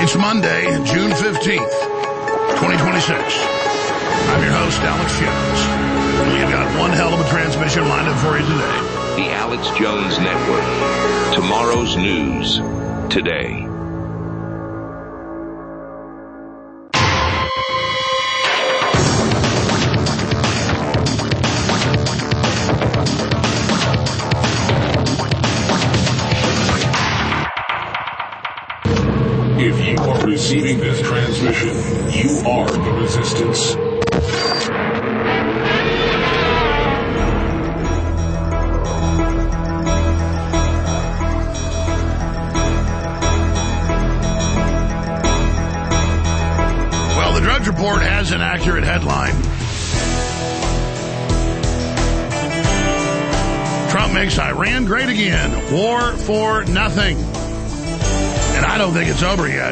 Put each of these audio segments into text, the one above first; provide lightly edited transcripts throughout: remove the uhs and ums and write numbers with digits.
It's Monday, June 15th, 2026. I'm your host, Alex Jones. We've got one hell of a transmission lined up for you today. The Alex Jones Network. Tomorrow's news today. If you are receiving this transmission, you are the resistance. Well, the Drudge Report has an accurate headline. Trump makes Iran great again. War for nothing. And I don't think it's over yet.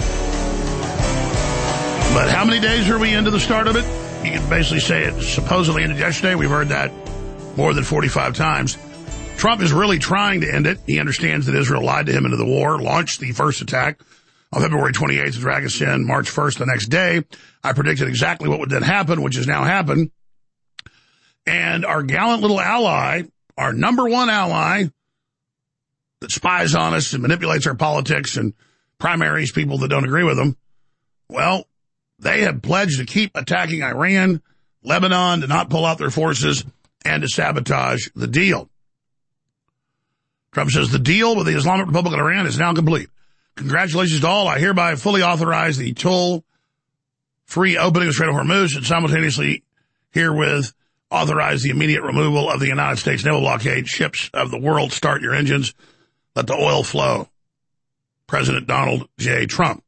But how many days are we into the start of it? You can basically say it supposedly ended yesterday. We've heard that more than 45 times. Trump is really trying to end it. He understands that Israel lied to him into the war, launched the first attack on February 28th to drag us in March 1st the next day. I predicted exactly what would then happen, which has now happened. And our gallant little ally, our number one ally that spies on us and manipulates our politics and primaries people that don't agree with them, well, they have pledged to keep attacking Iran, Lebanon, to not pull out their forces, and to sabotage the deal. Trump says the deal with the Islamic Republic of Iran is now complete. Congratulations to all. I hereby fully authorize the toll-free opening of the Strait of Hormuz and simultaneously herewith authorize the immediate removal of the United States naval blockade. Ships of the world, start your engines. Let the oil flow. President Donald J. Trump.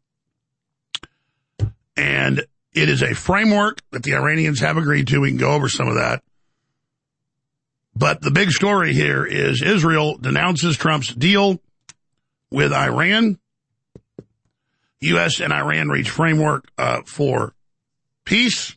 And it is a framework that the Iranians have agreed to. We can go over some of that. But the big story here is Israel denounces Trump's deal with Iran. U.S. and Iran reach framework for peace.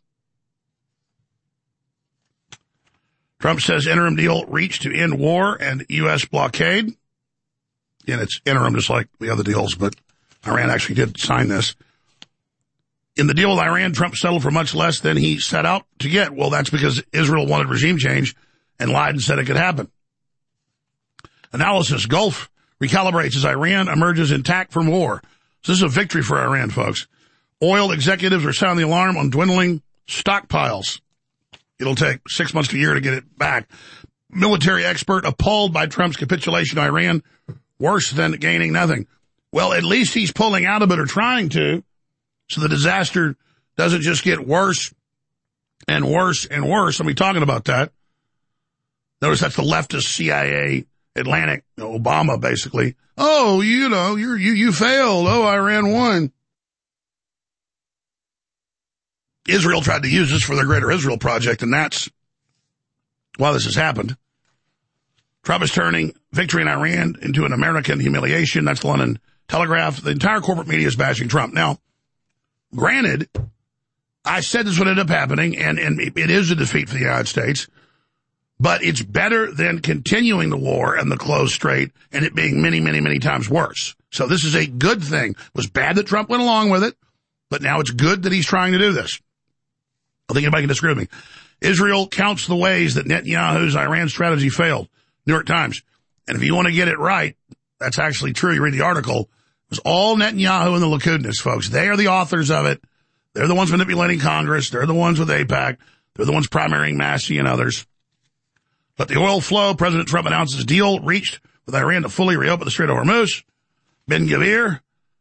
Trump says interim deal reached to end war and U.S. blockade. And it's interim just like the other deals, but Iran actually did sign this. In the deal with Iran, Trump settled for much less than he set out to get. Well, that's because Israel wanted regime change and lied and said it could happen. Analysis, Gulf recalibrates as Iran emerges intact from war. So this is a victory for Iran, folks. Oil executives are sounding the alarm on dwindling stockpiles. It'll take 6 months to a year to get it back. Military expert appalled by Trump's capitulation to Iran. Worse than gaining nothing. Well, at least he's pulling out of it or trying to, so the disaster doesn't just get worse and worse and worse. I'll be talking about that. Notice that's the leftist CIA Atlantic, Obama, basically. Oh, you failed. Oh, Iran won. Israel tried to use this for their Greater Israel Project, and that's why this has happened. Trump is turning victory in Iran into an American humiliation. That's the London Telegraph. The entire corporate media is bashing Trump. Now, granted, I said this would end up happening, and it is a defeat for the United States, but it's better than continuing the war and the closed strait and it being many, many, many times worse. So this is a good thing. It was bad that Trump went along with it, but now it's good that he's trying to do this. I think anybody can disagree with me. Israel counts the ways that Netanyahu's Iran strategy failed. New York Times. And if you want to get it right, that's actually true. You read the article. It was all Netanyahu and the Likudniks, folks. They are the authors of it. They're the ones manipulating Congress. They're the ones with AIPAC. They're the ones primarying Massey and others. But the oil flow, President Trump announces deal reached with Iran to fully reopen the Strait of Hormuz. Ben Gvir,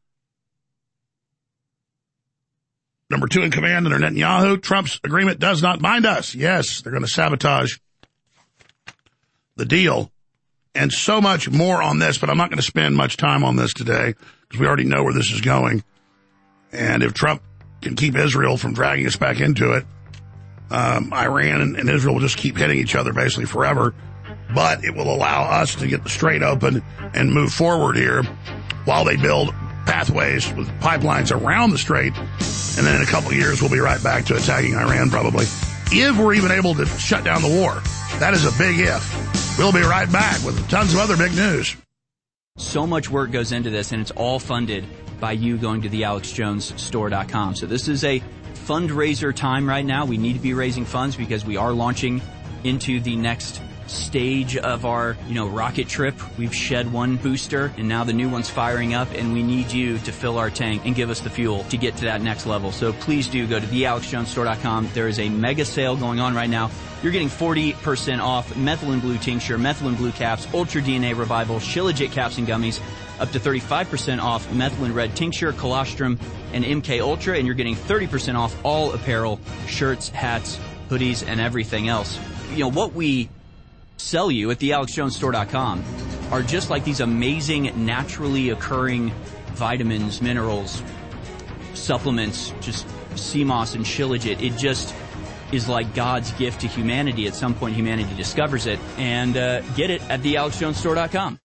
number 2 in command under Netanyahu. Trump's agreement does not bind us. Yes, they're going to sabotage the deal, and so much more on this, but I'm not going to spend much time on this today because we already know where this is going. And if Trump can keep Israel from dragging us back into it, Iran and Israel will just keep hitting each other basically forever. But it will allow us to get the strait open and move forward here while they build pathways with pipelines around the strait. And then in a couple of years, we'll be right back to attacking Iran probably. If we're even able to shut down the war. That is a big if. We'll be right back with tons of other big news. So much work goes into this, and it's all funded by you going to thealexjonesstore.com. So this is a fundraiser time right now. We need to be raising funds because we are launching into the next stage of our, rocket trip. We've shed one booster and now the new one's firing up, and we need you to fill our tank and give us the fuel to get to that next level. So please do go to thealexjonesstore.com. There is a mega sale going on right now. You're getting 40% off methylene blue tincture, methylene blue caps, Ultra DNA Revival, Shilajit caps and gummies, up to 35% off methylene red tincture, colostrum, and MK Ultra, and you're getting 30% off all apparel, shirts, hats, hoodies, and everything else. What we sell you at thealexjonesstore.com are just like these amazing naturally occurring vitamins, minerals, supplements, just sea moss and Shilajit. It just is like God's gift to humanity. At some point, humanity discovers it. And get it at thealexjonesstore.com.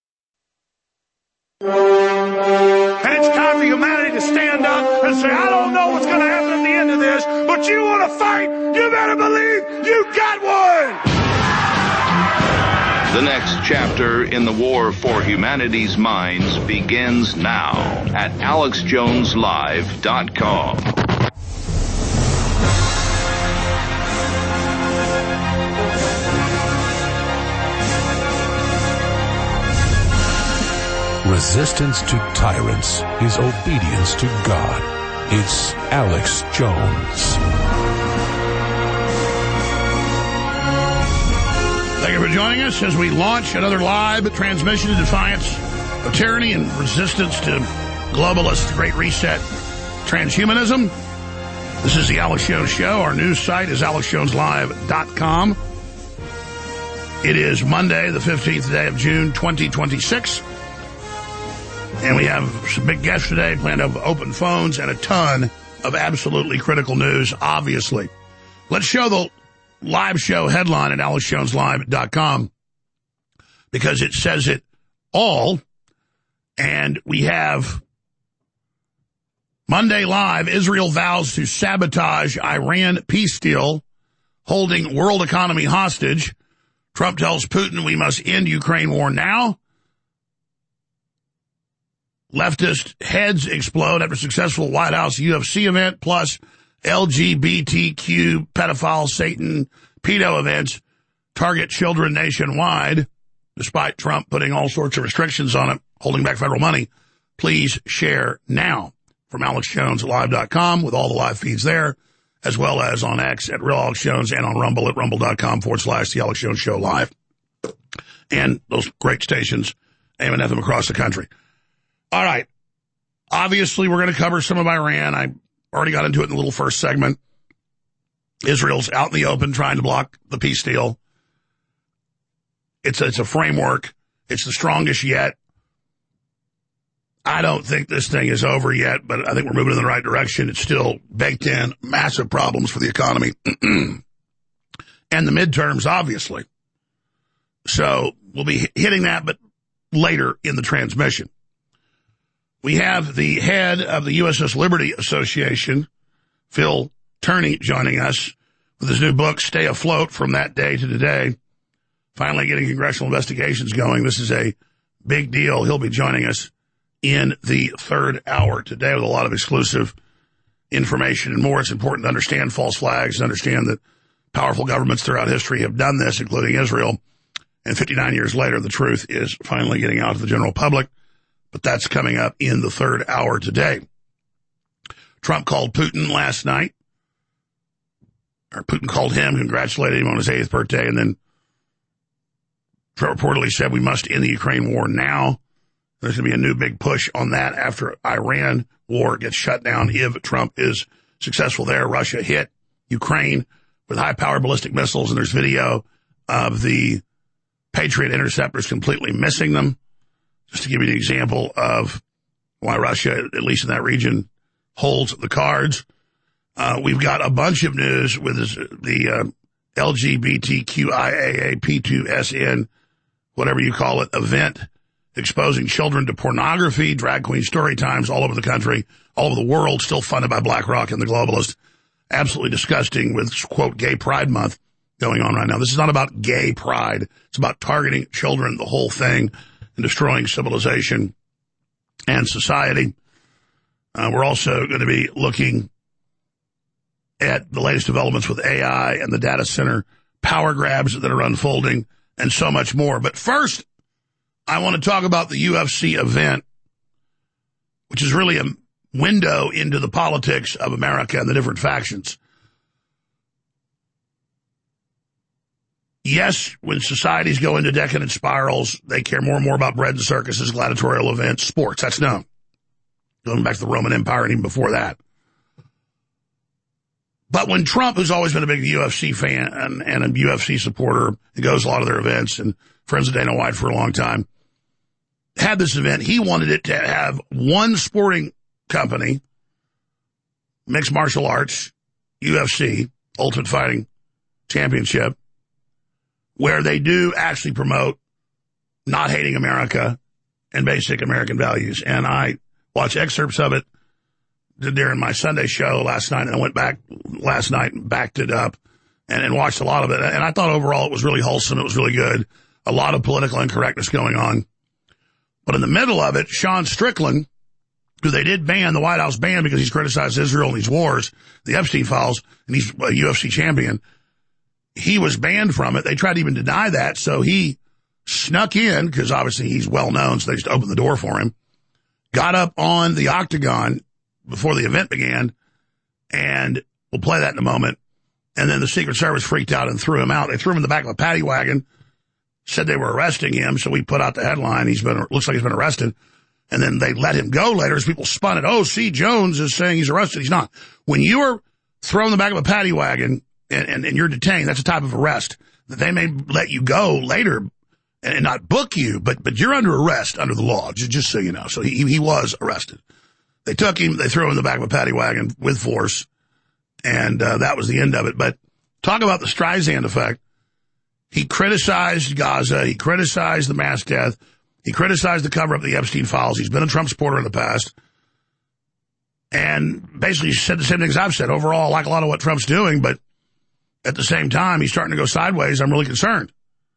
And it's time for humanity to stand up and say, I don't know what's going to happen at the end of this, but you want to fight, you better believe you got one! The next chapter in the war for humanity's minds begins now at AlexJonesLive.com. Resistance to tyrants is obedience to God. It's Alex Jones. Thank you for joining us as we launch another live transmission in defiance of tyranny and resistance to globalist Great Reset transhumanism. This is the Alex Jones Show. Our news site is AlexJonesLive.com. It is Monday, the 15th day of June, 2026. And we have some big guests today, planned to have open phones and a ton of absolutely critical news, obviously. Let's show the live show headline at AlexJonesLive.com because it says it all. And we have Monday Live, Israel vows to sabotage Iran peace deal, holding world economy hostage. Trump tells Putin we must end Ukraine war now. Leftist heads explode after successful White House UFC event, plus LGBTQ, pedophile, Satan, pedo events target children nationwide, despite Trump putting all sorts of restrictions on it, holding back federal money. Please share now from AlexJonesLive.com with all the live feeds there, as well as on X at Real Alex Jones and on Rumble at rumble.com/The Alex Jones Show Live. And those great stations, AM and FM across the country. All right. Obviously, we're going to cover some of Iran. I already got into it in the little first segment. Israel's out in the open trying to block the peace deal. It's a framework. It's the strongest yet. I don't think this thing is over yet, but I think we're moving in the right direction. It's still baked in massive problems for the economy and the midterms, obviously. So we'll be hitting that, but later in the transmission. We have the head of the USS Liberty Association, Phil Turney, joining us with his new book, Stay Afloat, From That Day to Today. Finally getting congressional investigations going. This is a big deal. He'll be joining us in the third hour today with a lot of exclusive information and more. It's important to understand false flags and understand that powerful governments throughout history have done this, including Israel. And 59 years later, the truth is finally getting out to the general public. But that's coming up in the third hour today. Trump called Putin last night, or Putin called him, congratulated him on his 8th birthday, and then Trump reportedly said we must end the Ukraine war now. There's going to be a new big push on that after Iran war gets shut down. If Trump is successful there, Russia hit Ukraine with high-powered ballistic missiles, and there's video of the Patriot interceptors completely missing them. Just to give you an example of why Russia, at least in that region, holds the cards. We've got a bunch of news with the LGBTQIAA P2SN, whatever you call it, event exposing children to pornography, drag queen story times all over the country, all over the world, still funded by BlackRock and the globalists. Absolutely disgusting with, quote, Gay Pride Month going on right now. This is not about gay pride. It's about targeting children, the whole thing. and destroying civilization and society. We're also going to be looking at the latest developments with AI and the data center power grabs that are unfolding and so much more. But first, I want to talk about the UFC event, which is really a window into the politics of America and the different factions. Yes, when societies go into decadent spirals, they care more and more about bread and circuses, gladiatorial events, sports. That's known. Going back to the Roman Empire and even before that. But when Trump, who's always been a big UFC fan and a UFC supporter, he goes to a lot of their events and friends of Dana White for a long time, had this event, he wanted it to have one sporting company, mixed martial arts, UFC, Ultimate Fighting Championship, where they do actually promote not hating America and basic American values. And I watched excerpts of it during my Sunday show last night, and I went back last night and backed it up and watched a lot of it. And I thought overall it was really wholesome. It was really good. A lot of political incorrectness going on. But in the middle of it, Sean Strickland, who they did ban, the White House banned because he's criticized Israel in these wars, the Epstein files, and he's a UFC champion. He was banned from it. They tried to even deny that, so he snuck in, because obviously he's well known, so they just opened the door for him, got up on the octagon before the event began, and we'll play that in a moment. And then the Secret Service freaked out and threw him out. They threw him in the back of a paddy wagon, said they were arresting him, so we put out the headline, looks like he's been arrested. And then they let him go later as people spun it. Oh, C. Jones is saying he's arrested. He's not. When you are thrown in the back of a paddy wagon and you're detained, that's a type of arrest. They may let you go later and not book you, but you're under arrest under the law, just so you know. So he was arrested. They took him, they threw him in the back of a paddy wagon with force, and that was the end of it. But talk about the Streisand effect. He criticized Gaza. He criticized the mass death. He criticized the cover-up of the Epstein files. He's been a Trump supporter in the past. And basically said the same things I've said. Overall, I like a lot of what Trump's doing, but at the same time, he's starting to go sideways. I'm really concerned.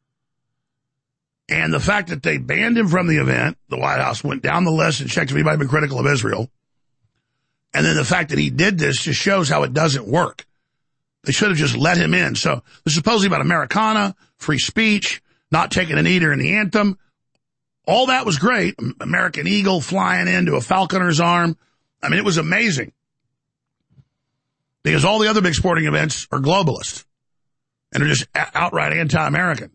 And the fact that they banned him from the event, the White House went down the list and checked if anybody had been critical of Israel. And then the fact that he did this just shows how it doesn't work. They should have just let him in. So this is supposedly about Americana, free speech, not taking a knee during the anthem. All that was great. American Eagle flying into a falconer's arm. I mean, it was amazing. Because all the other big sporting events are globalist and are just outright anti-American.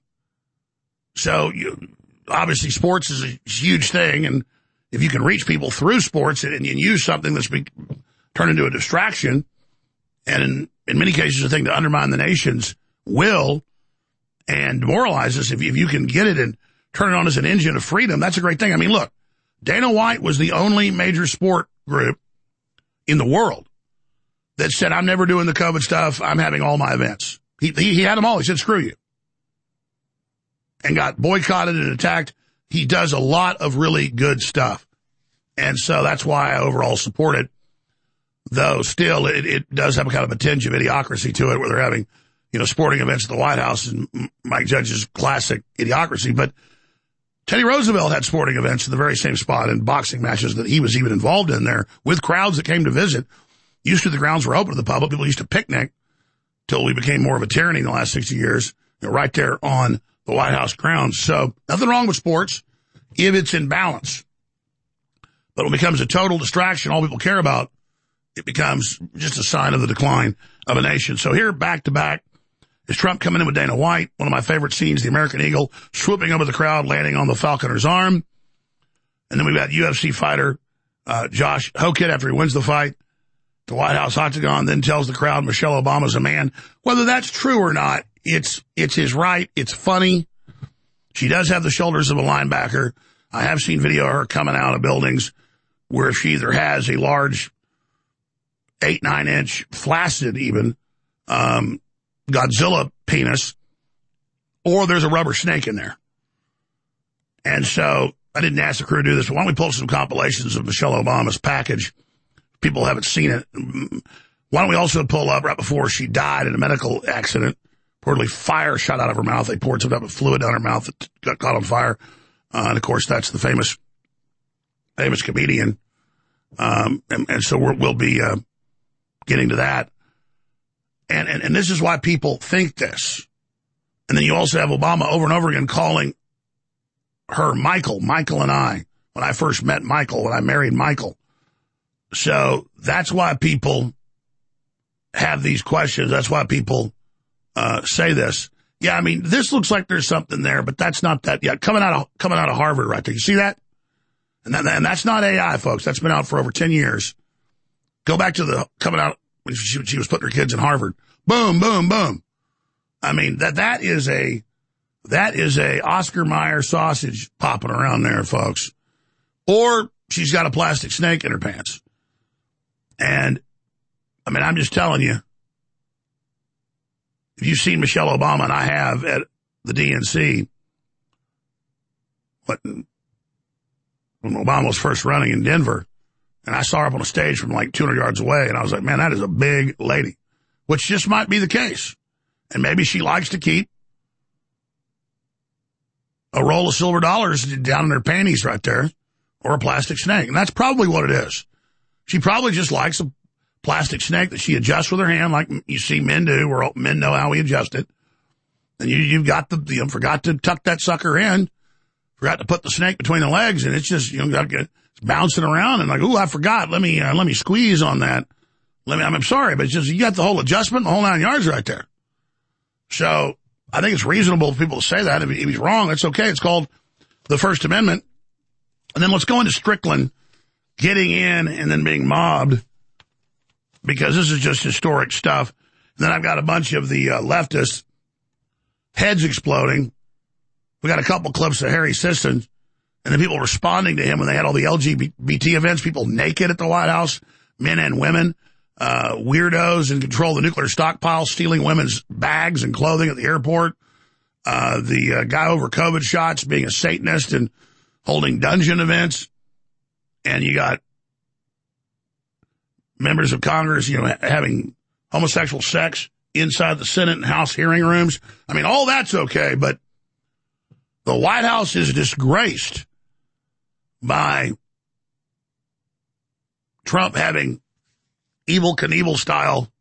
So obviously sports is a huge thing, and if you can reach people through sports and you use something that's turned into a distraction, and in many cases a thing to undermine the nation's will and demoralize us, if you can get it and turn it on as an engine of freedom, that's a great thing. I mean, look, Dana White was the only major sport group in the world that said, I'm never doing the COVID stuff, I'm having all my events. He had them all. He said, screw you. And got boycotted and attacked. He does a lot of really good stuff. And so that's why I overall support it. Though still, it does have a kind of a tinge of idiocracy to it, where they're having, sporting events at the White House and Mike Judge's classic idiocracy. But Teddy Roosevelt had sporting events in the very same spot, and boxing matches that he was even involved in there with crowds that came to visit. Used to, the grounds were open to the public. People used to picnic till we became more of a tyranny in the last 60 years, right there on the White House grounds. So nothing wrong with sports if it's in balance. But when it becomes a total distraction, all people care about, it becomes just a sign of the decline of a nation. So here, back to back, is Trump coming in with Dana White. One of my favorite scenes, the American Eagle swooping over the crowd, landing on the falconer's arm. And then we've got UFC fighter Josh Hokit, after he wins the fight, the White House octagon, then tells the crowd Michelle Obama's a man. Whether that's true or not, it's his right. It's funny. She does have the shoulders of a linebacker. I have seen video of her coming out of buildings where she either has a large 8-9 inch flaccid even Godzilla penis, or there's a rubber snake in there. And so I didn't ask the crew to do this, but why don't we pull some compilations of Michelle Obama's package? People haven't seen it. Why don't we also pull up right before she died in a medical accident? Reportedly fire shot out of her mouth. They poured some type of fluid down her mouth that got caught on fire. And of course, that's the famous comedian. And so we'll be getting to that. And this is why people think this. And then you also have Obama over and over again calling her Michael and I, when I first met Michael, when I married Michael. So that's why people have these questions. That's why people say this. Yeah, I mean, this looks like there's something there, but that's not that. Yeah, coming out of Harvard right there. You see that? And that's not AI, folks. That's been out for over 10 years. Go back to the coming out when she was putting her kids in Harvard. Boom, boom, boom. I mean, that is a Oscar Mayer sausage popping around there, folks. Or she's got a plastic snake in her pants. And, I mean, I'm just telling you, if you've seen Michelle Obama, and I have at the DNC, when Obama was first running in Denver, and I saw her up on a stage from like 200 yards away, and I was like, man, that is a big lady, which just might be the case. And maybe she likes to keep a roll of silver dollars down in her panties right there, or a plastic snake. And that's probably what it is. She probably just likes a plastic snake that she adjusts with her hand, like you see men do, where men know how we adjust it. And you've got forgot to tuck that sucker in, forgot to put the snake between the legs, and it's just, it's bouncing around, and like, ooh, I forgot. Let me squeeze on that. I'm sorry, but it's just, you got the whole adjustment, the whole 9 yards right there. So I think it's reasonable for people to say that. If he's wrong, it's okay. It's called the First Amendment. And then let's go into Strickland getting in and then being mobbed, because this is just historic stuff. And then I've got a bunch of the leftists, heads exploding. We got a couple clips of Harry Sisson, and then people responding to him when they had all the LGBT events, people naked at the White House, men and women, weirdos in control of the nuclear stockpile, stealing women's bags and clothing at the airport, the guy over COVID shots being a Satanist and holding dungeon events, and you got members of Congress, having homosexual sex inside the Senate and House hearing rooms. I mean, all that's okay, but the White House is disgraced by Trump having Evel Knievel style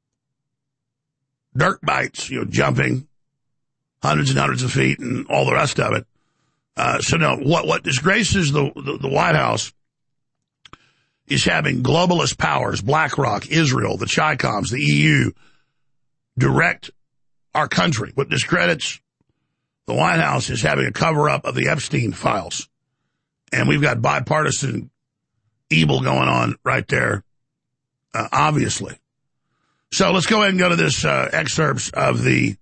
dirt bites, jumping hundreds and hundreds of feet and all the rest of it. So no, what disgraces the White House is having globalist powers, BlackRock, Israel, the Chi-Coms, the EU, direct our country. What discredits the White House is having a cover-up of the Epstein files. And we've got bipartisan evil going on right there, obviously. So let's go ahead and go to this excerpts of the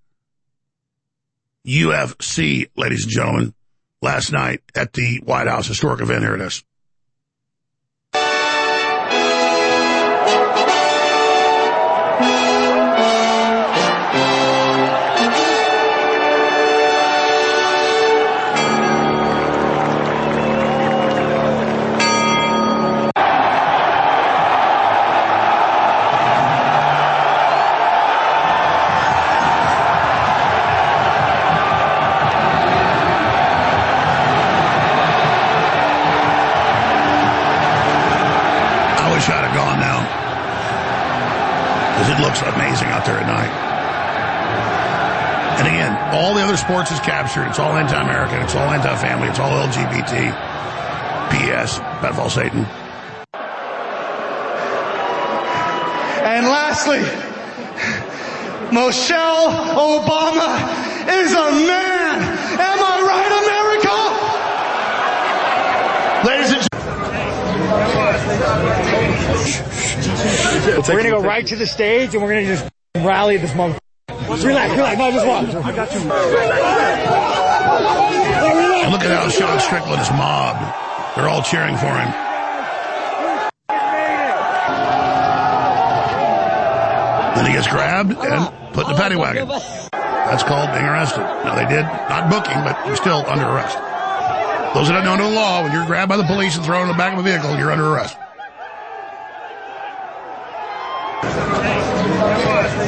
UFC, ladies and gentlemen, last night at the White House historic event. Here it is. Amazing out there at night. And again, all the other sports is captured. It's all anti-American. It's all anti-family. It's all LGBT. P.S. Pedophile Satan. And lastly, Michelle Obama is a man. Am I right, America? Ladies and we're going to go right to the stage, and we're going to just rally this motherfucker. Relax. No, just watch. I got you. Look at how Sean Strickland is mobbed. They're all cheering for him. Then he gets grabbed and put in the paddy wagon. That's called being arrested. Now, they did not book him, but he's still under arrest. Those that don't know the law, when you're grabbed by the police and thrown in the back of a vehicle, you're under arrest.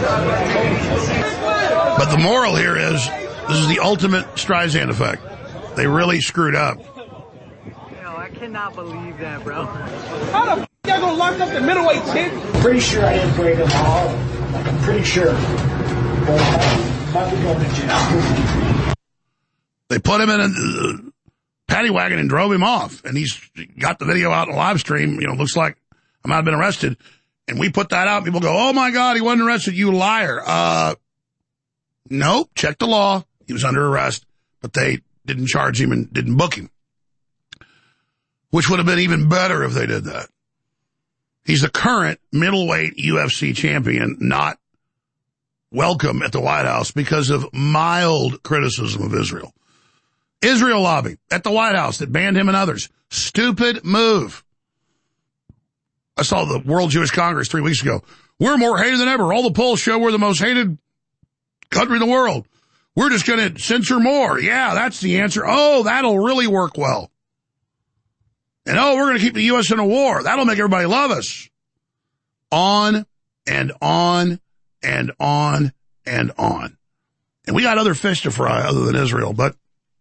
But the moral here is, this is the ultimate Streisand effect. They really screwed up. Yo, I cannot believe that, bro. How the f*** y'all gonna lock up the middleweight champ? Pretty sure I didn't break them all. I'm pretty sure. But I'm about to go to jail. They put him in a paddy wagon and drove him off. And he's got the video out in a live stream. You know, looks like I might have been arrested. And we put that out. People go, oh, my God, he wasn't arrested. You liar. Nope. Check the law. He was under arrest. But they didn't charge him and didn't book him. Which would have been even better if they did that. He's the current middleweight UFC champion, not welcome at the White House because of mild criticism of Israel. Israel lobby at the White House that banned him and others. Stupid move. I saw the World Jewish Congress 3 weeks ago. We're more hated than ever. All the polls show we're the most hated country in the world. We're just going to censor more. Yeah, that's the answer. Oh, that'll really work well. And oh, we're going to keep the U.S. in a war. That'll make everybody love us. On and on and on and on. And we got other fish to fry other than Israel, but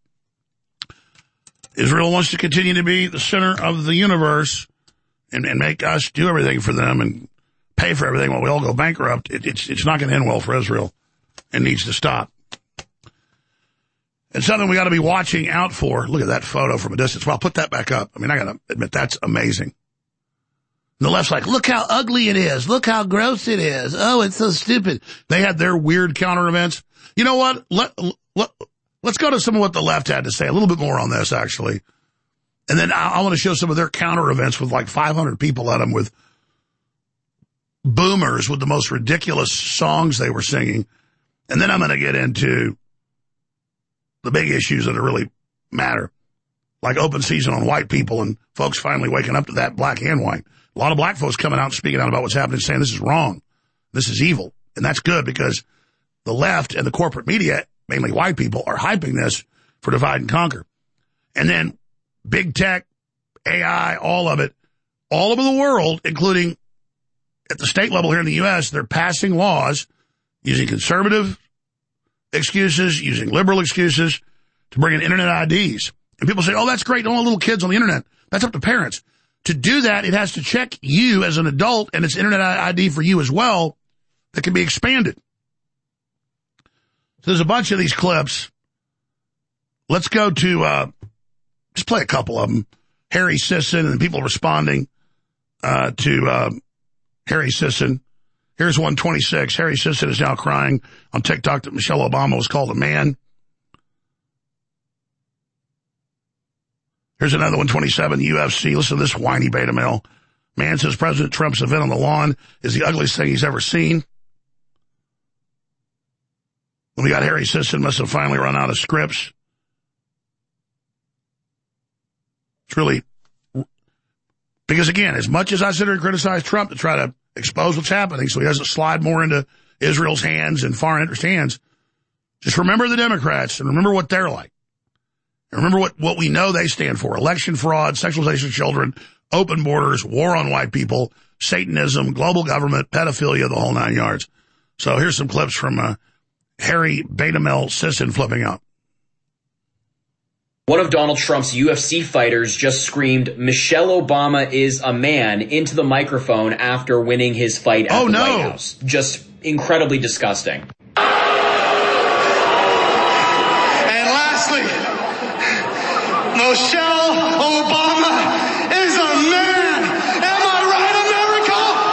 Israel wants to continue to be the center of the universe and make us do everything for them and pay for everything while we all go bankrupt. It's not going to end well for Israel and needs to stop. It's something we got to be watching out for. Look at that photo from a distance. Well, I'll put that back up. I mean, I got to admit, that's amazing. And the left's like, look how ugly it is. Look how gross it is. Oh, it's so stupid. They had their weird counter events. You know what? Let's go to some of what the left had to say. A little bit more on this, actually. And then I want to show some of their counter events with like 500 people at them with boomers with the most ridiculous songs they were singing. And then I'm going to get into the big issues that really matter, like open season on white people and folks finally waking up to that, black and white. A lot of black folks coming out and speaking out about what's happening, saying this is wrong, this is evil. And that's good because the left and the corporate media, mainly white people, are hyping this for divide and conquer. And then big tech, AI, all of it, all over the world, including at the state level here in the U.S., they're passing laws using conservative excuses, using liberal excuses to bring in internet IDs. And people say, oh, that's great, don't want little kids on the internet. That's up to parents. To do that, it has to check you as an adult, and it's internet ID for you as well that can be expanded. So there's a bunch of these clips. Let's go to, just play a couple of them. Harry Sisson and people responding to Harry Sisson. Here's 126. Harry Sisson is now crying on TikTok that Michelle Obama was called a man. Here's another 127, UFC. Listen to this whiny beta male. Man says President Trump's event on the lawn is the ugliest thing he's ever seen. Then we got Harry Sisson must have finally run out of scripts. It's really, because again, as much as I sit here and criticize Trump to try to expose what's happening so he doesn't slide more into Israel's hands and foreign interest hands, just remember the Democrats and remember what they're like. And remember what we know they stand for: election fraud, sexualization of children, open borders, war on white people, Satanism, global government, pedophilia, the whole 9 yards. So here's some clips from Harry Beta-Mel Sisson flipping out. One of Donald Trump's UFC fighters just screamed, "Michelle Obama is a man," into the microphone after winning his fight at the White House. Just incredibly disgusting. And lastly, Michelle Obama is a man. Am I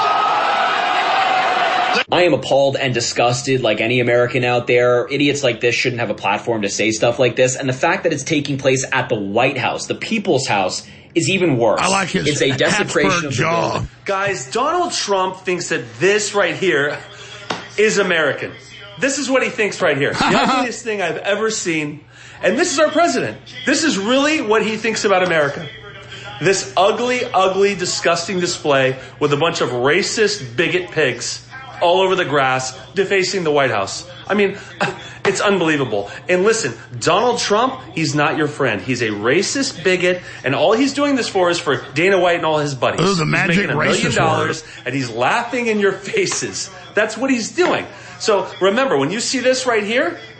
right, America? I am appalled and disgusted like any American out there. Idiots like this shouldn't have a platform to say stuff like this. And the fact that it's taking place at the White House, the People's House, is even worse. I like his It's a desecration of jaw. the world. Guys, Donald Trump thinks that this right here is American. This is what he thinks right here. The ugliest thing I've ever seen. And this is our president. This is really what he thinks about America. This ugly, ugly, disgusting display with a bunch of racist bigot pigs all over the grass, defacing the White House. I mean, it's unbelievable. And listen, Donald Trump, he's not your friend. He's a racist bigot, and all he's doing this for is for Dana White and all his buddies. Oh, the magic he's making $1 million, word. and he's laughing in your faces. That's what he's doing. So remember, when you see this right here,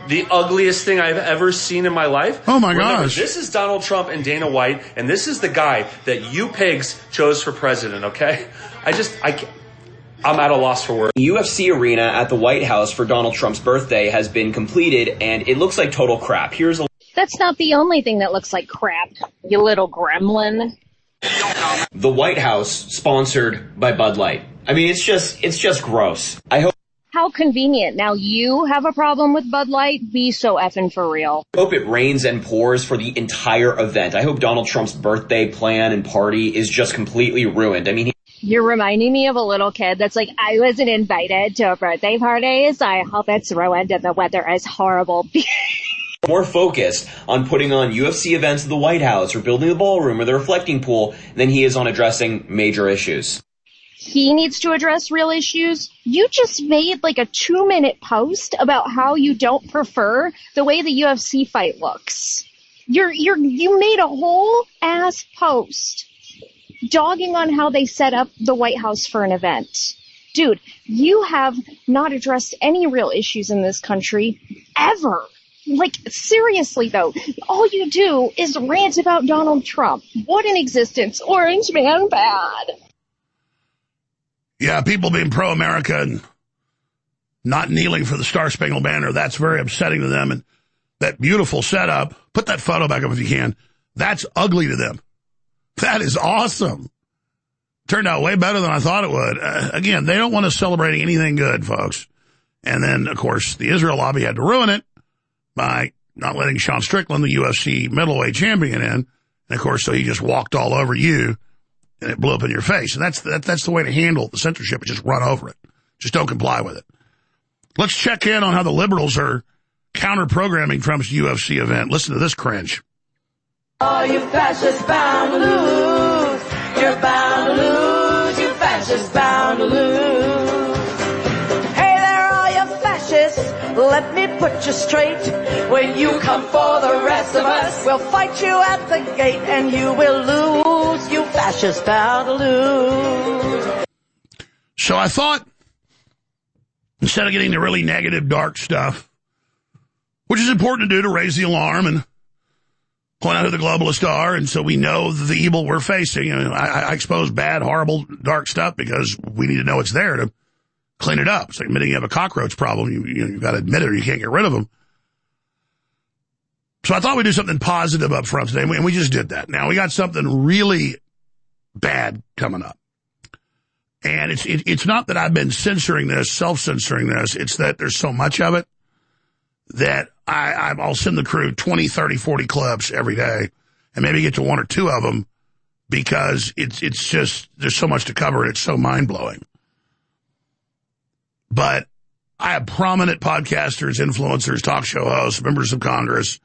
the ugliest thing I've ever seen in my life. Oh my Remember, gosh. This is Donald Trump and Dana White, and this is the guy that you pigs chose for president, okay? I'm at a loss for words. The UFC arena at the White House for Donald Trump's birthday has been completed, and it looks like total crap. That's not the only thing that looks like crap, you little gremlin. The White House, sponsored by Bud Light. I mean, it's just gross. How convenient. Now you have a problem with Bud Light? Be so effing for real. I hope it rains and pours for the entire event. I hope Donald Trump's birthday plan and party is just completely ruined. I mean, You're reminding me of a little kid that's like, I wasn't invited to a birthday party, so I hope it's ruined and the weather is horrible. More focused on putting on UFC events at the White House or building the ballroom or the reflecting pool than he is on addressing major issues. He needs to address real issues. You just made like a 2-minute post about how you don't prefer the way the UFC fight looks. You made a whole ass post dogging on how they set up the White House for an event. Dude, you have not addressed any real issues in this country ever. Like, seriously though, all you do is rant about Donald Trump. What an existence. Orange man bad. Yeah, people being pro-America and not kneeling for the Star-Spangled Banner, that's very upsetting to them. And that beautiful setup, put that photo back up if you can, that's ugly to them. That is awesome. Turned out way better than I thought it would. Again, they don't want us celebrating anything good, folks. And then, of course, the Israel lobby had to ruin it by not letting Sean Strickland, the UFC middleweight champion, in. And, of course, so he just walked all over you, and it blew up in your face. And that's the way to handle the censorship, is just run over it. Just don't comply with it. Let's check in on how the liberals are counter-programming Trump's UFC event. Listen to this cringe. Oh, you fascists bound to lose. You're bound to lose. You fascists bound to lose. Hey there, all you fascists. Let me put you straight. When you come for the rest of us, we'll fight you at the gate and you will lose. You fascists bound to lose. So I thought, instead of getting the really negative, dark stuff, which is important to do to raise the alarm and point out who the globalists are, and so we know the evil we're facing. I expose bad, horrible, dark stuff because we need to know it's there to clean it up. It's like admitting you have a cockroach problem. You've got to admit it or you can't get rid of them. So I thought we'd do something positive up front today, and we just did that. Now, we got something really bad coming up. And it's not that I've been censoring this, self-censoring this. It's that there's so much of it that I'll send the crew 20, 30, 40 clips every day and maybe get to one or two of them because it's just, there's so much to cover and it's so mind-blowing. But I have prominent podcasters, influencers, talk show hosts, members of Congress,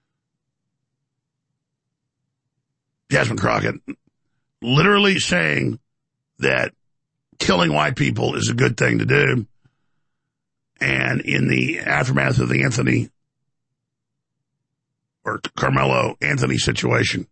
Jasmine Crockett, literally saying that killing white people is a good thing to do. And in the aftermath of the Anthony or Carmelo Anthony situation.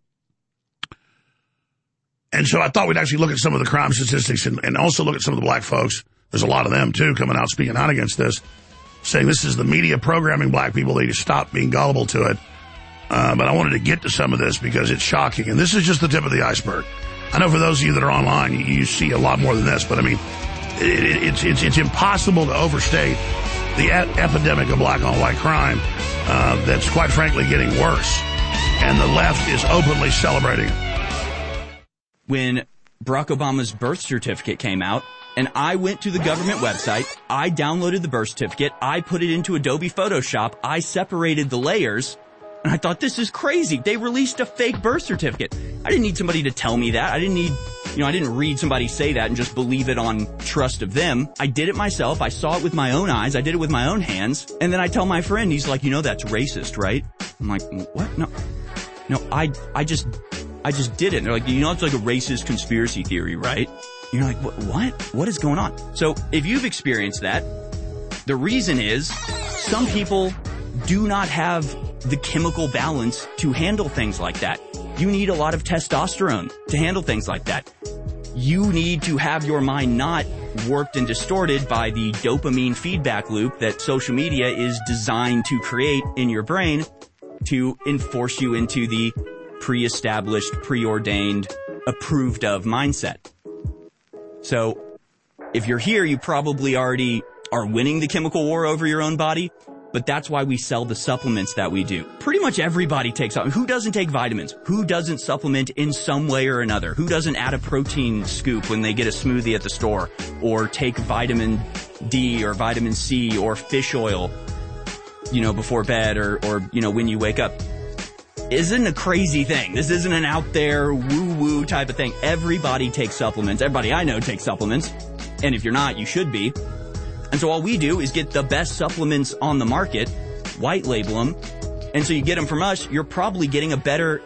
And so I thought we'd actually look at some of the crime statistics and also look at some of the black folks. There's a lot of them, too, coming out speaking out against this, saying this is the media programming black people. They need to stop being gullible to it. But I wanted to get to some of this because it's shocking. And this is just the tip of the iceberg. I know for those of you that are online, you see a lot more than this. But, I mean, it's impossible to overstate the epidemic of black on white crime that's quite frankly getting worse. And the left is openly celebrating it. When Barack Obama's birth certificate came out, and I went to the government website, I downloaded the birth certificate, I put it into Adobe Photoshop, I separated the layers, and I thought, this is crazy. They released a fake birth certificate. I didn't need somebody to tell me that. I didn't read somebody say that and just believe it on trust of them. I did it myself. I saw it with my own eyes. I did it with my own hands. And then I tell my friend, he's like, that's racist, right? I'm like, what? No, I just did it. And they're like, it's like a racist conspiracy theory, right? And you're like, what? What is going on? So if you've experienced that, the reason is some people do not have the chemical balance to handle things like that. You need a lot of testosterone to handle things like that. you need to have your mind not warped and distorted by the dopamine feedback loop that social media is designed to create in your brain to enforce you into the pre-established, preordained, approved of mindset. So if you're here, you probably already are winning the chemical war over your own body, but that's why we sell the supplements that we do. Pretty much everybody takes supplements. Who doesn't take vitamins? Who doesn't supplement in some way or another? Who doesn't add a protein scoop when they get a smoothie at the store, or take vitamin D or vitamin C or fish oil, before bed or when you wake up? Isn't a crazy thing. This isn't an out there woo-woo type of thing. Everybody takes supplements. Everybody I know takes supplements. And if you're not, you should be. And so all we do is get the best supplements on the market, white label them, and so you get them from us, you're probably getting a better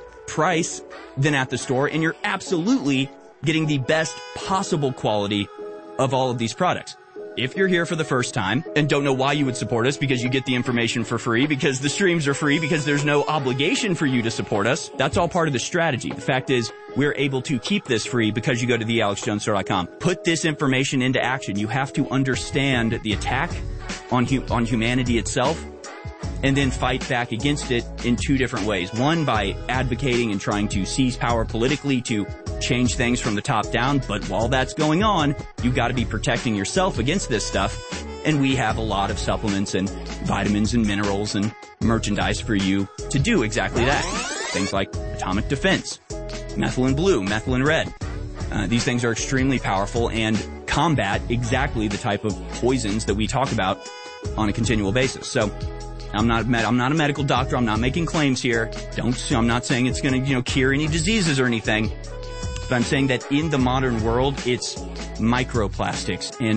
price than at the store, and you're absolutely getting the best possible quality of all of these products. If you're here for the first time and don't know why you would support us, because you get the information for free, because the streams are free, because there's no obligation for you to support us, that's all part of the strategy. The fact is, we're able to keep this free because you go to thealexjonesstore.com. Put this information into action. You have to understand the attack on humanity itself, and then fight back against it in two different ways. One, by advocating and trying to seize power politically to change things from the top down. But while that's going on, you've got to be protecting yourself against this stuff. And we have a lot of supplements and vitamins and minerals and merchandise for you to do exactly that. Things like Atomic Defense, Methylene Blue, Methylene Red. These things are extremely powerful and combat exactly the type of poisons that we talk about on a continual basis. So I'm not a medical doctor. I'm not making claims here. I'm not saying it's going to, cure any diseases or anything. But I'm saying that in the modern world, it's microplastics and,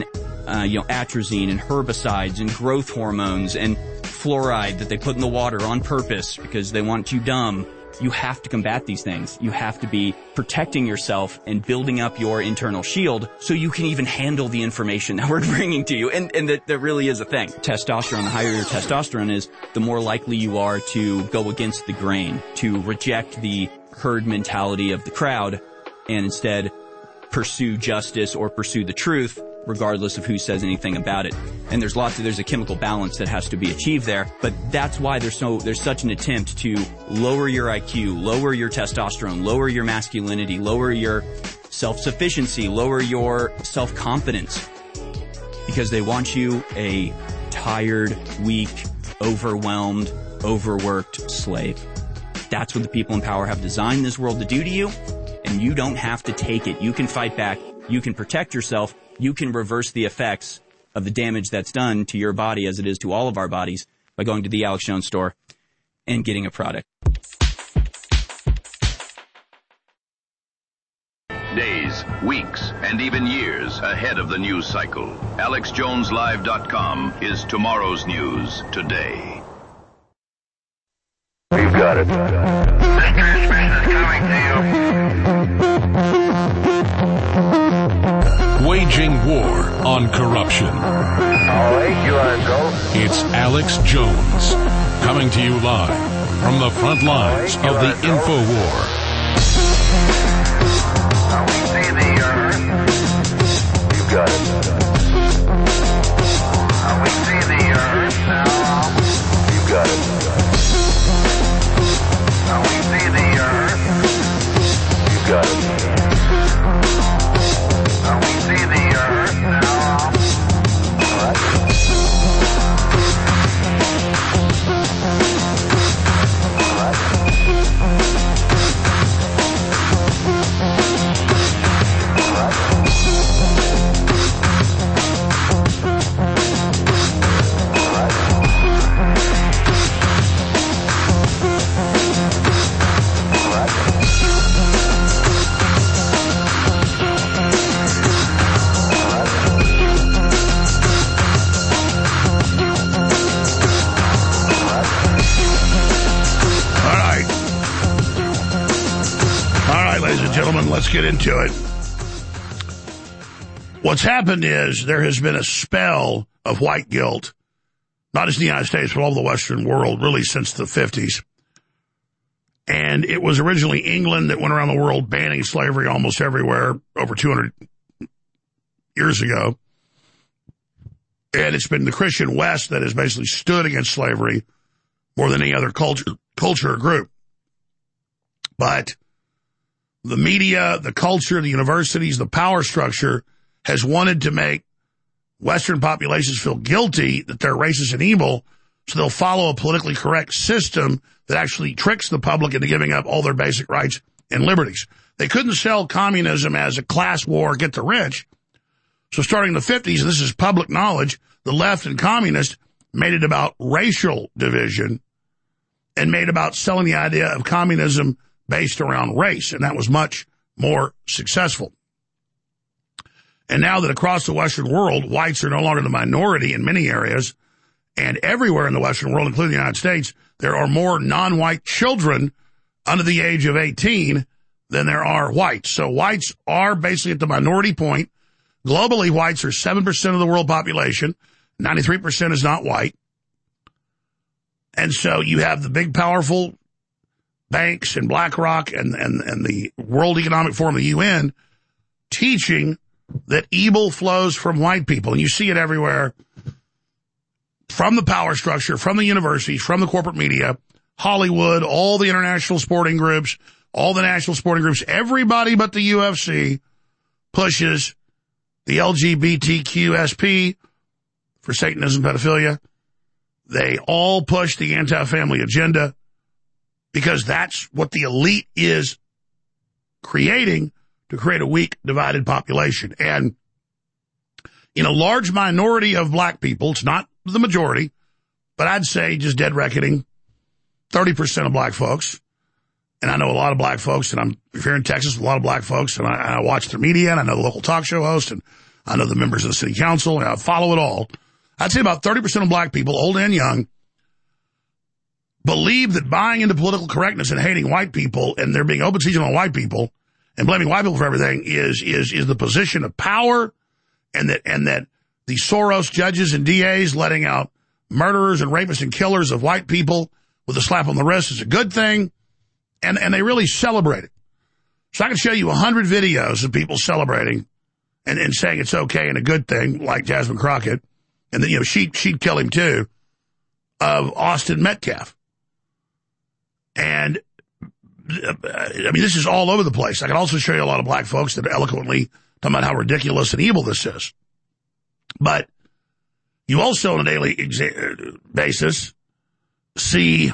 atrazine and herbicides and growth hormones and fluoride that they put in the water on purpose because they want you dumb. You have to combat these things. You have to be protecting yourself and building up your internal shield so you can even handle the information that we're bringing to you. And that really is a thing. Testosterone, the higher your testosterone is, the more likely you are to go against the grain, to reject the herd mentality of the crowd and instead pursue justice or pursue the truth, regardless of who says anything about it. And there's a chemical balance that has to be achieved there, but that's why there's such an attempt to lower your IQ, lower your testosterone, lower your masculinity, lower your self-sufficiency, lower your self-confidence, because they want you a tired, weak, overwhelmed, overworked slave. That's what the people in power have designed this world to do to you, and you don't have to take it. You can fight back. You can protect yourself. You can reverse the effects of the damage that's done to your body, as it is to all of our bodies, by going to the Alex Jones store and getting a product. Days, weeks, and even years ahead of the news cycle. AlexJonesLive.com is tomorrow's news today. You've got it. This transmission is coming to you. Waging war on corruption. All right, you are go. It's Alex Jones, coming to you live from the front lines of the info war. Now we see the earth. You've got it. Now we see the earth now. You've got it. Now we see the earth. You've got it. Now we see the earth now. All right. Gentlemen, let's get into it. What's happened is there has been a spell of white guilt, not just in the United States, but all the Western world, really since the 50s. And it was originally England that went around the world banning slavery almost everywhere over 200 years ago. And it's been the Christian West that has basically stood against slavery more than any other culture or group. But the media, the culture, the universities, the power structure has wanted to make Western populations feel guilty that they're racist and evil, so they'll follow a politically correct system that actually tricks the public into giving up all their basic rights and liberties. They couldn't sell communism as a class war, get the rich. So starting in the 50s, and this is public knowledge, the left and communists made it about racial division and made about selling the idea of communism based around race, and that was much more successful. And now that across the Western world, whites are no longer the minority in many areas, and everywhere in the Western world, including the United States, there are more non-white children under the age of 18 than there are whites. So whites are basically at the minority point. Globally, whites are 7% of the world population. 93% is not white. And so you have the big, powerful banks and BlackRock and the World Economic Forum, the UN, teaching that evil flows from white people. And you see it everywhere, from the power structure, from the universities, from the corporate media, Hollywood, all the international sporting groups, all the national sporting groups, everybody but the UFC pushes the LGBTQSP for Satanism, pedophilia. They all push the anti-family agenda because that's what the elite is creating to create a weak, divided population. And in a large minority of black people, it's not the majority, but I'd say just dead reckoning, 30% of black folks. And I know a lot of black folks, and I'm here in Texas with a lot of black folks, and I watch their media, and I know the local talk show host, and I know the members of the city council, and I follow it all. I'd say about 30% of black people, old and young, believe that buying into political correctness and hating white people, and there being open season on white people, and blaming white people for everything is the position of power, and that the Soros judges and DAs letting out murderers and rapists and killers of white people with a slap on the wrist is a good thing, and they really celebrate it. So I can show you 100 videos of people celebrating and saying it's okay and a good thing, like Jasmine Crockett, and then, she'd kill him too, of Austin Metcalf. And I mean, this is all over the place. I can also show you a lot of black folks that are eloquently talking about how ridiculous and evil this is. But you also, on a daily basis, see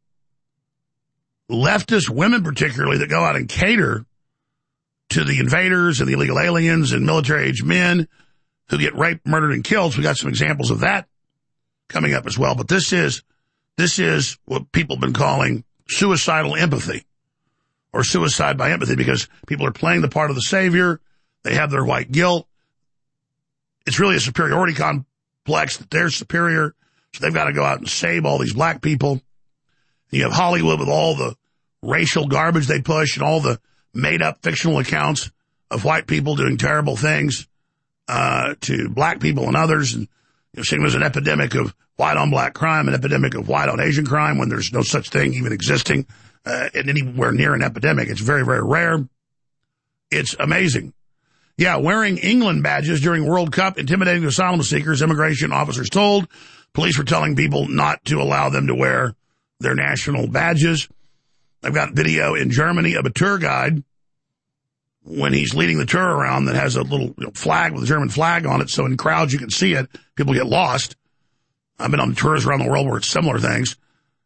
leftist women particularly that go out and cater to the invaders and the illegal aliens and military-age men who get raped, murdered, and killed. So we got some examples of that coming up as well. But this is what people have been calling suicidal empathy, or suicide by empathy, because people are playing the part of the savior. They have their white guilt. It's really a superiority complex that they're superior, so they've got to go out and save all these black people. You have Hollywood with all the racial garbage they push and all the made-up fictional accounts of white people doing terrible things to black people and others, and saying there's an epidemic of white-on-black crime, an epidemic of white-on-Asian crime, when there's no such thing even existing anywhere near an epidemic. It's very, very rare. It's amazing. Yeah, wearing England badges during World Cup, intimidating asylum seekers, immigration officers told. Police were telling people not to allow them to wear their national badges. I've got video in Germany of a tour guide when he's leading the tour around that has a little flag with a German flag on it, so in crowds you can see it. People get lost. I've been on tours around the world where it's similar things.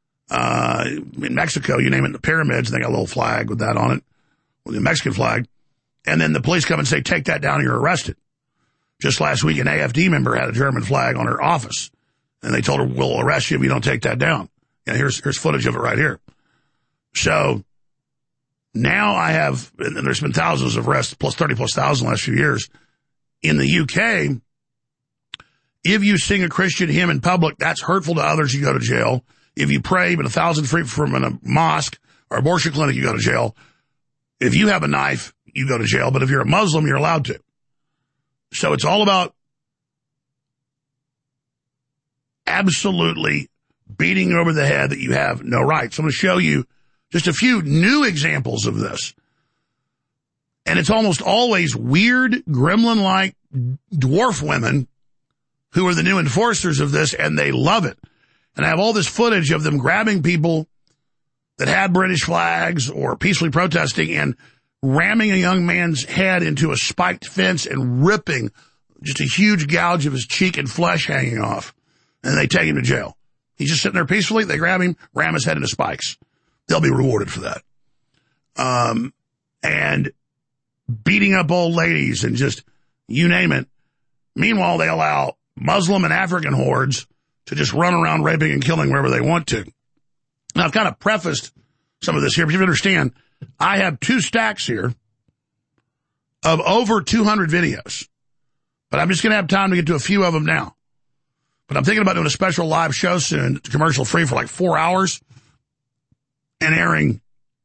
In Mexico, you name it, the pyramids, and they got a little flag with that on it, with the Mexican flag. And then the police come and say, take that down and you're arrested. Just last week, an AFD member had a German flag on her office, and they told her, we'll arrest you if you don't take that down. And here's footage of it right here. So now I have, and there's been thousands of arrests, plus 30+ thousand last few years. In the UK, if you sing a Christian hymn in public, that's hurtful to others, you go to jail. If you pray but 1,000 feet from a mosque or abortion clinic, you go to jail. If you have a knife, you go to jail. But if you're a Muslim, you're allowed to. So it's all about absolutely beating over the head that you have no rights. I'm going to show you Just a few new examples of this. And it's almost always weird, gremlin-like dwarf women who are the new enforcers of this, and they love it. And I have all this footage of them grabbing people that had British flags or peacefully protesting and ramming a young man's head into a spiked fence and ripping just a huge gouge of his cheek and flesh hanging off. And they take him to jail. He's just sitting there peacefully. They grab him, ram his head into spikes. They'll be rewarded for that. And beating up old ladies and just, you name it. Meanwhile, they allow Muslim and African hordes to just run around raping and killing wherever they want to. Now, I've kind of prefaced some of this here, but you understand, I have 2 stacks here of over 200 videos. But I'm just going to have time to get to a few of them now. But I'm thinking about doing a special live show soon, commercial free for like 4 hours, and airing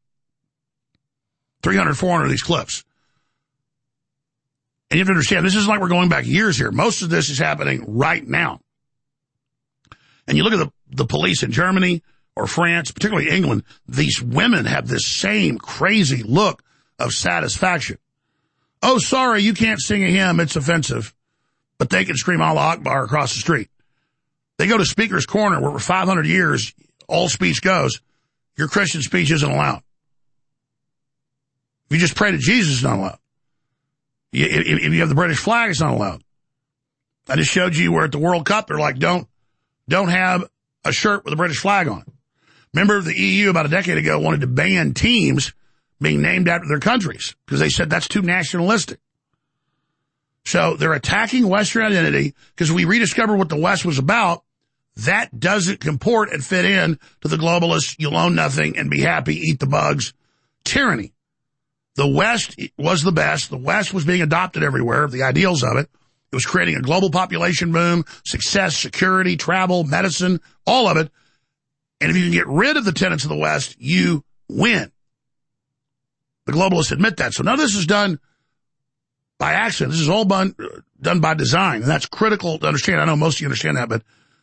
300, 400 of these clips. And you have to understand, this isn't like we're going back years here. Most of this is happening right now. And you look at the police in Germany or France, particularly England, these women have this same crazy look of satisfaction. Oh, sorry, you can't sing a hymn, it's offensive. But they can scream Allah Akbar across the street. They go to Speaker's Corner, where for 500 years, all speech goes. Your Christian speech isn't allowed. If you just pray to Jesus, it's not allowed. If you have the British flag, it's not allowed. I just showed you where at the World Cup, they're like, don't have a shirt with a British flag on it. Remember, the EU about a decade ago wanted to ban teams being named after their countries because they said that's too nationalistic. So they're attacking Western identity because we rediscovered what the West was about. That doesn't comport and fit in to the globalist, you'll own nothing and be happy, eat the bugs tyranny. The West was the best. The West was being adopted everywhere, the ideals of it. It was creating a global population boom, success, security, travel, medicine, all of it. And if you can get rid of the tenets of the West, you win. The globalists admit that. So none of this is done by accident. This is all done by design, and that's critical to understand. I know most of you understand that, but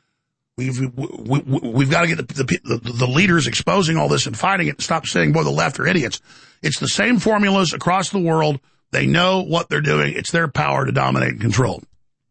we've got to get the leaders exposing all this and fighting it and stop saying, boy, the left are idiots. It's the same formulas across the world. They know what they're doing. It's their power to dominate and control.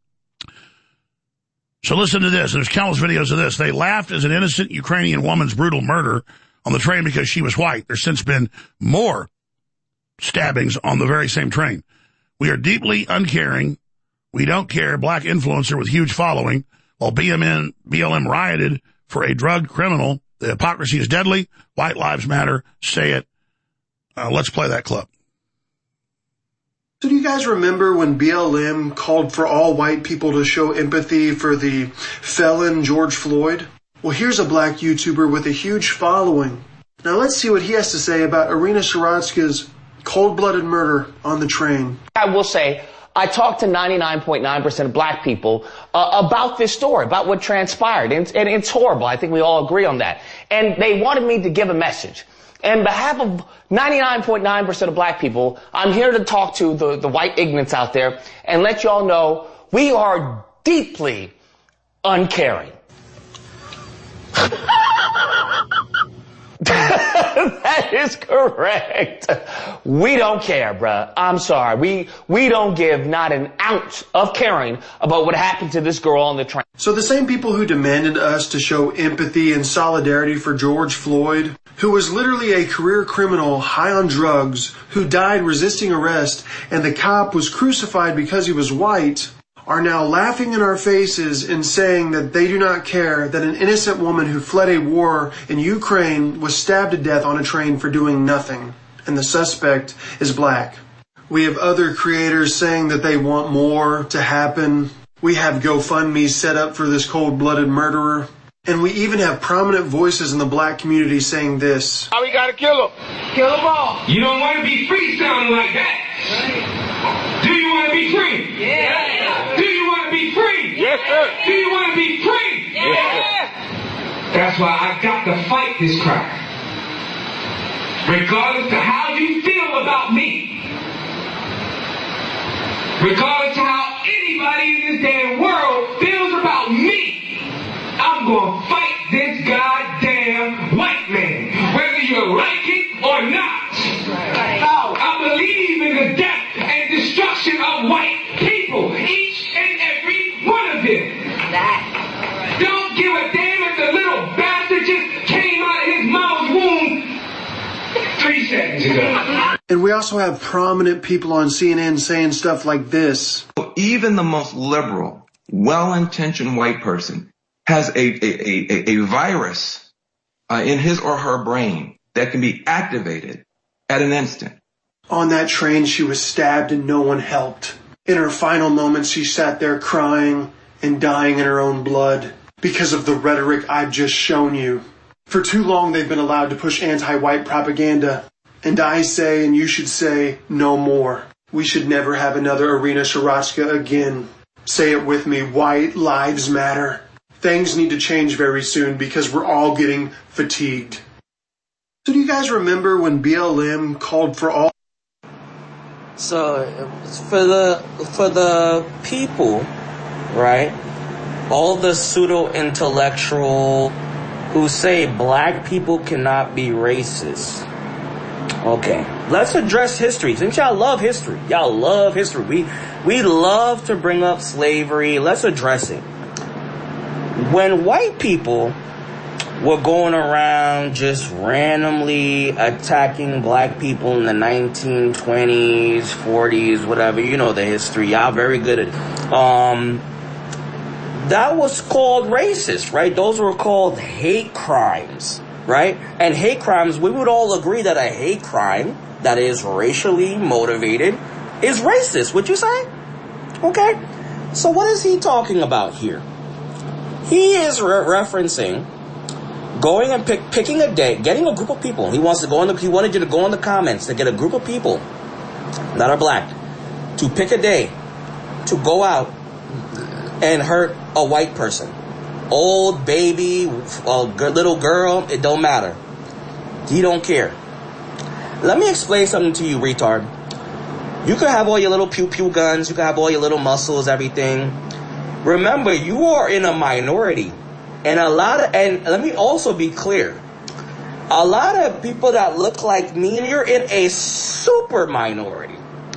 So listen to this. There's countless videos of this. They laughed as an innocent Ukrainian woman's brutal murder on the train because she was white. There's since been more stabbings on the very same train. We are deeply uncaring. We don't care. Black influencer with huge following. While BLM rioted for a drugged criminal. The hypocrisy is deadly. White lives matter. Say it. Let's play that clip. So do you guys remember when BLM called for all white people to show empathy for the felon George Floyd? Well, here's a black YouTuber with a huge following. Now let's see what he has to say about Irina Sharatsky's cold-blooded murder on the train. I will say, I talked to 99.9% of black people about this story, about what transpired. And it's horrible. I think we all agree on that. And they wanted me to give a message. And on behalf of 99.9% of black people, I'm here to talk to the white ignorants out there and let y'all know we are deeply uncaring. That is correct. We don't care, bruh. I'm sorry. We don't give not an ounce of caring about what happened to this girl on the train. So the same people who demanded us to show empathy and solidarity for George Floyd, who was literally a career criminal high on drugs, who died resisting arrest, and the cop was crucified because he was white, are now laughing in our faces and saying that they do not care that an innocent woman who fled a war in Ukraine was stabbed to death on a train for doing nothing, and the suspect is black. We have other creators saying that they want more to happen. We have GoFundMe set up for this cold-blooded murderer. And we even have prominent voices in the black community saying this. Oh, we gotta kill him. Kill them all. You don't want to be free sounding like that. Right. Do you want to be free? Yeah. Do you want to be free? Yes, sir. Do you want to be free? Yeah. Yes, sir. That's why I got to fight this crap. Regardless of how you feel about me. Regardless of how anybody in this damn world feels about me. I'm gonna fight this goddamn white man. Whether you like And we also have prominent people on CNN saying stuff like this. Even the most liberal, well-intentioned white person has a virus in his or her brain that can be activated at an instant. On that train, she was stabbed and no one helped. In her final moments, she sat there crying and dying in her own blood because of the rhetoric I've just shown you. For too long, they've been allowed to push anti-white propaganda. And I say, and you should say, no more. We should never have another Irina Sharatzka again. Say it with me, white lives matter. Things need to change very soon because we're all getting fatigued. So do you guys remember when BLM called for all... So, for the people, right, all the pseudo-intellectual who say black people cannot be racist. Okay, let's address history. Since y'all love history, we love to bring up slavery. Let's address it. When white people were going around just randomly attacking black people in the 1920s, 40s, whatever, you know the history, y'all very good at it. That was called racist, right? Those were called hate crimes, right? And hate crimes, we would all agree that a hate crime that is racially motivated is racist, would you say? Okay. So what is he talking about here? He is referencing going and picking a day, getting a group of people. He wanted you to go in the comments to get a group of people that are black to pick a day to go out and hurt a white person. Old, baby, little girl, it don't matter. He don't care. Let me explain something to you, retard. You can have all your little pew-pew guns, you can have all your little muscles, everything. Remember, you are in a minority. And let me also be clear. A lot of people that look like me, you're in a super minority.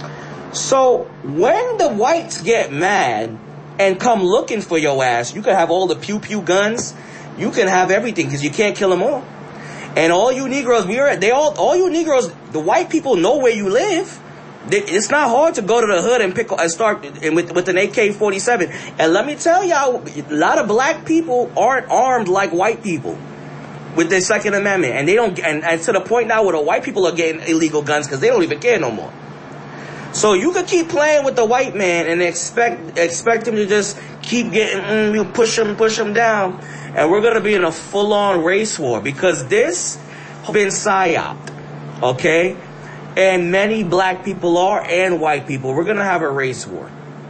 So when the whites get mad and come looking for your ass, you can have all the pew-pew guns, you can have everything because you can't kill them all. And all you Negroes, all you Negroes, the white people know where you live. It's not hard to go to the hood and start with an AK-47. And let me tell y'all, a lot of black people aren't armed like white people with their Second Amendment, and they don't. And to the point now where the white people are getting illegal guns because they don't even care no more. So you could keep playing with the white man and expect him to just keep getting push him down, and we're gonna be in a full-on race war because this has been psyoped, okay? And many black people and white people. We're going to have a race war.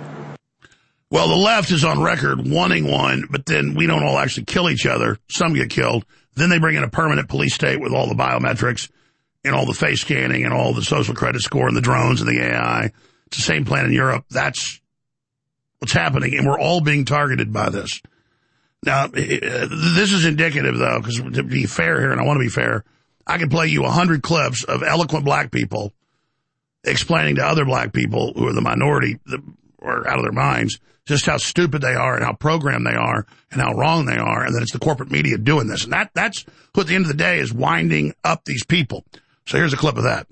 Well, the left is on record wanting one, but then we don't all actually kill each other. Some get killed. Then they bring in a permanent police state with all the biometrics and all the face scanning and all the social credit score and the drones and the AI. It's the same plan in Europe. That's what's happening, and we're all being targeted by this. Now, this is indicative, though, because to be fair here, and I want to be fair, I can play you 100 clips of eloquent black people explaining to other black people who are the minority or out of their minds just how stupid they are and how programmed they are and how wrong they are, and that it's the corporate media doing this. And that's who at the end of the day is winding up these people. So here's a clip of that.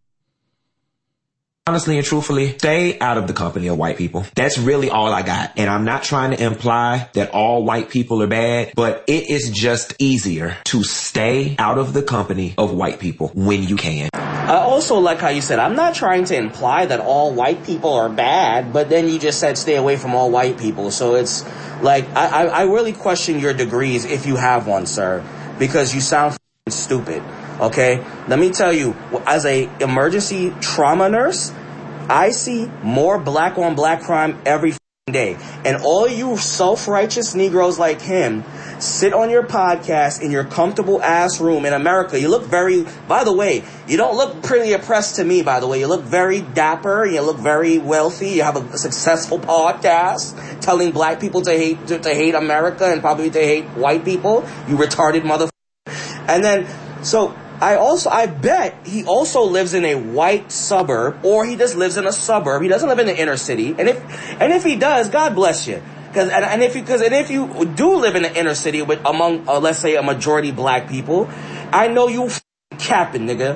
Honestly and truthfully, stay out of the company of white people. That's really all I got. And I'm not trying to imply that all white people are bad, but it is just easier to stay out of the company of white people when you can. I also like how you said, I'm not trying to imply that all white people are bad, but then you just said stay away from all white people. So it's like, I really question your degrees if you have one, sir, because you sound stupid. Okay, let me tell you, as a emergency trauma nurse, I see more black on black crime every day. And all you self-righteous Negroes like him sit on your podcast in your comfortable ass room in America. You look by the way, you don't look pretty oppressed to me, by the way. You look very dapper. You look very wealthy. You have a successful podcast telling black people to hate America and probably to hate white people. You retarded motherfucker. And then, so I bet he also lives in a white suburb, or he just lives in a suburb. He doesn't live in the inner city. And if he does, God bless you. And if you do live in the inner city among let's say a majority black people, I know you capping, nigga,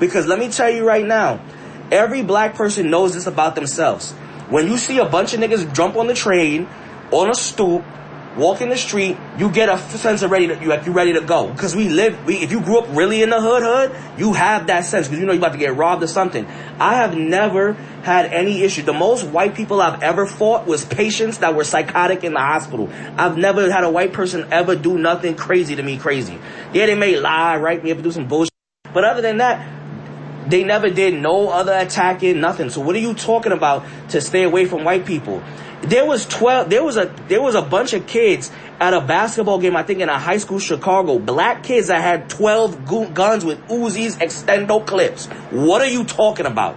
Because let me tell you right now, every black person knows this about themselves. When you see a bunch of niggas jump on the train, on a stoop, walk in the street, you get a sense of you ready to go. Because if you grew up really in the hood, you have that sense because you know you're about to get robbed or something. I have never had any issue. The most white people I've ever fought was patients that were psychotic in the hospital. I've never had a white person ever do nothing crazy to me crazy. Yeah, they may lie, write me up, and do some bullshit. But other than that, they never did no other attacking, nothing. So what are you talking about to stay away from white people? There was a bunch of kids at a basketball game, I think in a high school Chicago, black kids that had 12 guns with Uzis, extendo clips. What are you talking about?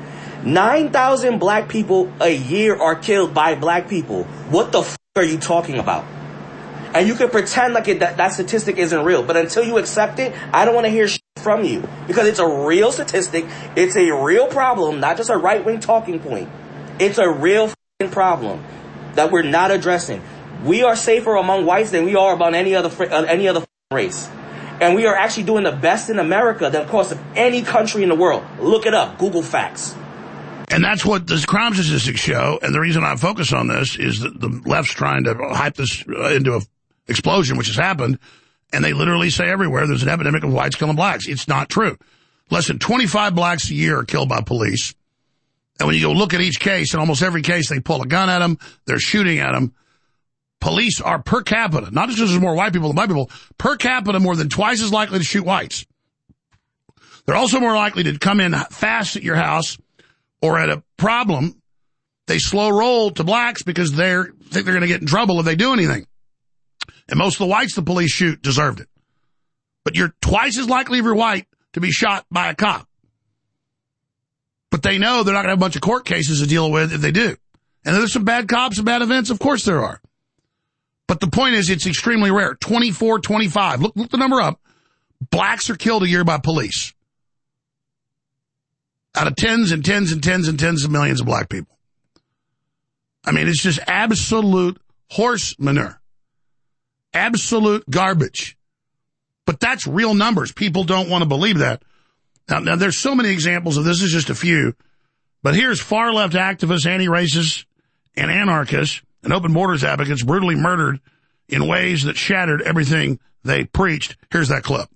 9,000 black people a year are killed by black people. What the are you talking about? And you can pretend like that statistic isn't real, but until you accept it, I don't want to hear shit from you because it's a real statistic. It's a real problem, not just a right-wing talking point. It's a real problem that we're not addressing. We are safer among whites than we are among any other race. And we are actually doing the best in America than, of course, of any country in the world. Look it up. Google facts. And that's what the crime statistics show. And the reason I focus on this is that the left's trying to hype this into an explosion, which has happened. And they literally say everywhere there's an epidemic of whites killing blacks. It's not true. Less than 25 blacks a year are killed by police. And when you go look at each case, in almost every case, they pull a gun at them, they're shooting at them. Police are per capita, not just because there's more white people than black people, per capita more than twice as likely to shoot whites. They're also more likely to come in fast at your house or at a problem. They slow roll to blacks because they think they're going to get in trouble if they do anything. And most of the whites the police shoot deserved it. But you're twice as likely if you're white to be shot by a cop. But they know they're not going to have a bunch of court cases to deal with if they do. And there's some bad cops and bad events. Of course there are. But the point is it's extremely rare. 24, 25. Look the number up. Blacks are killed a year by police. Out of tens and tens and tens and tens of millions of black people. I mean, it's just absolute horse manure. Absolute garbage. But that's real numbers. People don't want to believe that. Now, there's so many examples of this. Is just a few. But here's far-left activists, anti-racists, and anarchists, and open borders advocates brutally murdered in ways that shattered everything they preached. Here's that clip.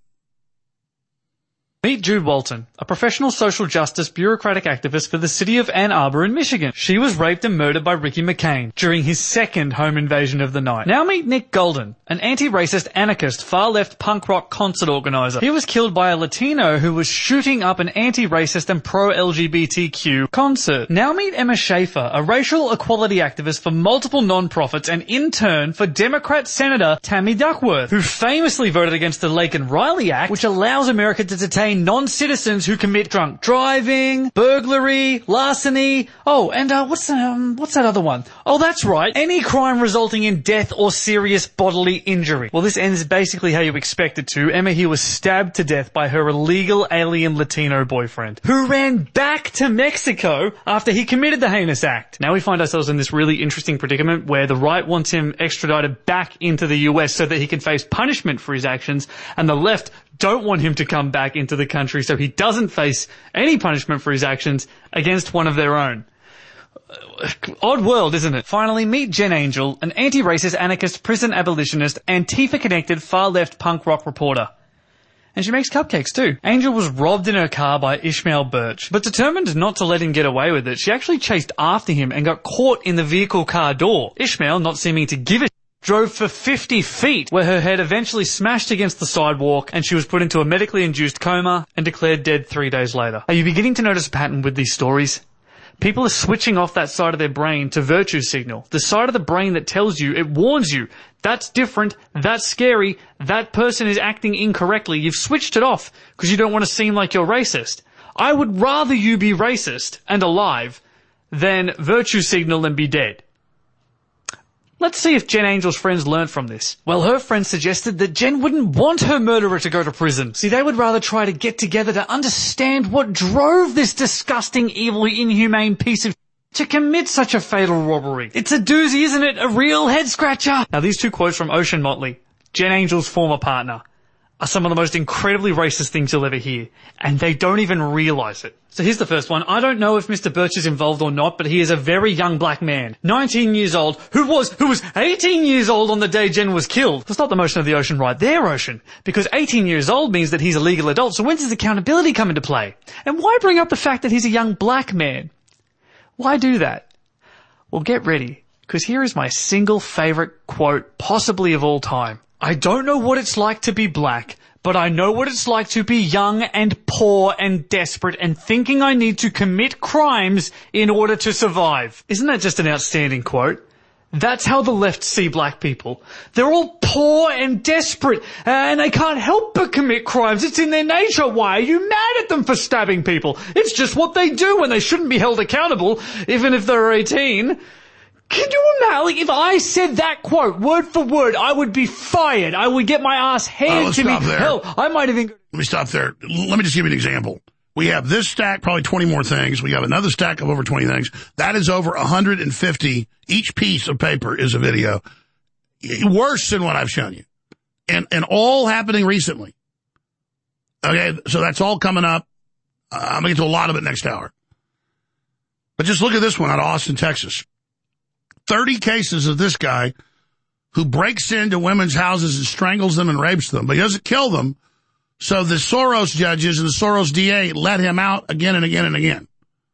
Meet Jude Walton, a professional social justice bureaucratic activist for the city of Ann Arbor in Michigan. She was raped and murdered by Ricky McCain during his second home invasion of the night. Now meet Nick Golden, an anti-racist anarchist far-left punk rock concert organizer. He was killed by a Latino who was shooting up an anti-racist and pro-LGBTQ concert. Now meet Emma Schaefer, a racial equality activist for multiple non-profits and intern for Democrat Senator Tammy Duckworth, who famously voted against the Laken-Riley Act, which allows America to detain non-citizens who commit drunk driving, burglary, larceny. Oh, and what's that other one? Oh, that's right. Any crime resulting in death or serious bodily injury. Well, this ends basically how you expect it to. Emma here was stabbed to death by her illegal alien Latino boyfriend, who ran back to Mexico after he committed the heinous act. Now we find ourselves in this really interesting predicament where the right wants him extradited back into the US so that he can face punishment for his actions, and the left don't want him to come back into the country so he doesn't face any punishment for his actions against one of their own. Odd world, isn't it? Finally, meet Jen Angel, an anti-racist, anarchist, prison abolitionist, Antifa-connected, far-left punk rock reporter. And she makes cupcakes too. Angel was robbed in her car by Ishmael Birch, but determined not to let him get away with it, she actually chased after him and got caught in the vehicle car door. Ishmael, not seeming to give a drove for 50 feet, where her head eventually smashed against the sidewalk and she was put into a medically induced coma and declared dead 3 days later. Are you beginning to notice a pattern with these stories? People are switching off that side of their brain to virtue signal. The side of the brain that tells you, it warns you, that's different, that's scary, that person is acting incorrectly. You've switched it off because you don't want to seem like you're racist. I would rather you be racist and alive than virtue signal and be dead. Let's see if Jen Angel's friends learned from this. Well, her friends suggested that Jen wouldn't want her murderer to go to prison. See, they would rather try to get together to understand what drove this disgusting, evil, inhumane piece of to commit such a fatal robbery. It's a doozy, isn't it? A real head-scratcher. Now, these two quotes from Ocean Motley, Jen Angel's former partner. are some of the most incredibly racist things you'll ever hear, and they don't even realize it. So here's the first one. I don't know if Mr. Birch is involved or not, but he is a very young black man, 19 years old, who was 18 years old on the day Jen was killed. Stop the motion of the ocean right there, Ocean, because 18 years old means that he's a legal adult, so when does accountability come into play? And why bring up the fact that he's a young black man? Why do that? Well, get ready, because here is my single favorite quote possibly of all time. I don't know what it's like to be black, but I know what it's like to be young and poor and desperate and thinking I need to commit crimes in order to survive. Isn't that just an outstanding quote? That's how the left see black people. They're all poor and desperate, and they can't help but commit crimes. It's in their nature. Why are you mad at them for stabbing people? It's just what they do when they shouldn't be held accountable, even if they're 18. Can you imagine, like, if I said that quote, word for word, I would be fired. I would get my ass handed to me. Hell, I might even... Let me stop there. Let me just give you an example. We have this stack, probably 20 more things. We have another stack of over 20 things. That is over 150. Each piece of paper is a video. Worse than what I've shown you. And all happening recently. Okay, so that's all coming up. I'm going to get to a lot of it next hour. But just look at this one out of Austin, Texas. 30 cases of this guy who breaks into women's houses and strangles them and rapes them, but he doesn't kill them. So the Soros judges and the Soros DA let him out again and again and again.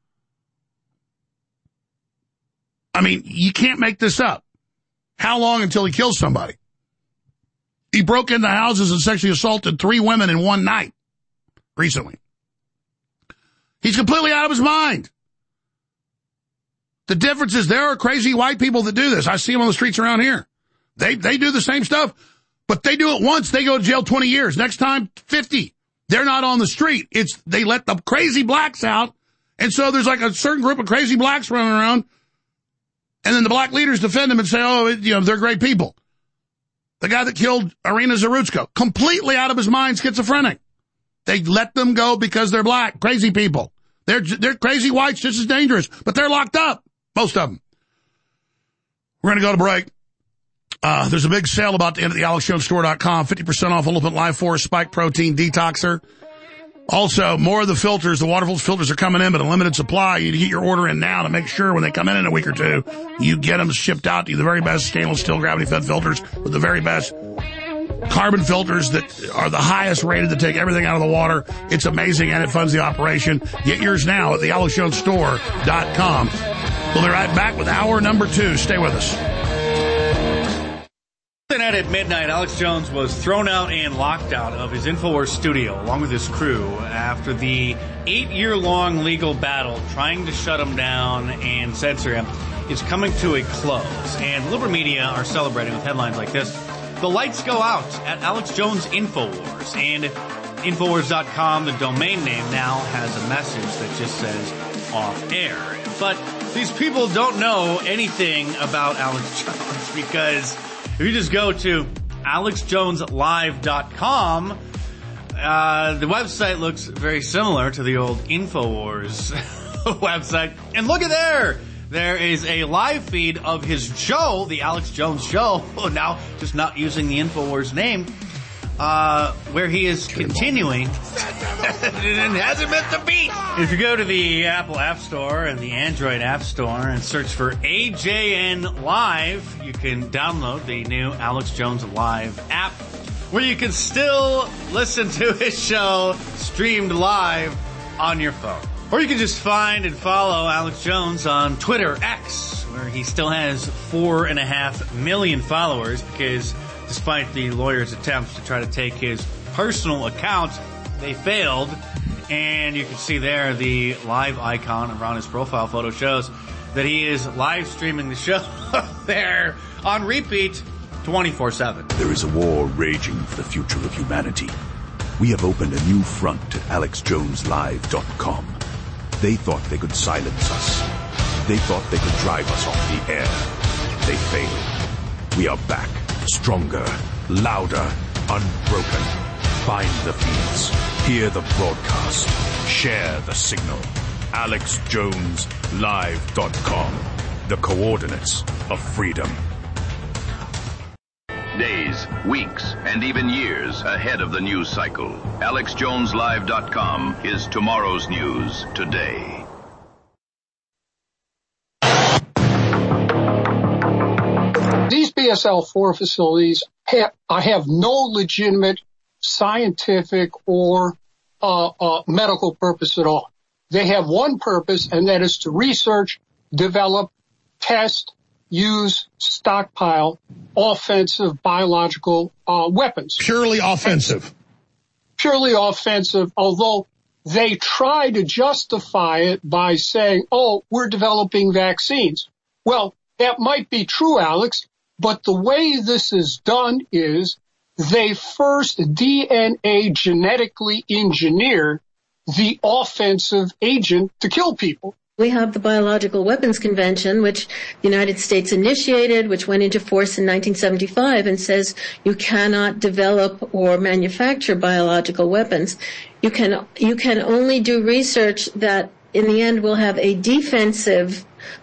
I mean, you can't make this up. How long until he kills somebody? He broke into houses and sexually assaulted 3 women in one night recently. He's completely out of his mind. The difference is there are crazy white people that do this. I see them on the streets around here. They do the same stuff, but they do it once. They go to jail 20 years. Next time, 50. They're not on the street. They let the crazy blacks out. And so there's like a certain group of crazy blacks running around. And then the black leaders defend them and say, oh, they're great people. The guy that killed Irina Zarutsko, completely out of his mind, schizophrenic. They let them go because they're black. Crazy people. They're crazy whites, just as dangerous, but they're locked up. Most of them. We're going to go to break. There's a big sale about to end at the AlexJonesStore.com. 50% off Olympic Life Force Spike Protein Detoxer. Also, more of the filters, the waterfall filters are coming in, but a limited supply. You need to get your order in now to make sure when they come in a week or two, you get them shipped out to you. The very best stainless steel gravity-fed filters with the very best carbon filters that are the highest rated to take everything out of the water. It's amazing, and it funds the operation. Get yours now at the AlexJonesStore.com. We'll be right back with hour number 2. Stay with us. Night at midnight, Alex Jones was thrown out and locked out of his InfoWars studio along with his crew after the 8-year-long legal battle trying to shut him down and censor him is coming to a close. And liberal media are celebrating with headlines like this. The lights go out at Alex Jones InfoWars. And Infowars.com, the domain name, now has a message that just says off air. But these people don't know anything about Alex Jones because if you just go to AlexJonesLive.com, the website looks very similar to the old InfoWars website. And look at there! There is a live feed of his show, the Alex Jones Show, now just not using the InfoWars name, where he is continuing and hasn't missed a beat. If you go to the Apple App Store and the Android App Store and search for AJN Live, you can download the new Alex Jones Live app, where you can still listen to his show streamed live on your phone. Or you can just find and follow Alex Jones on Twitter X, where he still has 4.5 million followers because despite the lawyer's attempts to try to take his personal account, they failed. And you can see there the live icon around his profile photo shows that he is live streaming the show there on repeat 24/7. There is a war raging for the future of humanity. We have opened a new front at AlexJonesLive.com. They thought they could silence us. They thought they could drive us off the air. They failed. We are back. Stronger, louder, unbroken. Find the feeds. Hear the broadcast. Share the signal. AlexJonesLive.com. The coordinates of freedom. Days, weeks, and even years ahead of the news cycle. AlexJonesLive.com is tomorrow's news today. These BSL-4 facilities have no legitimate scientific or medical purpose at all. They have one purpose, and that is to research, develop, test, use, stockpile offensive biological weapons. Purely offensive. Purely offensive, although they try to justify it by saying, oh, we're developing vaccines. Well, that might be true, Alex, but the way this is done is they first DNA genetically engineer the offensive agent to kill people. We have the Biological Weapons Convention, which the United States initiated, which went into force in 1975 and says you cannot develop or manufacture biological weapons. You can only do research that in the end will have a defensive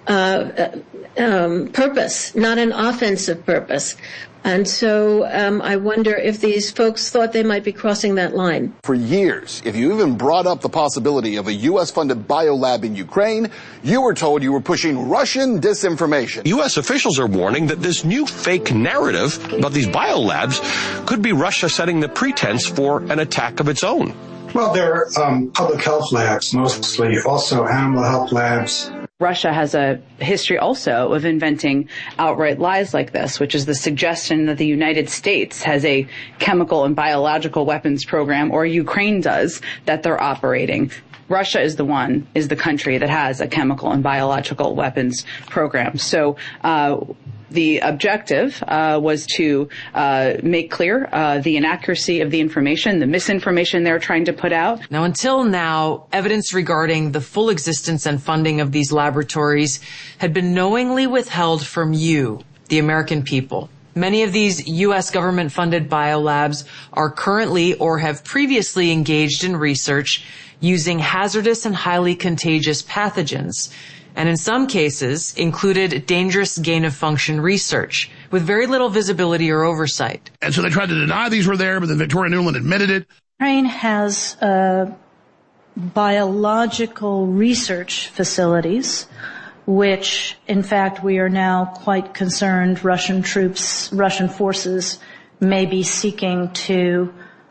purpose, not an offensive purpose. And so I wonder if these folks thought they might be crossing that line. For years, if you even brought up the possibility of a U.S.-funded biolab in Ukraine, you were told you were pushing Russian disinformation. U.S. officials are warning that this new fake narrative about these biolabs could be Russia setting the pretense for an attack of its own. Well, they're public health labs mostly, also animal health labs. Russia has a history also of inventing outright lies like this, which is the suggestion that the United States has a chemical and biological weapons program, or Ukraine does, that they're operating. Russia is the country that has a chemical and biological weapons program. So, the objective was to make clear the inaccuracy of the information, the misinformation they're trying to put out. Now, until now, evidence regarding the full existence and funding of these laboratories had been knowingly withheld from you, the American people. Many of these U.S. government-funded biolabs are currently or have previously engaged in research using hazardous and highly contagious pathogens, and in some cases included dangerous gain-of-function research with very little visibility or oversight. And so they tried to deny these were there, but then Victoria Nuland admitted it. Ukraine has biological research facilities, which, in fact, we are now quite concerned Russian forces may be seeking to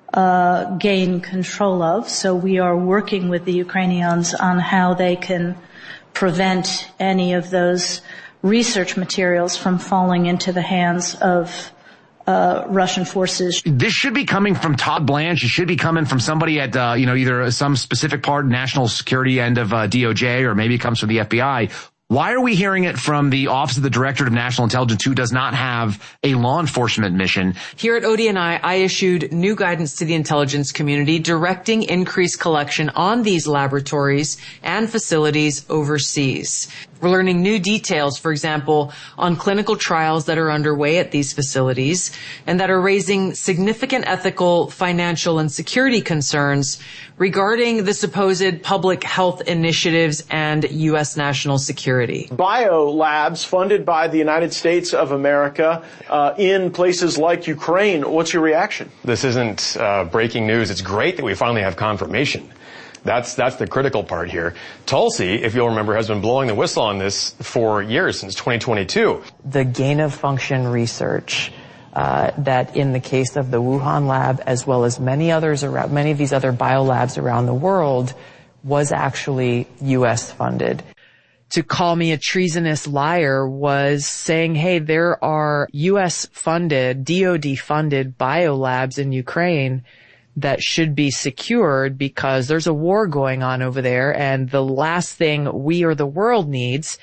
gain control of. So we are working with the Ukrainians on how they can prevent any of those research materials from falling into the hands of Russian forces. This should be coming from Todd Blanche. It should be coming from somebody at, either some specific part, national security end of DOJ, or maybe it comes from the FBI. Why are we hearing it from the Office of the Director of National Intelligence, who does not have a law enforcement mission? Here at ODNI, I issued new guidance to the intelligence community directing increased collection on these laboratories and facilities overseas. We're learning new details, for example, on clinical trials that are underway at these facilities and that are raising significant ethical, financial, and security concerns regarding the supposed public health initiatives and U.S. national security. Biolabs funded by the United States of America in places like Ukraine. What's your reaction? This isn't breaking news. It's great that we finally have confirmation. That's the critical part here. Tulsi, if you'll remember, has been blowing the whistle on this for years, since 2022. The gain-of-function research that in the case of the Wuhan lab, as well as many of these other biolabs around the world, was actually U.S. funded. To call me a treasonous liar was saying, hey, there are U.S. funded, DOD funded biolabs in Ukraine that should be secured because there's a war going on over there, and the last thing we or the world needs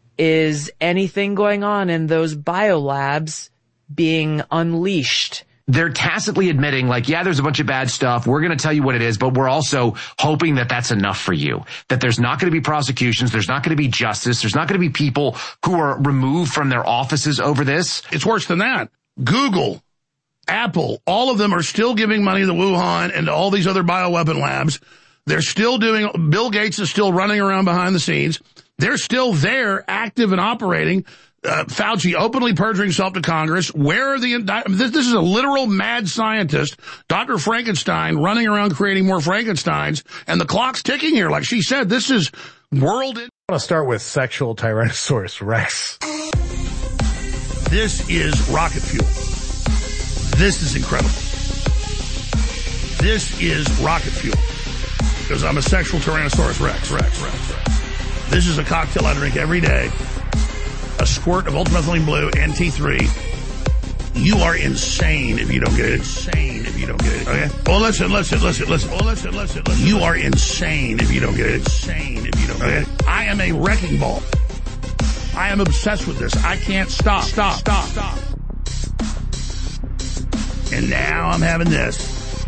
is anything going on in those biolabs being unleashed. They're tacitly admitting, there's a bunch of bad stuff. We're going to tell you what it is, but we're also hoping that that's enough for you. That there's not going to be prosecutions. There's not going to be justice. There's not going to be people who are removed from their offices over this. It's worse than that. Google, Apple, all of them are still giving money to Wuhan and to all these other bioweapon labs. They're still Bill Gates is still running around behind the scenes. They're still there, active and operating. Fauci openly perjuring himself to Congress. Where are the indictments? This is a literal mad scientist, Dr. Frankenstein, running around creating more Frankensteins, and the clock's ticking here. Like she said, this is world. I want to start with sexual Tyrannosaurus Rex. This is rocket fuel. This is incredible. This is rocket fuel. Because I'm a sexual Tyrannosaurus Rex. This is a cocktail I drink every day. A squirt of ultramethylene blue and T3. You are insane if you don't get it. Insane if you don't get it. Okay? Well, listen. Well, listen. You are insane if you don't get it. Insane if you don't get it. I am a wrecking ball. I am obsessed with this. I can't stop. And now I'm having this.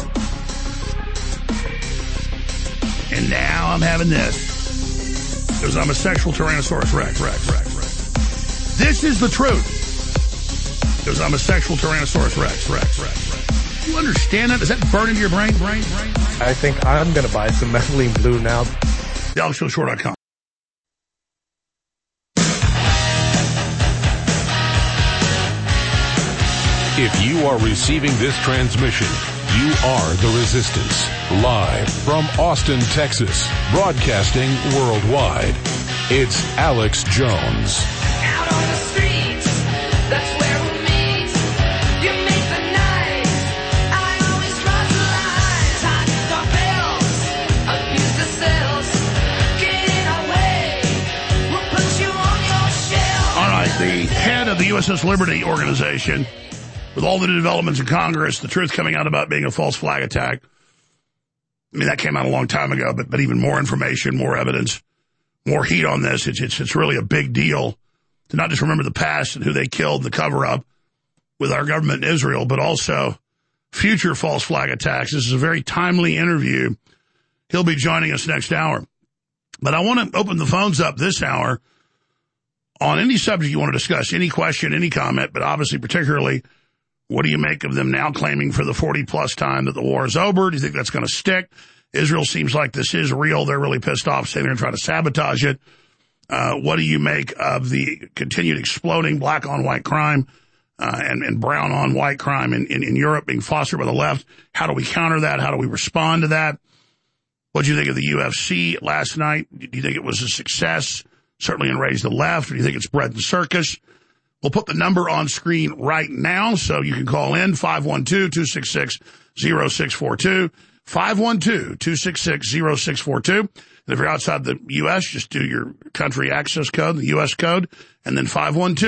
And now I'm having this. Because I'm a sexual Tyrannosaurus Rex. This is the truth. Because I'm a sexual Tyrannosaurus Rex. You understand that? Does that burn into your brain? I think I'm going to buy some methylene blue now. TheAlexJonesShow.com. If you are receiving this transmission, you are the Resistance. Live from Austin, Texas, broadcasting worldwide. It's Alex Jones. Out on the streets, that's where we meet. You make the night, I always cross the line. Tighten our belts, abuse the cells. Get in our way, we'll put you on your shelf. All right, the head of the USS Liberty organization, with all the new developments in Congress, the truth coming out about being a false flag attack. I mean, that came out a long time ago, but even more information, more evidence, more heat on this. It's really a big deal to not just remember the past and who they killed, the cover-up with our government in Israel, but also future false flag attacks. This is a very timely interview. He'll be joining us next hour. But I want to open the phones up this hour on any subject you want to discuss, any question, any comment, but obviously particularly, what do you make of them now claiming for the 40-plus time that the war is over? Do you think that's going to stick? Israel seems like this is real. They're really pissed off, saying they're going to try to sabotage it. What do you make of the continued exploding black-on-white crime and brown-on-white crime in Europe being fostered by the left? How do we counter that? How do we respond to that? What do you think of the UFC last night? Do you think it was a success? Certainly enraged the left. Or do you think it's bread and circus? We'll put the number on screen right now, so you can call in 512-266-0642, 512-266-0642. And if you're outside the U.S., just do your country access code, the U.S. code, and then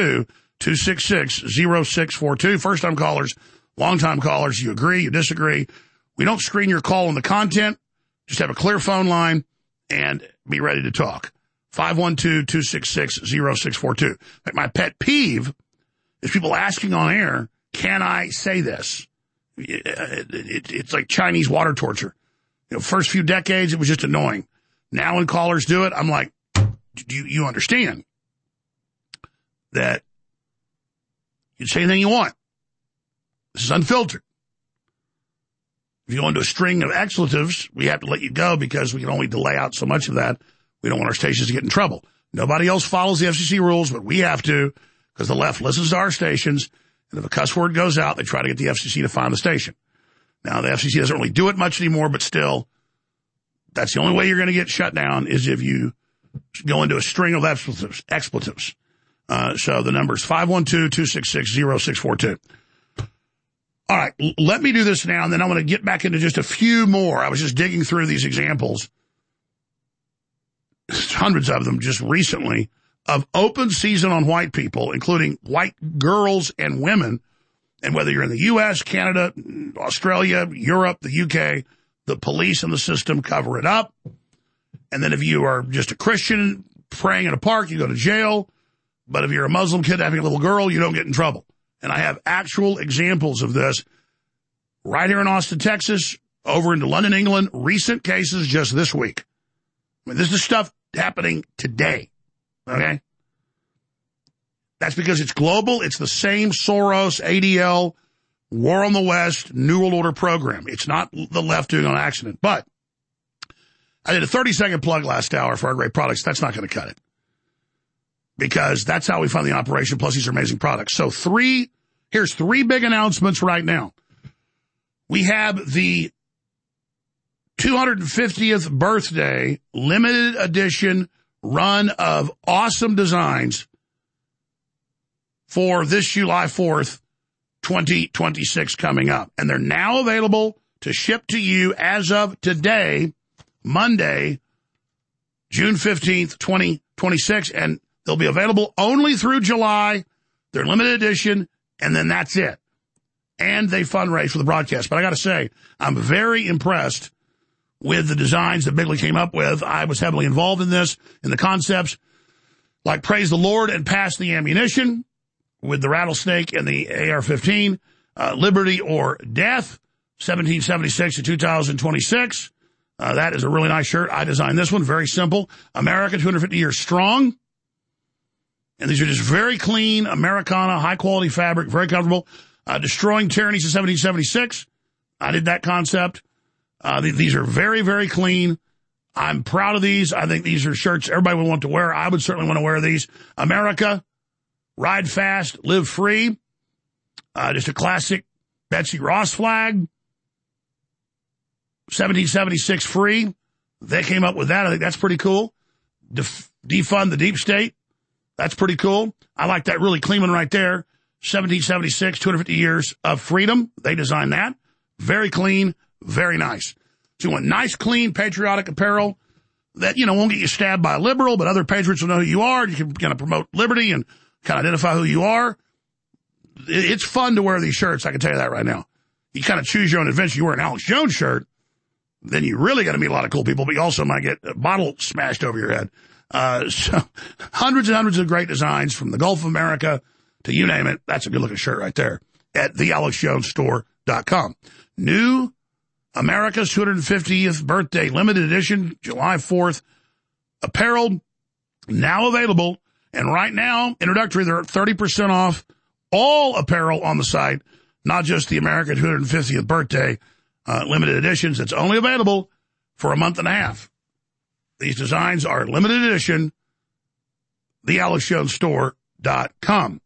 512-266-0642. First-time callers, long-time callers, you agree, you disagree. We don't screen your call on the content. Just have a clear phone line and be ready to talk. 512-266-0642. My pet peeve is people asking on air, can I say this? It's like Chinese water torture. First few decades, it was just annoying. Now when callers do it, I'm like, do you understand that you can say anything you want? This is unfiltered. If you go into a string of expletives, we have to let you go because we can only delay out so much of that. We don't want our stations to get in trouble. Nobody else follows the FCC rules, but we have to because the left listens to our stations, and if a cuss word goes out, they try to get the FCC to find the station. Now, the FCC doesn't really do it much anymore, but still, that's the only way you're going to get shut down is if you go into a string of expletives. So the number is 512-266-0642. All right, let me do this now, and then I'm going to get back into just a few more. I was just digging through these examples, hundreds of them just recently, of open season on white people, including white girls and women. And whether you're in the U.S., Canada, Australia, Europe, the U.K., the police and the system cover it up. And then if you are just a Christian praying in a park, you go to jail. But if you're a Muslim kidnapping a little girl, you don't get in trouble. And I have actual examples of this right here in Austin, Texas, over into London, England, recent cases just this week. I mean, this is stuff happening today, okay? That's because it's global. It's the same Soros, ADL, War on the West, New World Order program. It's not the left doing it on accident. But I did a 30-second plug last hour for our great products. That's not going to cut it. because that's how we fund the operation, plus these are amazing products. So here's three big announcements right now. We have the 250th birthday limited edition run of awesome designs for this July 4th, 2026 coming up. And they're now available to ship to you as of today, Monday, June 15th, 2026. And they'll be available only through July. They're limited edition, and then that's it. And they fundraise for the broadcast. But I got to say, I'm very impressed with the designs that Bigley came up with. I was heavily involved in this, in the concepts like Praise the Lord and Pass the Ammunition with the Rattlesnake and the AR-15, Liberty or Death, 1776 to 2026. That is a really nice shirt. I designed this one, very simple. America 250 years strong. And these are just very clean, Americana, high-quality fabric, very comfortable. Destroying Tyranny since 1776. I did that concept. These are very, very clean. I'm proud of these. I think these are shirts everybody would want to wear. I would certainly want to wear these. America, Ride Fast, Live Free. Just a classic Betsy Ross flag. 1776 free. They came up with that. I think that's pretty cool. Defund the deep state. That's pretty cool. I like that really clean one right there. 1776, 250 years of freedom. They designed that. Very clean, very nice. So you want nice, clean, patriotic apparel that, won't get you stabbed by a liberal, but other patriots will know who you are. You can kind of promote liberty and kind of identify who you are. It's fun to wear these shirts, I can tell you that right now. You kind of choose your own adventure. You wear an Alex Jones shirt, then you really got to meet a lot of cool people, but you also might get a bottle smashed over your head. So hundreds and hundreds of great designs from the Gulf of America to you name it. That's a good looking shirt right there at thealexjonesstore.com. New America's 250th birthday limited edition, July 4th apparel, now available. And right now, introductory, they're at 30% off all apparel on the site, not just the America 250th birthday limited editions. It's only available for a month and a half. These designs are limited edition, thealexjonesstore.com.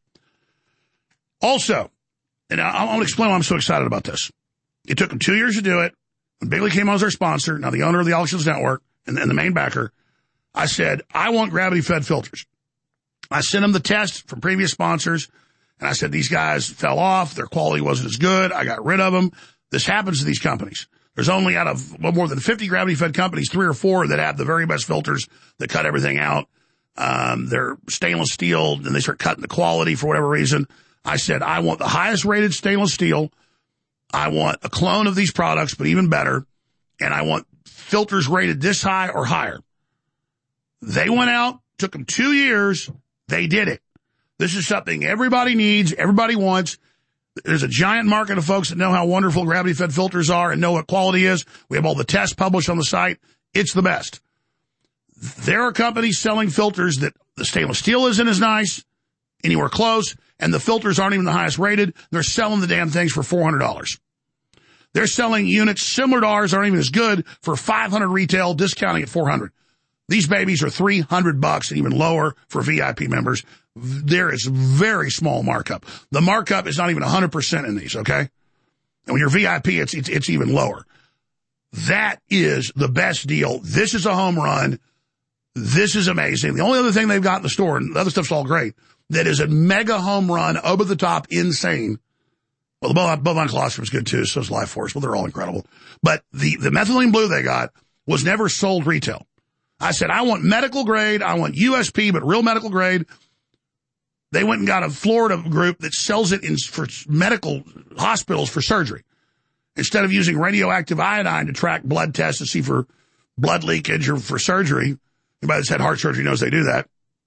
Also, and I want to explain why I'm so excited about this. It took them 2 years to do it. When Bigley came on as our sponsor, now the owner of the Alex Jones Network and the main backer, I said, I want gravity-fed filters. I sent them the test from previous sponsors, and I said, these guys fell off. Their quality wasn't as good. I got rid of them. This happens to these companies. There's only out of more than 50 gravity-fed companies, 3 or 4 that have the very best filters that cut everything out. They're stainless steel, and they start cutting the quality for whatever reason. I said, I want the highest rated stainless steel. I want a clone of these products, but even better. And I want filters rated this high or higher. They went out, took them 2 years. They did it. This is something everybody needs, everybody wants. There's a giant market of folks that know how wonderful gravity-fed filters are and know what quality is. We have all the tests published on the site. It's the best. There are companies selling filters that the stainless steel isn't as nice, anywhere close, and the filters aren't even the highest rated. They're selling the damn things for $400. They're selling units similar to ours, aren't even as good, for $500 retail, discounting at $400. These babies are $300 and even lower for VIP members. There is very small markup. The markup is not even 100% in these, okay? And when you're VIP, it's even lower. That is the best deal. This is a home run. This is amazing. The only other thing they've got in the store, and the other stuff's all great, that is a mega home run, over the top, insane. Well, the bovine colostrum is good too, so is Life Force. Well, they're all incredible. But the methylene blue they got was never sold retail. I said, I want medical grade. I want USP, but real medical grade. They went and got a Florida group that sells it for medical hospitals for surgery. Instead of using radioactive iodine to track blood tests to see for blood leakage or for surgery. Anybody that's had heart surgery knows they do that.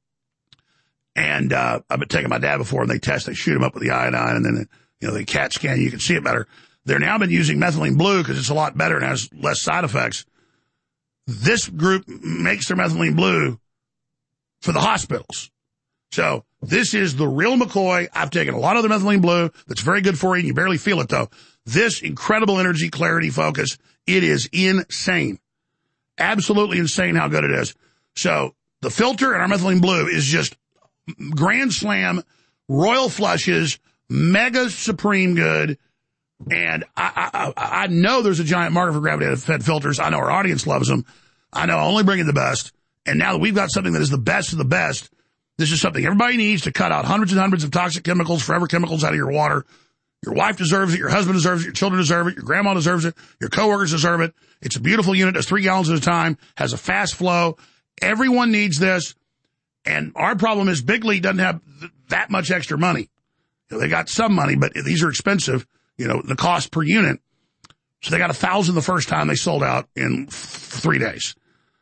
And I've been taking my dad before, and they shoot him up with the iodine, and then they CAT scan. You can see it better. They're now been using methylene blue because it's a lot better and has less side effects. This group makes their methylene blue for the hospitals. So this is the real McCoy. I've taken a lot of the methylene blue that's very good for you, and you barely feel it, though. This incredible energy, clarity, focus, it is insane. Absolutely insane how good it is. So the filter and our methylene blue is just Grand Slam, Royal Flushes, Mega Supreme Good, and I know there's a giant market for gravity-fed filters. I know our audience loves them. I know I only bring in the best. And now that we've got something that is the best of the best, this is something everybody needs to cut out hundreds and hundreds of toxic chemicals, forever chemicals out of your water. Your wife deserves it. Your husband deserves it. Your children deserve it. Your grandma deserves it. Your coworkers deserve it. It's a beautiful unit. Does 3 gallons at a time. Has a fast flow. Everyone needs this. And our problem is Bigley doesn't have that much extra money. You know, they got some money, but these are expensive, you know, the cost per unit. So they got 1,000 the first time they sold out in 3 days.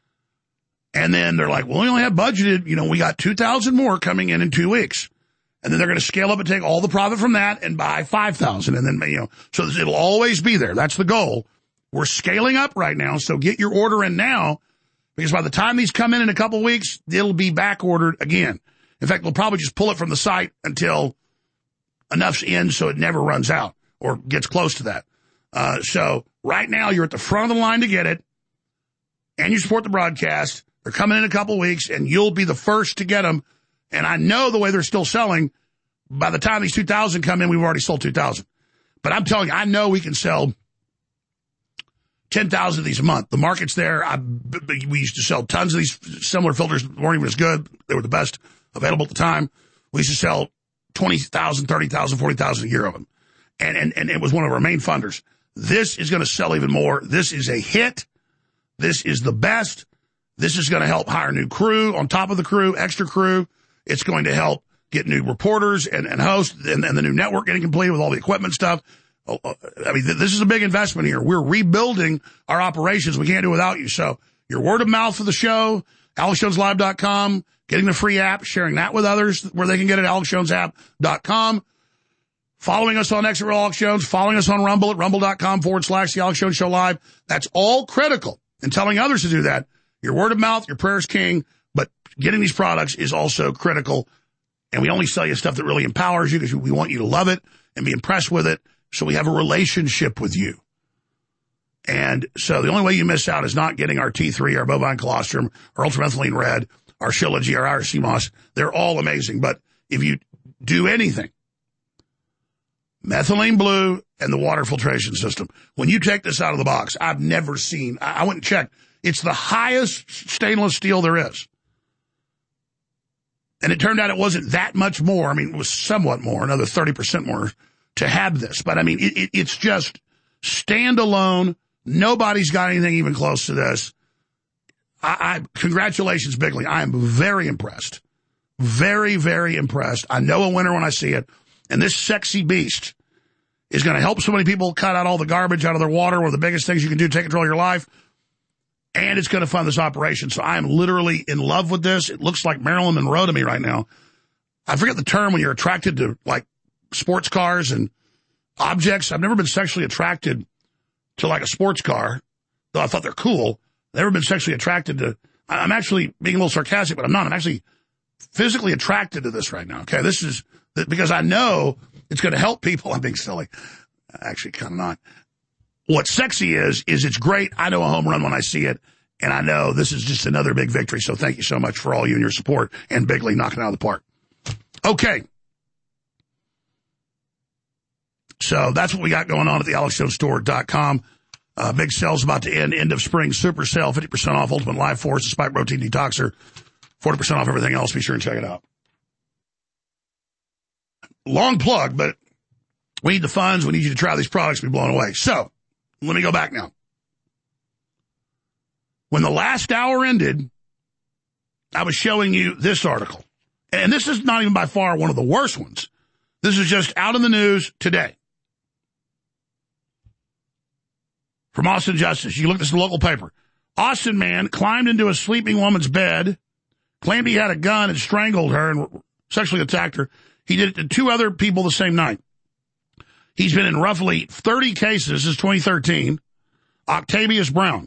And then they're like, well, we only have budgeted, you know, we got 2,000 more coming in 2 weeks. And then they're going to scale up and take all the profit from that and buy 5,000. And then, you know, so it'll always be there. That's the goal. We're scaling up right now. So get your order in now, because by the time these come in a couple of weeks, it'll be back ordered again. In fact, we'll probably just pull it from the site until enough's in so it never runs out or gets close to that. So right now you're at the front of the line to get it, and you support the broadcast. They're coming in a couple of weeks, and you'll be the first to get them. And I know the way they're still selling, by the time these 2,000 come in, we've already sold 2,000. But I'm telling you, I know we can sell 10,000 of these a month. The market's there. We used to sell tons of these similar filters that weren't even as good. They were the best available at the time. We used to sell 20,000, 30,000, 40,000 a year of them. And it was one of our main funders. This is going to sell even more. This is a hit. This is the best. This is going to help hire new crew on top of the crew, extra crew. It's going to help get new reporters and hosts and the new network getting completed with all the equipment stuff. I mean, this is a big investment here. We're rebuilding our operations. We can't do it without you. So your word of mouth for the show, AlexJonesLive.com, getting the free app, sharing that with others where they can get it at AlexJonesApp.com. Following us on X at Real Alex Jones, following us on Rumble at rumble.com/The Alex Jones Show Live. That's all critical. And telling others to do that. Your word of mouth, your prayer is king, but getting these products is also critical. And we only sell you stuff that really empowers you because we want you to love it and be impressed with it. So we have a relationship with you. And so the only way you miss out is not getting our T3, our bovine colostrum, our ultramethylene red, our Shilajit, our Irish sea moss. They're all amazing. But if you do anything, methylene blue and the water filtration system, when you take this out of the box, I've never seen, I went and checked. It's the highest stainless steel there is. And it turned out it wasn't that much more. I mean, it was somewhat more, another 30% more to have this. But I mean, it's just standalone. Nobody's got anything even close to this. Congratulations, Bigley. I am very impressed. Very, very impressed. I know a winner when I see it. And this sexy beast is going to help so many people cut out all the garbage out of their water. One of the biggest things you can do to take control of your life. And it's going to fund this operation. So I am literally in love with this. It looks like Marilyn Monroe to me right now. I forget the term when you're attracted to, like, sports cars and objects. I've never been sexually attracted to, like, a sports car, though I thought they're cool. Never been sexually attracted to, I'm actually being a little sarcastic, but I'm not. I'm actually physically attracted to this right now. Okay. This is because I know it's going to help people. I'm being silly. Actually, kind of not. What's sexy is it's great. I know a home run when I see it, and I know this is just another big victory. So thank you so much for all you and your support, and Bigley knocking it out of the park. Okay. So that's what we got going on at the AlexJonesStore.com. Big sale's about to end of spring super sale, 50% off Ultimate Life Force, the Spike Protein Detoxer, 40% off everything else. Be sure and check it out. Long plug, but we need the funds. We need you to try these products and be blown away. So let me go back now. When the last hour ended, I was showing you this article. And this is not even by far one of the worst ones. This is just out in the news today. From Austin Justice. You look at this in the local paper. Austin man climbed into a sleeping woman's bed, claimed he had a gun and strangled her and sexually attacked her. He did it to 2 other people the same night. He's been in roughly 30 cases since 2013. Octavius Brown.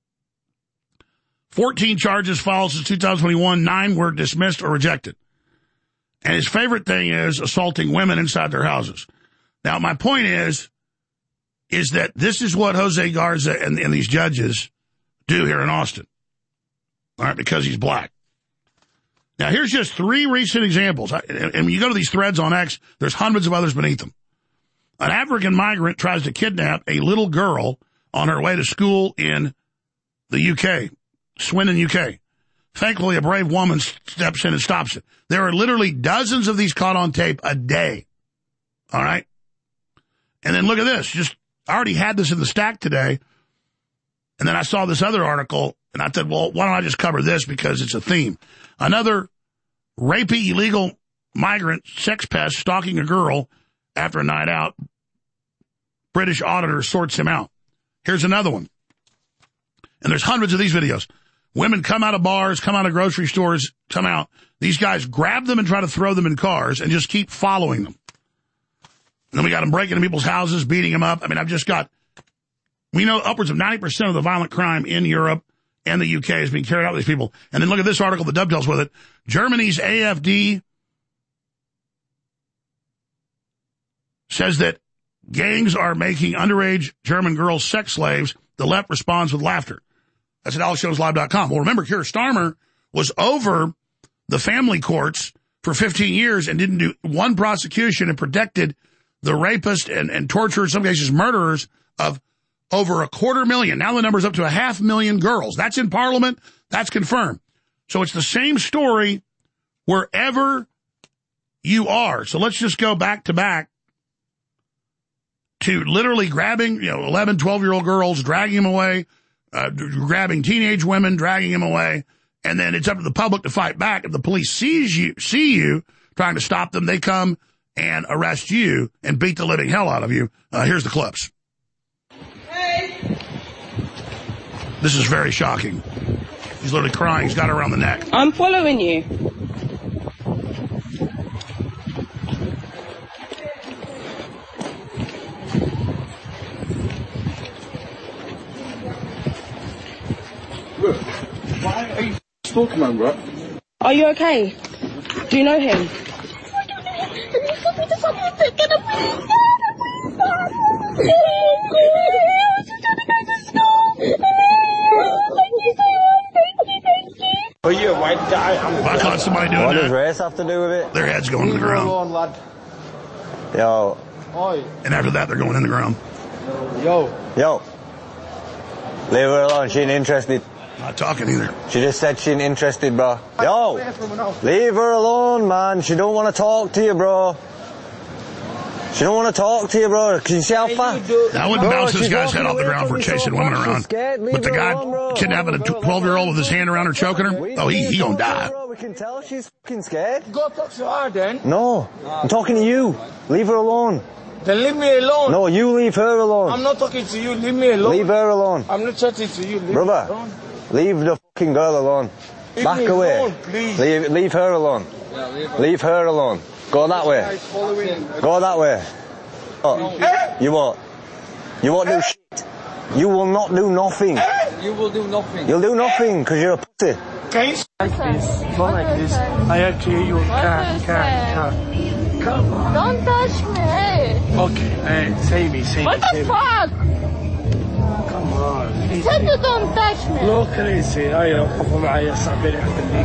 14 charges filed since 2021. 9 were dismissed or rejected. And his favorite thing is assaulting women inside their houses. Now, my point is that this is what Jose Garza and these judges do here in Austin. All right, because he's black. Now, here's just 3 recent examples. And when you go to these threads on X, there's hundreds of others beneath them. An African migrant tries to kidnap a little girl on her way to school in the UK, Swindon, UK. Thankfully, a brave woman steps in and stops it. There are literally dozens of these caught on tape a day. All right? And then look at this. I already had this in the stack today. And then I saw this other article, and I said, well, why don't I just cover this because it's a theme. Another rapey illegal migrant sex pest stalking a girl after a night out. British auditor sorts him out. Here's another one. And there's hundreds of these videos. Women come out of bars, come out of grocery stores, come out. These guys grab them and try to throw them in cars and just keep following them. And then we got them breaking into people's houses, beating them up. I mean, we know upwards of 90% of the violent crime in Europe and the UK is being carried out with these people. And then look at this article that dovetails with it. Germany's AfD says that gangs are making underage German girls sex slaves. The left responds with laughter. That's at AlexJonesLive.com. Well, remember, Keir Starmer was over the family courts for 15 years and didn't do one prosecution and protected the rapist and torturers, in some cases murderers, of over 250,000. Now the number's up to 500,000 girls. That's in Parliament. That's confirmed. So it's the same story wherever you are. So let's just go back to back to literally grabbing, 11, 12-year-old girls, dragging them away, grabbing teenage women, dragging them away, and then it's up to the public to fight back. If the police see you trying to stop them, they come and arrest you and beat the living hell out of you. Here's the clips. Hey. This is very shocking. He's literally crying. He's got her around the neck. I'm following you. Why are you stalking man, bro? Are you okay? Do you know him? Are you a white guy? If I caught somebody doing what that, does race have to do with it? Their head's going to the ground. Alone, lad. Yo. Oi. And after that, they're going in the ground. Yo. Leave her alone. She ain't interested. Not talking either. She just said she ain't interested, bro. Yo. Leave her alone, man. She don't want to talk to you, bro. She don't want to talk to you, bro. Can you see how fast? I wouldn't bounce this guy's head off the ground for chasing women around. But the guy kidnapping a 12-year-old with his hand around her, choking her, oh, he gonna die. We can tell she's fucking scared. Go talk to her then. No. I'm talking to you. Leave her alone. Then leave me alone. No, you leave her alone. I'm not talking to you. Leave me alone. Leave her alone. I'm not chatting to you. Leave Brother, me alone. leave the fucking girl alone. Leave Back me away. alone, please. Leave her alone. Yeah, leave her alone. Go that way. Go that way. Oh, you what? You won't do shit. You will not do nothing. You will do nothing. You'll do nothing because you're a pussy. Can you like this? Not like this. I have to hear you. Can't. Come on. Don't touch me. Okay, hey, save me. What the fuck? Come on. Said you don't touch me. Look crazy. هاي وقفوا معي صعبين يخليك.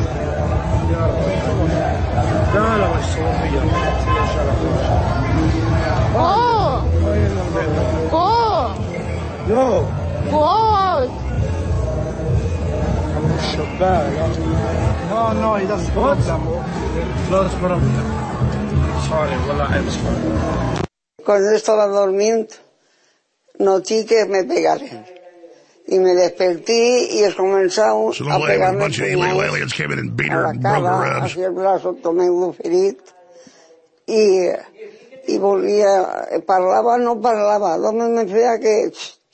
لا مش صوفيا. Go. Go out. No, he doesn't problem. No, it's problem. Sorry, I'm sorry. Cuando estaba durmiendo, noté que me pegaron. Y me desperté y comenzamos a pegarme a bunch of illegal aliens came in and beat her and broke her ribs. Hacia el brazo tomé un ferit y volvía, no parlava, donde me decía que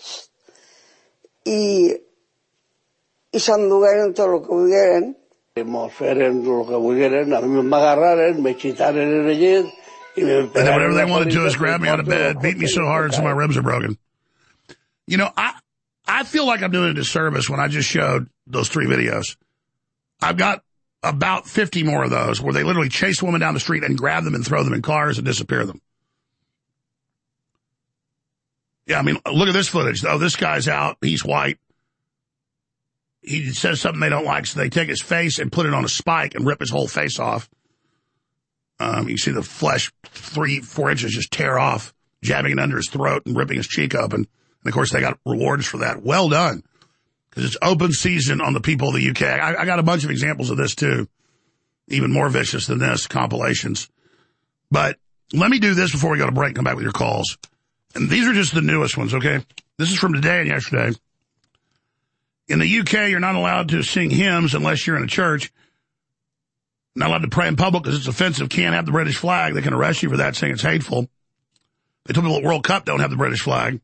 y se anduvieren todo lo que pudieran. Me fueron lo que pudieran, a mí me agarraron, me quitaron el relleno y me and then whatever they want to do is grab me out of bed, beat me so hard so my ribs are broken. You know, I feel like I'm doing a disservice when I just showed those 3 videos. I've got about 50 more of those where they literally chase women down the street and grab them and throw them in cars and disappear them. Yeah, I mean, look at this footage. Oh, this guy's out. He's white. he says something they don't like, so they take his face and put it on a spike and rip his whole face off. You see the flesh 3-4 inches just tear off, jabbing it under his throat and ripping his cheek open. And, of course, they got rewards for that. Well done, because it's open season on the people of the UK. I got a bunch of examples of this, too, even more vicious than this, compilations. But let me do this before we go to break and come back with your calls. And these are just the newest ones, okay? This is from today and yesterday. In the UK, you're not allowed to sing hymns unless you're in a church. Not allowed to pray in public because it's offensive. Can't have the British flag. They can arrest you for that, saying it's hateful. They told people at World Cup don't have the British flag.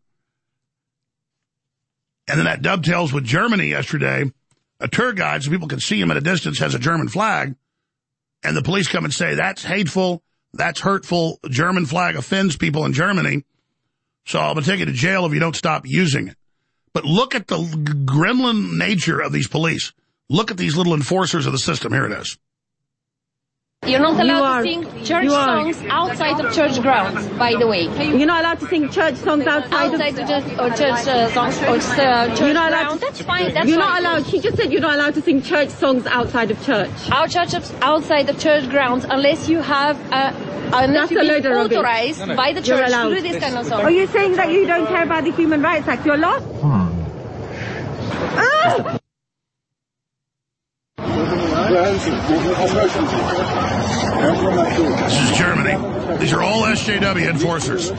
And then that dovetails with Germany yesterday. A tour guide, so people can see him at a distance, has a German flag. And the police come and say, that's hateful, that's hurtful. The German flag offends people in Germany. So I'm going to take you to jail if you don't stop using it. But look at the gremlin nature of these police. Look at these little enforcers of the system. Here it is. You're not allowed to sing church songs outside of church grounds, by the way. You're not allowed to sing church songs outside of church songs or church grounds. That's fine. You're not allowed. She just said you're not allowed to sing church songs outside of church. Our church outside of church grounds, unless you have unless you've been authorized by the church to do this kind of song. Are you saying that you don't care about the Human Rights Act? You're lost. This is Germany. These are all SJW enforcers.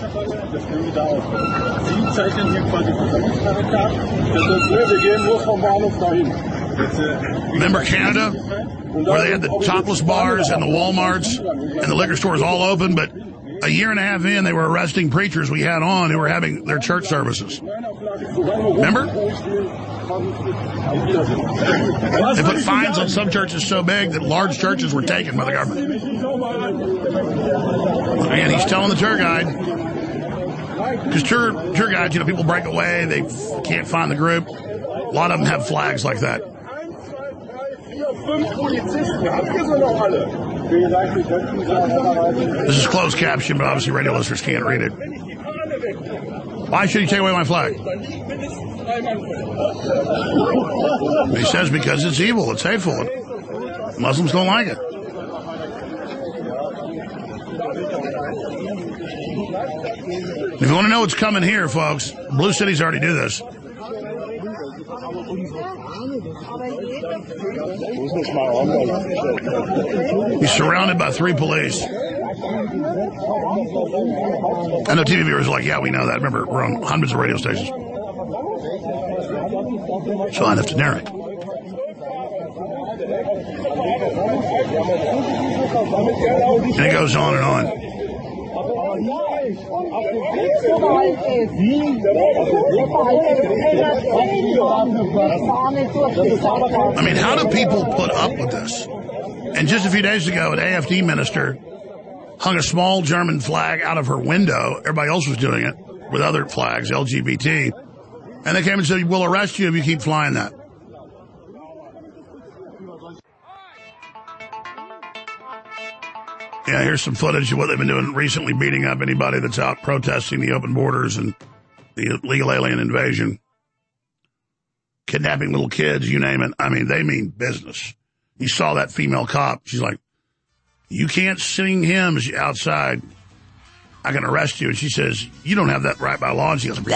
Remember Canada, where they had the topless bars and the Walmarts and the liquor stores all open, but a year and a half in, they were arresting preachers we had on who were having their church services. Remember? They put fines on some churches so big that large churches were taken by the government. And he's telling the tour guide, because tour guides, people break away, they can't find the group. A lot of them have flags like that. This is closed caption, but obviously radio listeners can't read it. Why should he take away my flag? He says because it's evil, it's hateful. Muslims don't like it. If you want to know what's coming here, folks, Blue Cities already do this. He's surrounded by 3 police. I know TV viewers are like, yeah, we know that. Remember, we're on hundreds of radio stations. So I'd have to narrate. And it goes on and on. I mean, how do people put up with this? And just a few days ago, an AFD minister hung a small German flag out of her window. Everybody else was doing it with other flags, LGBT. And they came and said, we'll arrest you if you keep flying that. Yeah, here's some footage of what they've been doing recently, beating up anybody that's out protesting the open borders and the illegal alien invasion. Kidnapping little kids, you name it. I mean, they mean business. You saw that female cop. She's like, you can't sing hymns outside. I can arrest you. And she says, you don't have that right by law. And she goes, blah.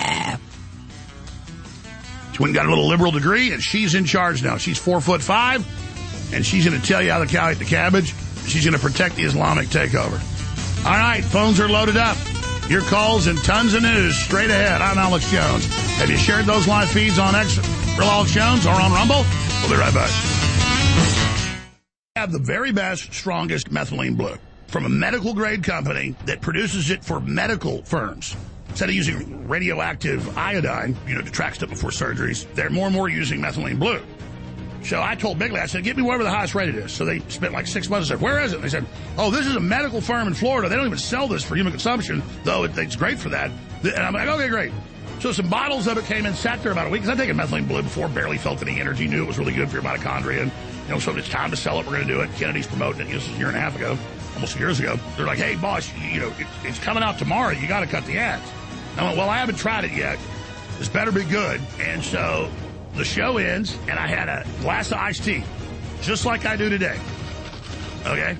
She went and got a little liberal degree, and she's in charge now. She's 4'5", and she's going to tell you how the cow ate the cabbage. She's going to protect the Islamic takeover. All right, phones are loaded up. Your calls and tons of news straight ahead. I'm Alex Jones. Have you shared those live feeds on X, Real Alex Jones, or on Rumble? We'll be right back. We have the very best, strongest methylene blue from a medical-grade company that produces it for medical firms. Instead of using radioactive iodine, to track stuff before surgeries, they're more and more using methylene blue. So I told Bigley, I said, get me wherever the highest rated is. So they spent like 6 months and said, where is it? And they said, oh, this is a medical firm in Florida. They don't even sell this for human consumption, though it's great for that. And I'm like, okay, great. So some bottles of it came in, sat there about a week, because I'd taken methylene blue before, barely felt any energy, knew it was really good for your mitochondria. And, so it's time to sell it, we're going to do it. Kennedy's promoting it. This was a year and a half ago, almost 2 years ago. They're like, hey, boss, it's coming out tomorrow. You got to cut the ads. I went, well, I haven't tried it yet. This better be good. And so the show ends, and I had a glass of iced tea, just like I do today. Okay?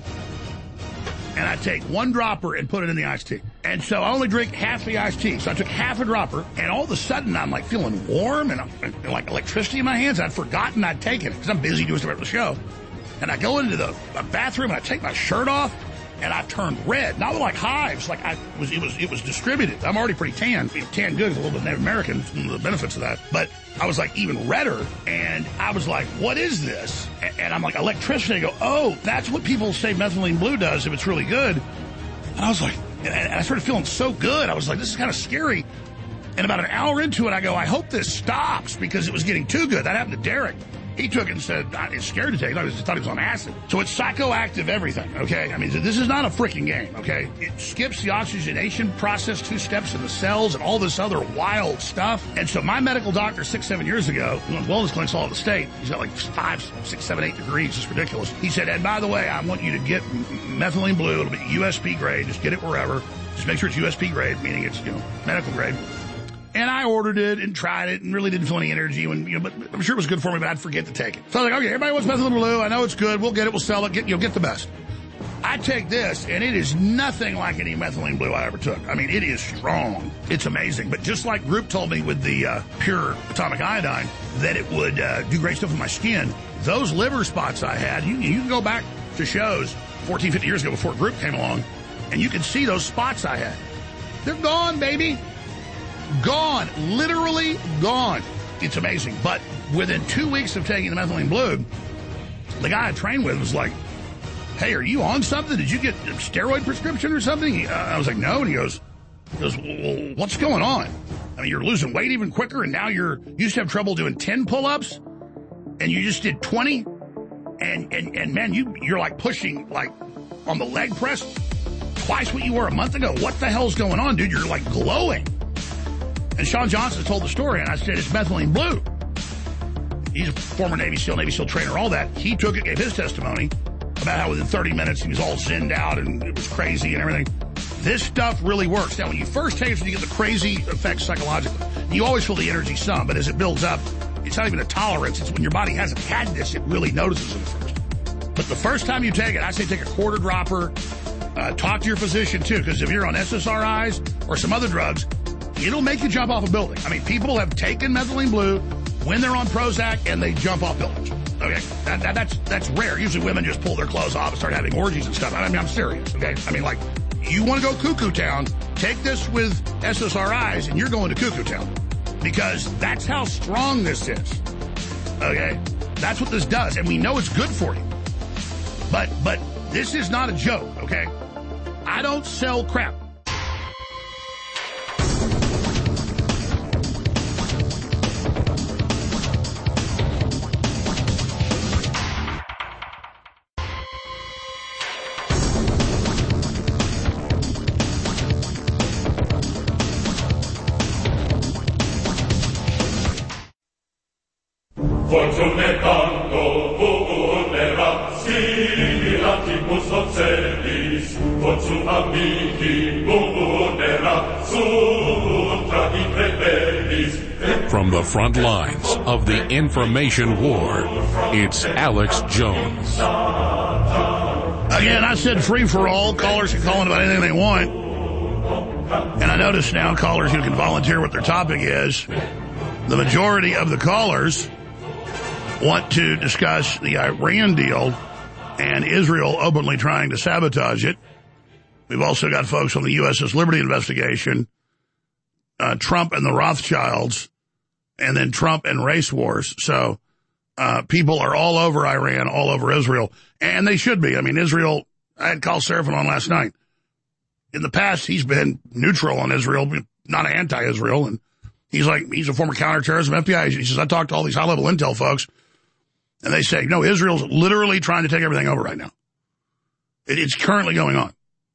And I take one dropper and put it in the iced tea. And so I only drink half the iced tea. So I took half a dropper, and all of a sudden I'm like feeling warm and like electricity in my hands. I'd forgotten I'd taken it because I'm busy doing stuff at the show. And I go into the bathroom and I take my shirt off, and I turned red. Not like hives, like it was distributed. I'm already pretty tan. Tan good is a little bit Native American, the benefits of that. But I was like even redder, and I was like, what is this? And I'm like, electricity. I go, oh, that's what people say methylene blue does if it's really good. And I was like, and I started feeling so good. I was like, this is kind of scary. And about an hour into it, I go, I hope this stops because it was getting too good. That happened to Derek. He took it and said, it's scared to take it. I thought he was on acid. So it's psychoactive everything, okay? I mean, this is not a freaking game, okay? It skips the oxygenation process 2 steps in the cells and all this other wild stuff. And so my medical doctor 6, 7 years ago, wellness clinics all over the state, he's got like 5, 6, 7, 8 degrees. It's ridiculous. He said, and by the way, I want you to get methylene blue. It'll be USP grade. Just get it wherever. Just make sure it's USP grade, meaning it's, medical grade. And I ordered it and tried it and really didn't feel any energy when, but I'm sure it was good for me, but I'd forget to take it. So I was like, okay, everybody wants methylene blue. I know it's good. We'll get it. We'll sell it. Get the best. I take this, and it is nothing like any methylene blue I ever took. I mean, it is strong. It's amazing. But just like Group told me with the pure atomic iodine that it would do great stuff with my skin, those liver spots I had, you can go back to shows 14, 15 years ago before Group came along, and you can see those spots I had. They're gone, baby. Gone. Literally gone. It's amazing. But within 2 weeks of taking the methylene blue, the guy I trained with was like, hey, are you on something? Did you get a steroid prescription or something? I was like, no. And he goes, well, what's going on? I mean, you're losing weight even quicker, and now you used to have trouble doing 10 pull-ups, and you just did 20? And man, you're like pushing, like, on the leg press twice what you were a month ago. What the hell's going on, dude? You're, like, glowing. And Sean Johnson told the story, and I said, it's methylene blue. He's a former Navy SEAL trainer, all that. He took it, gave his testimony about how within 30 minutes he was all zinned out and it was crazy and everything. This stuff really works. Now, when you first take it, you get the crazy effects psychologically. You always feel the energy some, but as it builds up, it's not even a tolerance. It's when your body hasn't had this, it really notices it first. But the first time you take it, I say take a quarter dropper. Talk to your physician, too, because if you're on SSRIs or some other drugs, it'll make you jump off a building. I mean, people have taken methylene blue when they're on Prozac and they jump off buildings. Okay, that's rare. Usually women just pull their clothes off and start having orgies and stuff. I mean, I'm serious. Okay, I mean, like, you want to go cuckoo town, take this with SSRIs and you're going to cuckoo town because that's how strong this is. Okay, that's what this does, and we know it's good for you. But this is not a joke. Okay, I don't sell crap. From the front lines of the information war, it's Alex Jones. Again, I said free for all. Callers can call in about anything they want. And I notice now callers who can volunteer what their topic is. The majority of the callers want to discuss the Iran deal and Israel openly trying to sabotage it. We've also got folks on the USS Liberty investigation, Trump and the Rothschilds, and then Trump and race wars. So people are all over Iran, all over Israel, and they should be. I mean, Israel, I had Carl Serafin on last night. In the past, he's been neutral on Israel, not anti-Israel, and he's a former counterterrorism FBI agent. He says, I talked to all these high-level intel folks, and they say, no, Israel's literally trying to take everything over right now. It's currently going on.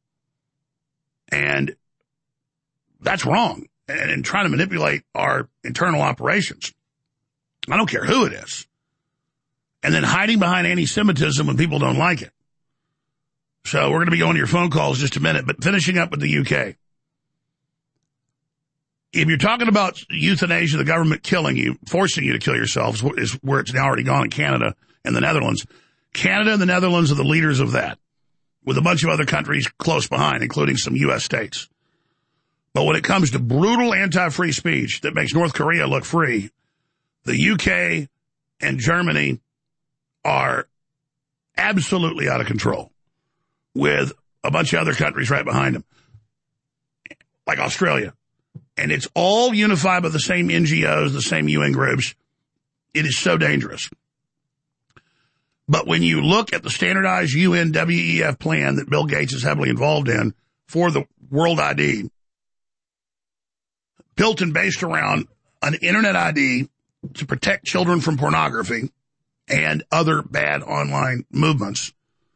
And that's wrong. And trying to manipulate our internal operations. I don't care who it is. And then hiding behind anti-Semitism when people don't like it. So we're going to be going to your phone calls in just a minute, but finishing up with the UK. if you're talking about euthanasia, the government killing you, forcing you to kill yourself, is where it's now already gone in Canada and the Netherlands. Canada and the Netherlands are the leaders of that, with a bunch of other countries close behind, including some U.S. states. But when it comes to brutal anti-free speech that makes North Korea look free, the UK and Germany are absolutely out of control, with a bunch of other countries right behind them, like Australia. And it's all unified by the same NGOs, the same UN groups. It is so dangerous. But when you look at the standardized UN WEF plan that Bill Gates is heavily involved in for the World ID, built and based around an Internet ID to protect children from pornography and other bad online movements,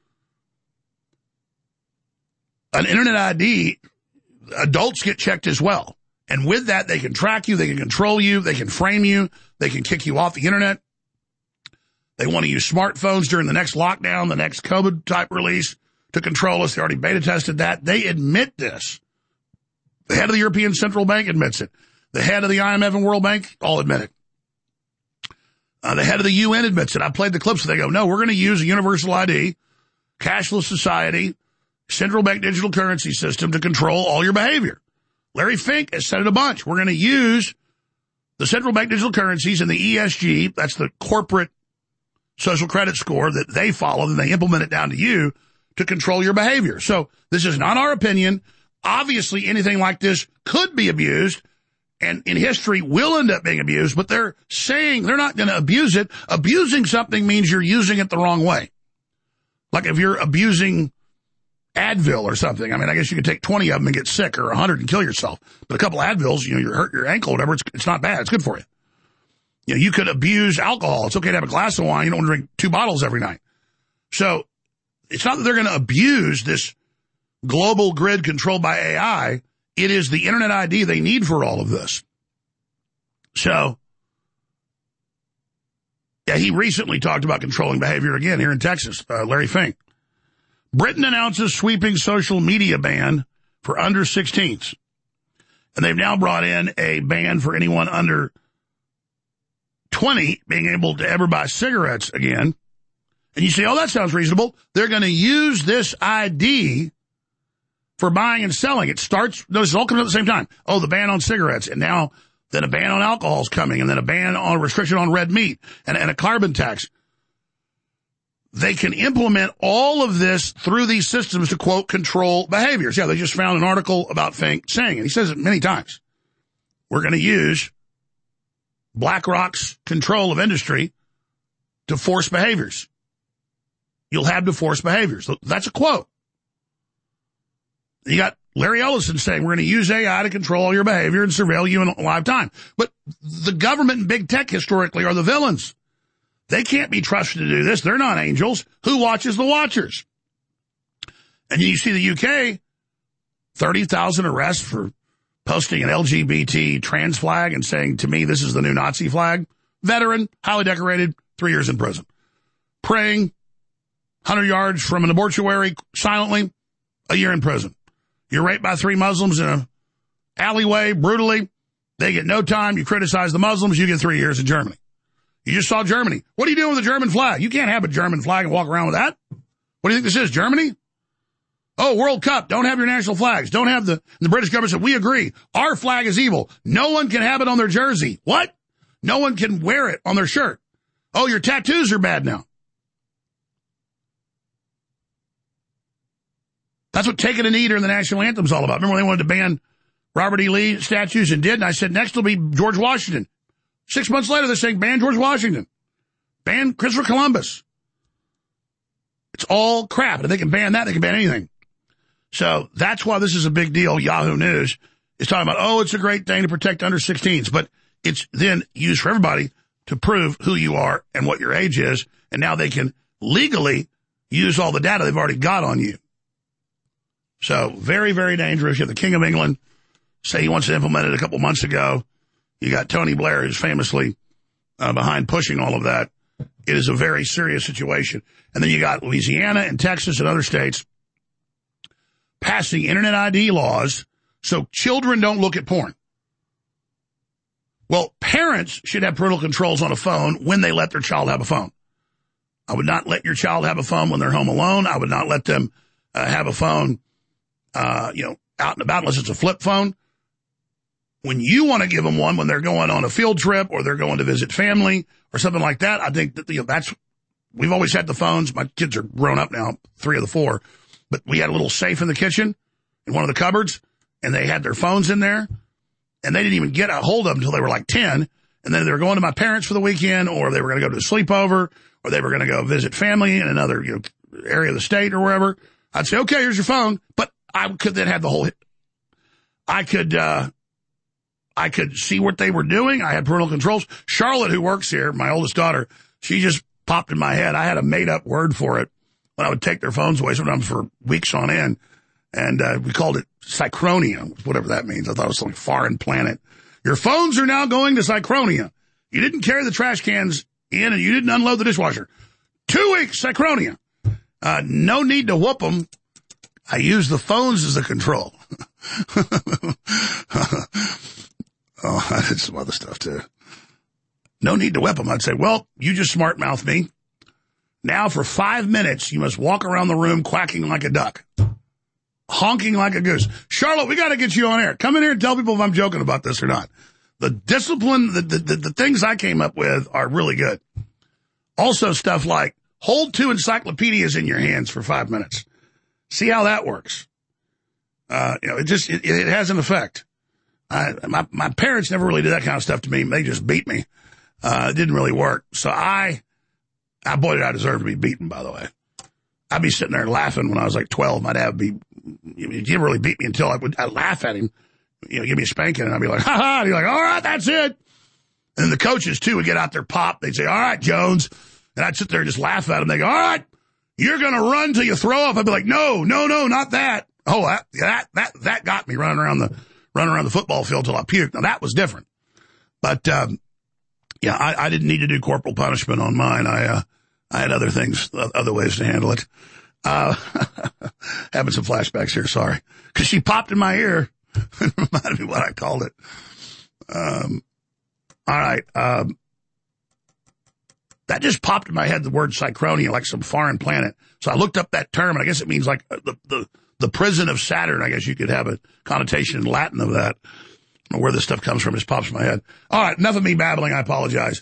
an Internet ID, adults get checked as well. And with that, they can track you, they can control you, they can frame you, they can kick you off the Internet. They want to use smartphones during the next lockdown, the next COVID-type release to control us. They already beta tested that. They admit this. The head of the European Central Bank admits it. The head of the IMF and World Bank all admit it. The head of the UN admits it. I played the clips. They go, no, we're going to use a universal ID, cashless society, central bank digital currency system to control all your behavior. Larry Fink has said it a bunch. We're going to use the central bank digital currencies and the ESG, that's the corporate social credit score that they follow, and they implement it down to you to control your behavior. So this is not our opinion. Obviously, anything like this could be abused, and in history will end up being abused, but they're saying they're not going to abuse it. Abusing something means you're using it the wrong way. Like if you're abusing Advil or something. I mean, I guess you could take 20 of them and get sick, or 100 and kill yourself. But a couple of Advils, you hurt your ankle or whatever, it's not bad. It's good for you. You could abuse alcohol. It's okay to have a glass of wine. You don't want to drink 2 bottles every night. So it's not that they're going to abuse this global grid controlled by AI. It is the Internet ID they need for all of this. So, yeah, he recently talked about controlling behavior again here in Texas, Larry Fink. Britain announces sweeping social media ban for under 16s. And they've now brought in a ban for anyone under 20 being able to ever buy cigarettes again. And you say, oh, that sounds reasonable. They're going to use this ID for buying and selling. It starts, those all come at the same time. Oh, the ban on cigarettes, and now then a ban on alcohol is coming, and then a ban on restriction on red meat, and a carbon tax. They can implement all of this through these systems to, quote, control behaviors. Yeah, they just found an article about Fink saying it. He says it many times. We're going to use BlackRock's control of industry to force behaviors. You'll have to force behaviors. That's a quote. You got Larry Ellison saying we're going to use AI to control all your behavior and surveil you in live time. But the government and big tech historically are the villains. They can't be trusted to do this. They're not angels. Who watches the watchers? And you see the UK, 30,000 arrests for posting an LGBT trans flag and saying, to me, this is the new Nazi flag. Veteran, highly decorated, 3 years in prison. Praying 100 yards from an abortuary silently, a year in prison. You're raped by 3 Muslims in an alleyway brutally. They get no time. You criticize the Muslims, you get 3 years in Germany. You just saw Germany. What are you doing with the German flag? You can't have a German flag and walk around with that. What do you think this is, Germany? Oh, World Cup. Don't have your national flags. Don't have the British government said, we agree. Our flag is evil. No one can have it on their jersey. What? No one can wear it on their shirt. Oh, your tattoos are bad now. That's what Take It a Knee during the national anthem is all about. Remember when they wanted to ban Robert E. Lee statues and did? And I said, next will be George Washington. 6 months later, they're saying, ban George Washington. Ban Christopher Columbus. It's all crap. And if they can ban that, they can ban anything. So that's why this is a big deal. Yahoo News is talking about, oh, it's a great thing to protect under 16s. But it's then used for everybody to prove who you are and what your age is. And now they can legally use all the data they've already got on you. So very, very dangerous. You have the King of England say he wants to implement it a couple months ago. You got Tony Blair, who's famously behind pushing all of that. It is a very serious situation. And then you got Louisiana and Texas and other states passing Internet ID laws so children don't look at porn. Well, parents should have parental controls on a phone when they let their child have a phone. I would not let your child have a phone when they're home alone. I would not let them have a phone, out and about unless it's a flip phone. When you want to give them one when they're going on a field trip or they're going to visit family or something like that, I think that, we've always had the phones. My kids are grown up now, 3 of the 4, but we had a little safe in the kitchen in one of the cupboards, and they had their phones in there, and they didn't even get a hold of them until they were like 10, and then they were going to my parents for the weekend, or they were going to go to a sleepover, or they were going to go visit family in another area of the state or wherever. I'd say, okay, here's your phone, but I could then have the whole. I could see what they were doing. I had parental controls. Charlotte, who works here, my oldest daughter, she just popped in my head. I had a made-up word for it when I would take their phones away, sometimes for weeks on end, and we called it Psychronia, whatever that means. I thought it was some foreign planet. Your phones are now going to Psychronia. You didn't carry the trash cans in, and you didn't unload the dishwasher. 2 weeks, Psychronia. No need to whoop them. I use the phones as a control. Oh, I did some other stuff, too. No need to whip them. I'd say, well, you just smart-mouthed me. Now for 5 minutes, you must walk around the room quacking like a duck, honking like a goose. Charlotte, we got to get you on air. Come in here and tell people if I'm joking about this or not. The discipline, the things I came up with are really good. Also stuff like hold 2 encyclopedias in your hands for 5 minutes. See how that works. It has an effect. My parents never really did that kind of stuff to me. They just beat me. It didn't really work. So boy, did I deserve to be beaten, by the way. I'd be sitting there laughing when I was like 12. My dad would be, he didn't really beat me until I'd laugh at him, give me a spanking, and I'd be like, ha ha. And he'd be like, all right, that's it. And the coaches, too, would get out their pop. They'd say, all right, Jones. And I'd sit there and just laugh at them. They go, all right, you're going to run till you throw up. I'd be like, no, not that. Oh, that got me running around the football field till I puked. Now, that was different. But, I didn't need to do corporal punishment on mine. I had other things, other ways to handle it. Having some flashbacks here, sorry. Because she popped in my ear and reminded me what I called it. All right. That just popped in my head, the word Psychronia, like some foreign planet. So I looked up that term, and I guess it means like the prison of Saturn. I guess you could have a connotation in Latin of that. I don't know where this stuff comes from. It just pops in my head. All right, enough of me babbling. I apologize.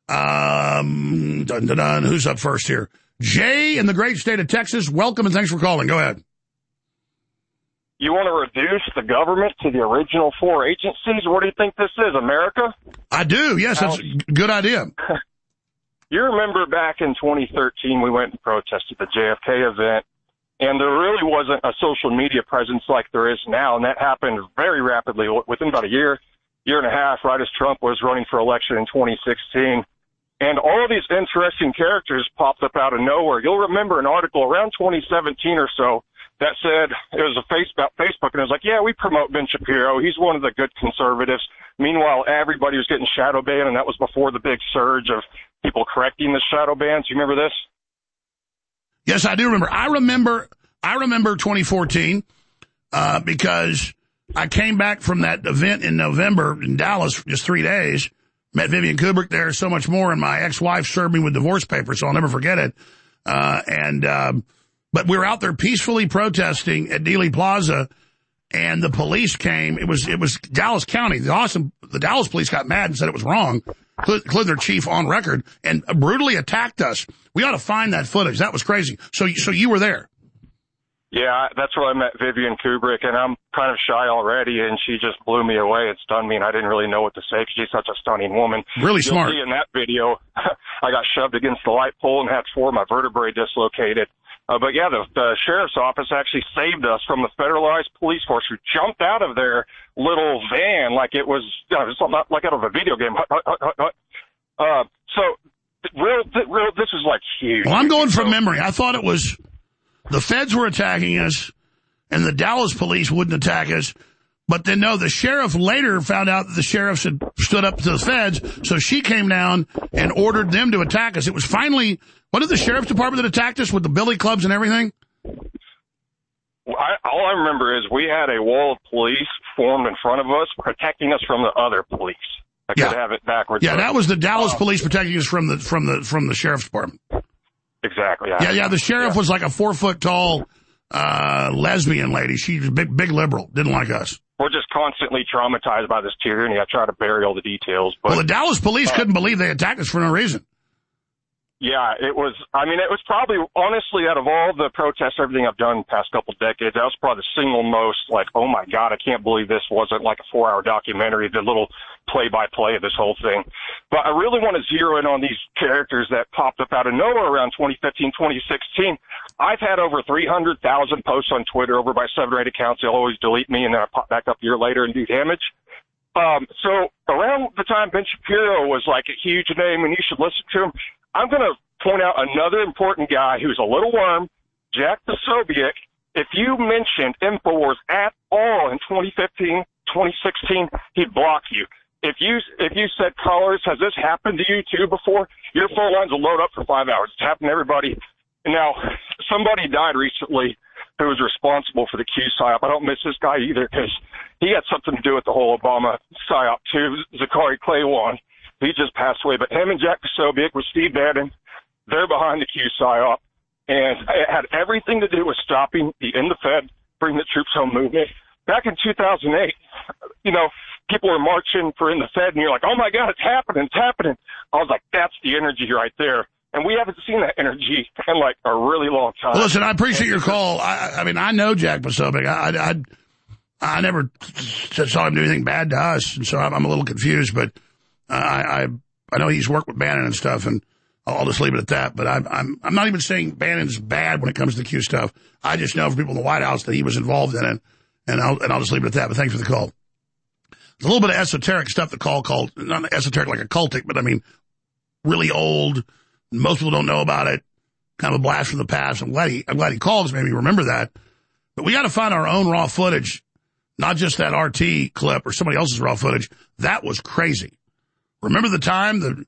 Who's up first here? Jay in the great state of Texas. Welcome, and thanks for calling. Go ahead. You want to reduce the government to the original 4 agencies? What do you think this is, America? I do. Yes, that's a good idea. You remember back in 2013, we went and protested the JFK event, and there really wasn't a social media presence like there is now, and that happened very rapidly within about a year and a half, right as Trump was running for election in 2016. And all of these interesting characters popped up out of nowhere. You'll remember an article around 2017 or so that said, it was about Facebook, and it was like, yeah, we promote Ben Shapiro. He's one of the good conservatives. Meanwhile, everybody was getting shadow banned, and that was before the big surge of people correcting the shadow bans. You remember this? Yes, I do remember. I remember 2014 because I came back from that event in November in Dallas for just 3 days, met Vivian Kubrick there, so much more, and my ex-wife served me with divorce papers, so I'll never forget it. But we were out there peacefully protesting at Dealey Plaza, and the police came. It was Dallas County. The Dallas police got mad and said it was wrong, including their chief on record, and brutally attacked us. We ought to find that footage. That was crazy. So you were there. Yeah, that's where I met Vivian Kubrick, and I'm kind of shy already, and she just blew me away and stunned me, and I didn't really know what to say because she's such a stunning woman. Really smart. You'll see in that video, I got shoved against the light pole and had 4 of my vertebrae dislocated. But yeah, the sheriff's office actually saved us from the federalized police force who jumped out of their little van like it was, something like out of a video game. This was like huge. Well, I'm going from memory. I thought it was the feds were attacking us and the Dallas police wouldn't attack us. But then, no, the sheriff later found out that the sheriffs had stood up to the feds, so she came down and ordered them to attack us. It was finally, what did the sheriff's department that attacked us with the billy clubs and everything? All I remember is we had a wall of police formed in front of us protecting us from the other police. I could have it backwards. Yeah, that was the Dallas police protecting us from the sheriff's department. Exactly. Yeah. The sheriff was like a 4-foot-tall lesbian lady. She was a big liberal. Didn't like us. We're just constantly traumatized by this tyranny. I try to bury all the details. But, well, the Dallas police couldn't believe they attacked us for no reason. Yeah, it was probably, honestly, out of all the protests, everything I've done in the past couple of decades, that was probably the single most, like, oh my God, I can't believe this wasn't like a 4-hour documentary, the little play-by-play of this whole thing. But I really want to zero in on these characters that popped up out of nowhere around 2015, 2016. I've had over 300,000 posts on Twitter over by 7 or 8 accounts. They'll always delete me, and then I pop back up a year later and do damage. So around the time Ben Shapiro was like a huge name and you should listen to him, I'm going to point out another important guy who's a little worm, Jack Posobiec. If you mentioned InfoWars at all in 2015, 2016, he'd block you. If you said, callers, has this happened to you too before? Your phone lines will load up for 5 hours. It's happened to everybody. Now, somebody died recently who was responsible for the Q PSYOP. I don't miss this guy either because he had something to do with the whole Obama PSYOP too, Zachary Claiborne. He just passed away. But him and Jack Posobiec with Steve Bannon, they're behind the Q PSYOP. And it had everything to do with stopping the In the Fed, Bring the Troops Home movement. Back in 2008, people were marching for In the Fed, and you're like, oh, my God, it's happening. I was like, that's the energy right there. And we haven't seen that energy in, like, a really long time. Well, listen, I appreciate your call. I mean, I know Jack Posobiec. I never saw him do anything bad to us, and so I'm a little confused. But I know he's worked with Bannon and stuff, and I'll just leave it at that. But I'm not even saying Bannon's bad when it comes to the Q stuff. I just know from people in the White House that he was involved in it, and I'll just leave it at that. But thanks for the call. There's a little bit of esoteric stuff. The call called not esoteric like occultic, but I mean really old. Most people don't know about it. Kind of a blast from the past. I'm glad he called us, made me remember that. But we got to find our own raw footage, not just that RT clip or somebody else's raw footage. That was crazy. Remember the time the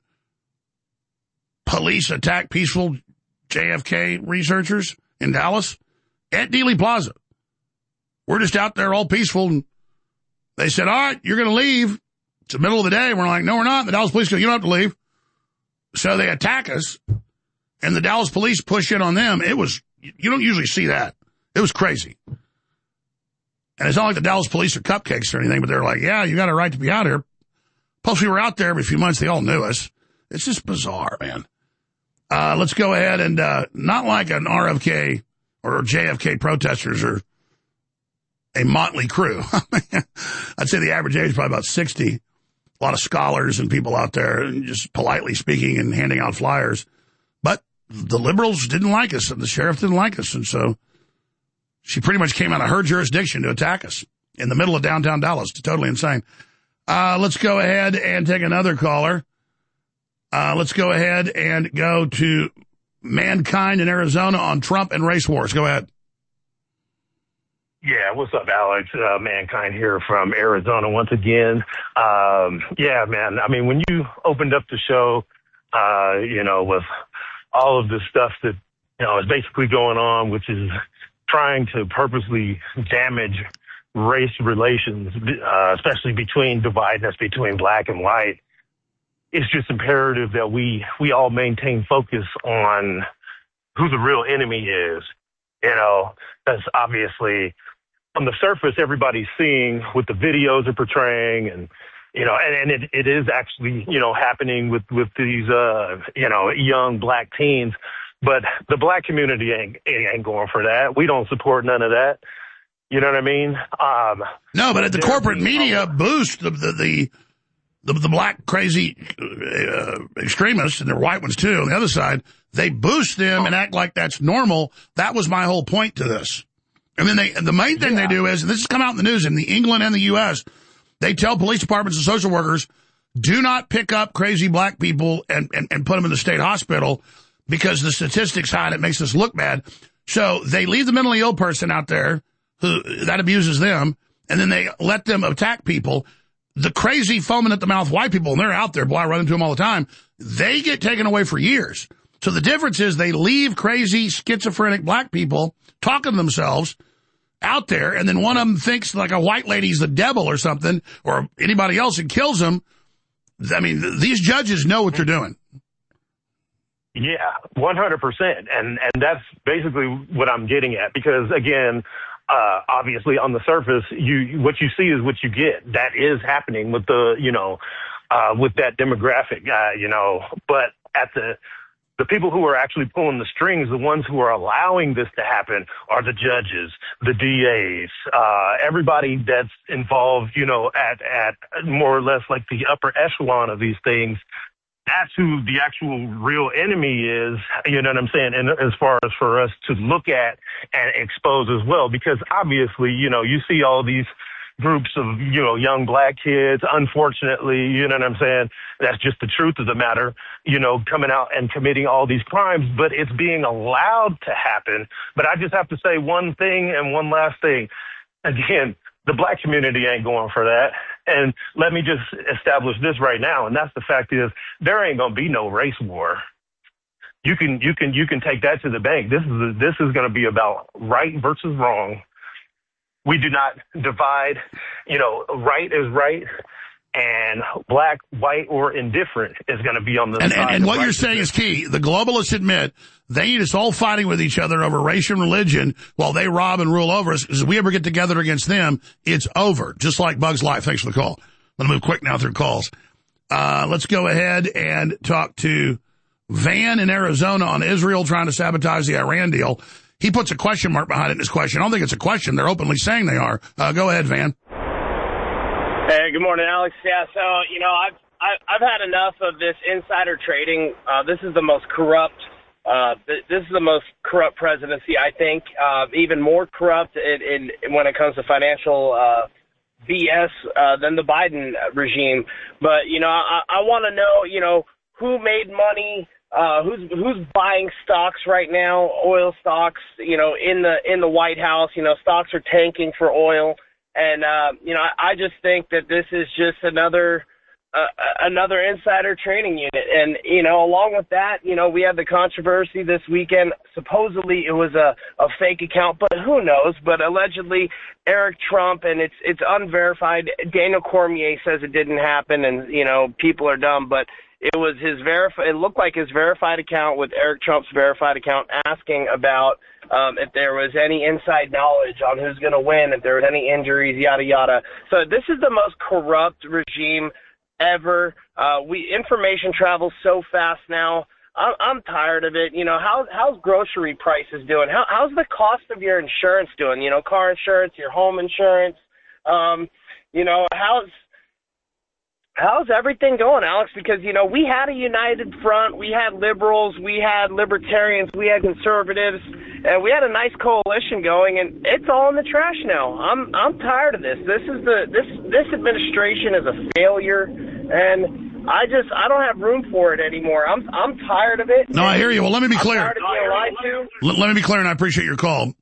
police attacked peaceful JFK researchers in Dallas at Dealey Plaza? We're just out there all peaceful, and they said, all right, you're going to leave. It's the middle of the day. We're like, no, we're not. The Dallas police go, you don't have to leave. So they attack us, and the Dallas police push in on them. You don't usually see that. It was crazy. And it's not like the Dallas police are cupcakes or anything, but they're like, yeah, you got a right to be out here. Plus, we were out there every few months. They all knew us. It's just bizarre, man. Let's go ahead and, not like an RFK or JFK protesters or a motley crew. I'd say the average age is probably about 60. A lot of scholars and people out there and just politely speaking and handing out flyers. But the liberals didn't like us and the sheriff didn't like us. And so she pretty much came out of her jurisdiction to attack us in the middle of downtown Dallas. It's totally insane. Let's go ahead and take another caller. Let's go ahead and go to Mankind in Arizona on Trump and race wars. Go ahead. Yeah, what's up, Alex? Mankind here from Arizona once again. Yeah, man, I mean, when you opened up the show, with all of the stuff that, is basically going on, which is trying to purposely damage race relations, especially dividedness between black and white, it's just imperative that we all maintain focus on who the real enemy is. That's obviously on the surface, everybody's seeing what the videos are portraying, and it is actually happening with these young black teens. But the black community ain't going for that. We don't support none of that. You know what I mean? No, but the corporate media boost the black crazy extremists, and they're white ones too. On the other side, they boost them and act like that's normal. That was my whole point to this. And then the main thing they do is, and this has come out in the news in the England and the U.S., they tell police departments and social workers, do not pick up crazy black people and put them in the state hospital because the statistics hide it makes us look bad. So they leave the mentally ill person out there that abuses them, and then they let them attack people. The crazy foaming at the mouth white people, and they're out there, boy, I run into them all the time, they get taken away for years. So the difference is they leave crazy schizophrenic black people talking to themselves out there, and then one of them thinks like a white lady's the devil or something, or anybody else, and kills them. I mean, these judges know what they're doing. Yeah, 100%. And that's basically what I'm getting at, because again, obviously on the surface, what you see is what you get. That is happening with with that demographic, but at the people who are actually pulling the strings, the ones who are allowing this to happen, are the judges, the DAs, everybody that's involved, at more or less like the upper echelon of these things. That's who the actual real enemy is, you know what I'm saying? And as far as for us to look at and expose as well, because obviously, you see all these groups of, young black kids, unfortunately, you know what I'm saying? That's just the truth of the matter, coming out and committing all these crimes, but it's being allowed to happen. But I just have to say one thing and one last thing. Again, the black community ain't going for that. And let me just establish this right now, and that's the fact is there ain't gonna be no race war. You can take that to the bank. This is gonna be about right versus wrong. We do not divide, right is right, and black, white, or indifferent is going to be on the side. And what you're saying is key. The globalists admit they need us all fighting with each other over race and religion while they rob and rule over us. Because if we ever get together against them, it's over. Just like Bug's life. Thanks for the call. I'm going to move quick now through calls. Let's go ahead and talk to Van in Arizona on Israel trying to sabotage the Iran deal. He puts a question mark behind it in his question. I don't think it's a question. They're openly saying they are. Go ahead, Van. Hey, good morning, Alex. Yeah, so, I've had enough of this insider trading. This is the most corrupt presidency, I think, even more corrupt in when it comes to financial BS than the Biden regime. But, I want to know, who made money, who's buying stocks right now, oil stocks, in the White House. Stocks are tanking for oil. And, I just think that this is just another insider trading unit. And, along with that, we had the controversy this weekend. Supposedly it was a fake account, but who knows? But allegedly Eric Trump, and it's unverified. Daniel Cormier says it didn't happen, and, people are dumb, but it was it looked like his verified account with Eric Trump's verified account asking about if there was any inside knowledge on who's going to win, if there was any injuries, yada, yada. So this is the most corrupt regime ever. Information travels so fast now. I'm tired of it. How's grocery prices doing? How's the cost of your insurance doing? Car insurance, your home insurance. How's everything going, Alex? Because, we had a united front. We had liberals. We had libertarians. We had conservatives. And we had a nice coalition going, and it's all in the trash now. I'm tired of this. This administration is a failure, and I don't have room for it anymore. I'm tired of it. No, I hear you. Well, let me be clear. I'm tired of being lied to. Let me be clear, and I appreciate your call.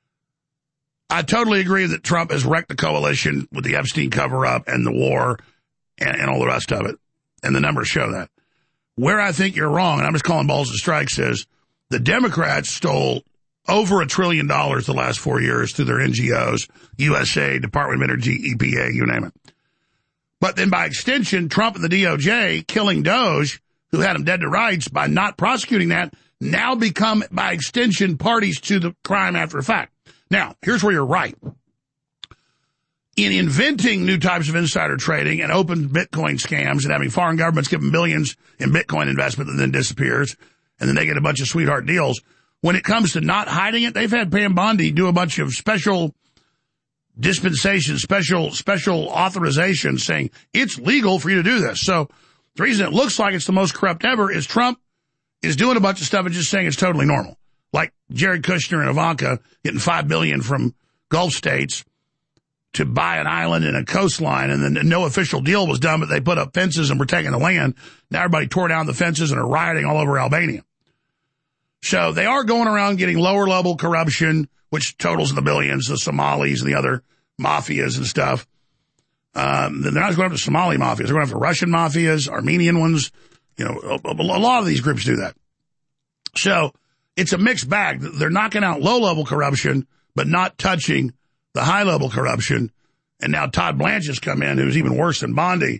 I totally agree that Trump has wrecked the coalition with the Epstein cover-up and the war and all the rest of it. And the numbers show that. Where I think you're wrong, and I'm just calling balls and strikes, is the Democrats stole over $1 trillion the last 4 years through their NGOs, USA, Department of Energy, EPA, you name it. But then by extension, Trump and the DOJ killing Doge, who had him dead to rights, by not prosecuting that, now become, by extension, parties to the crime after the fact. Now, here's where you're right. In inventing new types of insider trading and open Bitcoin scams and having foreign governments give them billions in Bitcoin investment that then disappears, and then they get a bunch of sweetheart deals, when it comes to not hiding it, they've had Pam Bondi do a bunch of special dispensations, special authorizations saying it's legal for you to do this. So the reason it looks like it's the most corrupt ever is Trump is doing a bunch of stuff and just saying it's totally normal. Like Jared Kushner and Ivanka getting $5 billion from Gulf states to buy an island and a coastline, and then no official deal was done, but they put up fences and protecting the land. Now everybody tore down the fences and are rioting all over Albania. So they are going around getting lower-level corruption, which totals in the billions, the Somalis and the other mafias and stuff. They're not going after Somali mafias. They're going after Russian mafias, Armenian ones. A lot of these groups do that. So it's a mixed bag. They're knocking out low-level corruption, but not touching the high-level corruption. And now Todd Blanche has come in, who's even worse than Bondi,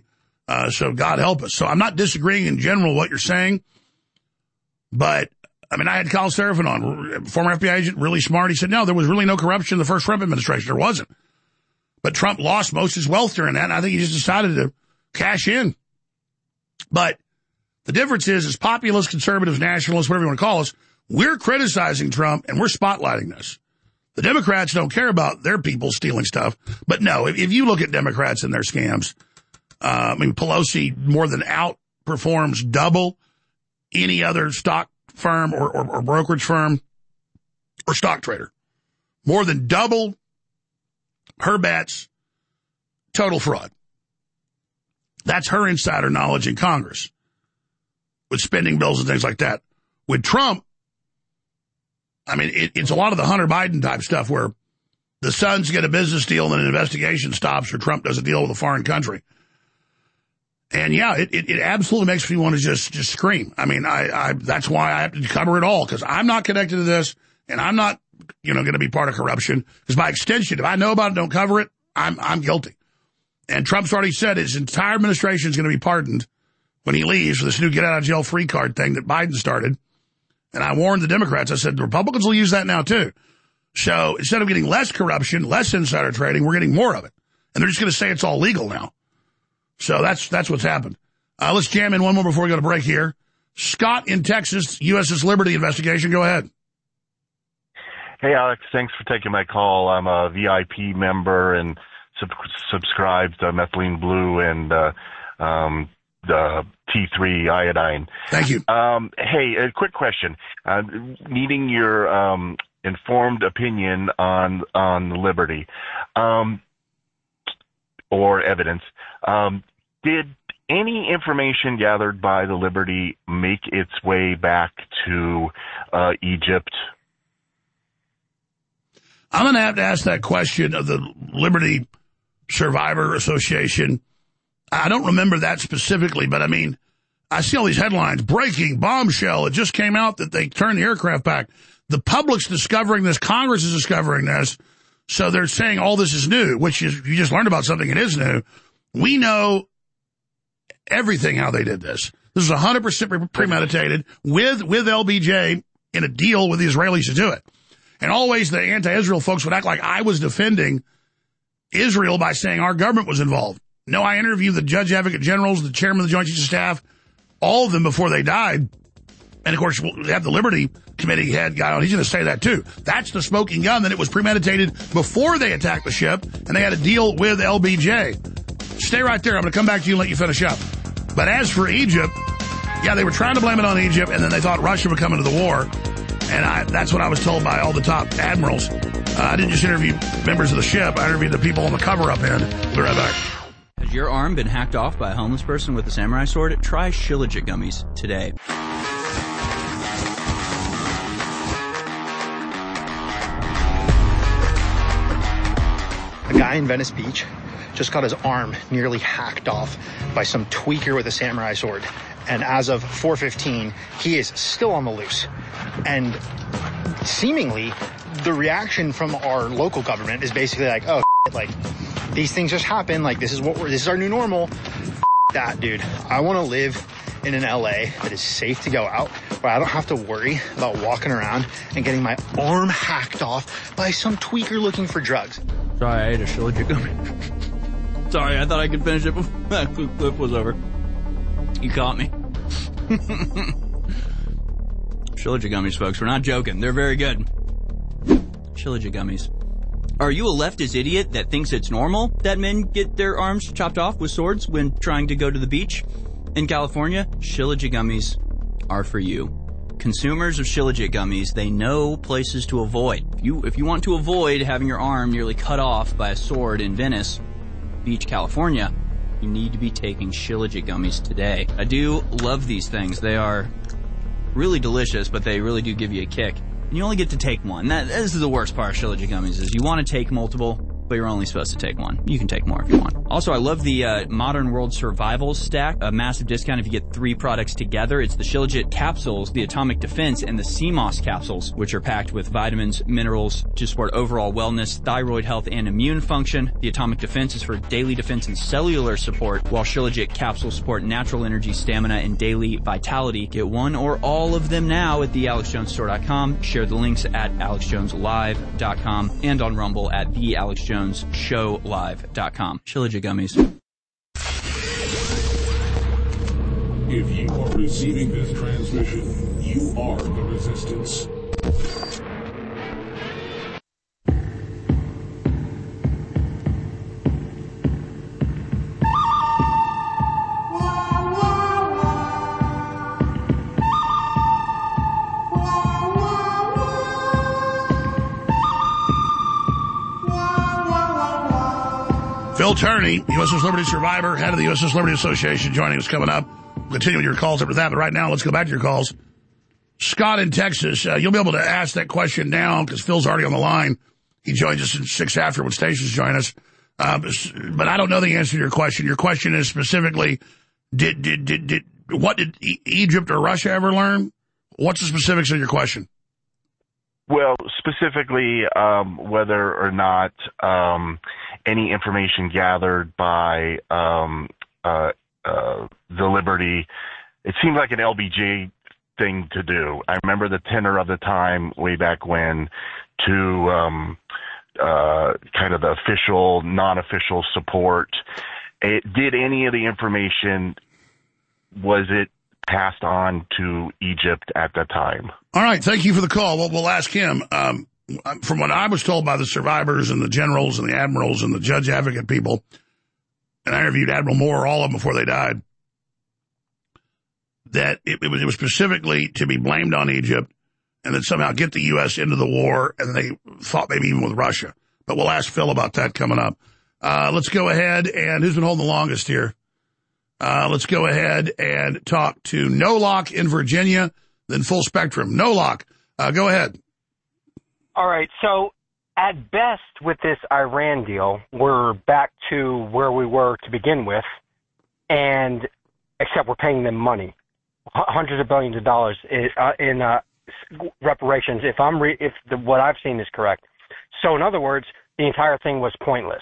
So God help us. So I'm not disagreeing in general what you're saying, but I mean, I had Kyle Seraphin on, former FBI agent, really smart. He said, no, there was really no corruption in the first Trump administration. There wasn't. But Trump lost most of his wealth during that, and I think he just decided to cash in. But the difference is, as populists, conservatives, nationalists, whatever you want to call us, we're criticizing Trump and we're spotlighting this. The Democrats don't care about their people stealing stuff. But no, if you look at Democrats and their scams, I mean, Pelosi more than outperforms double any other stock firm or brokerage firm or stock trader. More than double her bets, total fraud. That's her insider knowledge in Congress with spending bills and things like that. With Trump, I mean, it's a lot of the Hunter Biden type stuff where the sons get a business deal and an investigation stops, or Trump does a deal with a foreign country. And yeah, it absolutely makes me want to just scream. I mean, that's why I have to cover it all, because I'm not connected to this, and I'm not, going to be part of corruption. Because by extension, if I know about it, don't cover it, I'm guilty. And Trump's already said his entire administration is going to be pardoned when he leaves for this new get out of jail free card thing that Biden started. And I warned the Democrats. I said the Republicans will use that now too. So instead of getting less corruption, less insider trading, we're getting more of it. And they're just going to say it's all legal now. So that's what's happened. Let's jam in one more before we go to break here. Scott in Texas, USS Liberty investigation. Go ahead. Hey, Alex. Thanks for taking my call. I'm a VIP member and subscribed to Methylene Blue and the T3 iodine. Thank you. Hey, a quick question. Needing your informed opinion on Liberty or evidence. Did any information gathered by the Liberty make its way back to Egypt? I'm going to have to ask that question of the Liberty Survivor Association. I don't remember that specifically, but I mean, I see all these headlines. Breaking, bombshell. It just came out that they turned the aircraft back. The public's discovering this. Congress is discovering this. So they're saying all this is new, which is, you just learned about something. It is new. We know everything how they did this. This is 100% premeditated with LBJ in a deal with the Israelis to do it. And always the anti-Israel folks would act like I was defending Israel by saying our government was involved. No, I interviewed the judge advocate generals, the chairman of the Joint Chiefs of Staff, all of them before they died. And, of course, we have the Liberty Committee head guy on. He's going to say that, too. That's the smoking gun, that it was premeditated before they attacked the ship, and they had a deal with LBJ. Stay right there. I'm going to come back to you and let you finish up. But as for Egypt, yeah, they were trying to blame it on Egypt, and then they thought Russia would come into the war. And that's what I was told by all the top admirals. I didn't just interview members of the ship. I interviewed the people on the cover-up end. We'll be right back. Has your arm been hacked off by a homeless person with a samurai sword? Try Shilajit gummies today. A guy in Venice Beach just got his arm nearly hacked off by some tweaker with a samurai sword. And as of 4:15, he is still on the loose. And seemingly, the reaction from our local government is basically like, oh, like, these things just happen. Like, this is our new normal. That, dude. I want to live in an LA that is safe to go out, where I don't have to worry about walking around and getting my arm hacked off by some tweaker looking for drugs. Sorry, I ate a Shilajit gummy. Sorry, I thought I could finish it before that clip was over. You caught me. Shilajit gummies, folks. We're not joking. They're very good. Shilajit gummies. Are you a leftist idiot that thinks it's normal that men get their arms chopped off with swords when trying to go to the beach in California? Shilajit gummies are for you. Consumers of Shilajit gummies, they know places to avoid. If you want to avoid having your arm nearly cut off by a sword in Venice Beach, California, you need to be taking Shilajit gummies today. I do love these things. They are really delicious, but they really do give you a kick. And you only get to take one. This is the worst part of Shilajit gummies, is you want to take multiple, but you're only supposed to take one. You can take more if you want. Also, I love the Modern World Survival Stack, a massive discount if you get 3 products together. It's the Shilajit capsules, the Atomic Defense, and the CMOS capsules, which are packed with vitamins, minerals to support overall wellness, thyroid health, and immune function. The Atomic Defense is for daily defense and cellular support, while Shilajit capsules support natural energy, stamina, and daily vitality. Get one or all of them now at thealexjonesstore.com. Share the links at alexjoneslive.com and on Rumble at thealexjonesshowlive.com. Shilajit gummies. If you are receiving this transmission, you are the resistance. Phil Turney, USS Liberty survivor, head of the USS Liberty Association, joining us coming up. We'll continue with your calls after that, but right now, let's go back to your calls. Scott in Texas, you'll be able to ask that question now because Phil's already on the line. He joins us in 6 after when stations join us. But I don't know the answer to your question. Your question is specifically, what did Egypt or Russia ever learn? What's the specifics of your question? Well, specifically, whether or not any information gathered by the Liberty, it seemed like an LBJ thing to do. I remember the tenor of the time way back when to kind of the official, non-official support. Did any of the information, was it passed on to Egypt at that time? All right, thank you for the call. Well, we'll ask him. From what I was told by the survivors and the generals and the admirals and the judge advocate people, and I interviewed Admiral Moore, all of them before they died, that it was specifically to be blamed on Egypt and then somehow get the U.S. into the war, and they fought maybe even with Russia. But we'll ask Phil about that coming up. Let's go ahead, and who's been holding the longest here? Let's go ahead and talk to No Lock in Virginia, then Full Spectrum. No Lock, go ahead. All right, so at best with this Iran deal, we're back to where we were to begin with, and except we're paying them money, hundreds of billions of dollars in reparations. If what I've seen is correct, so in other words, the entire thing was pointless.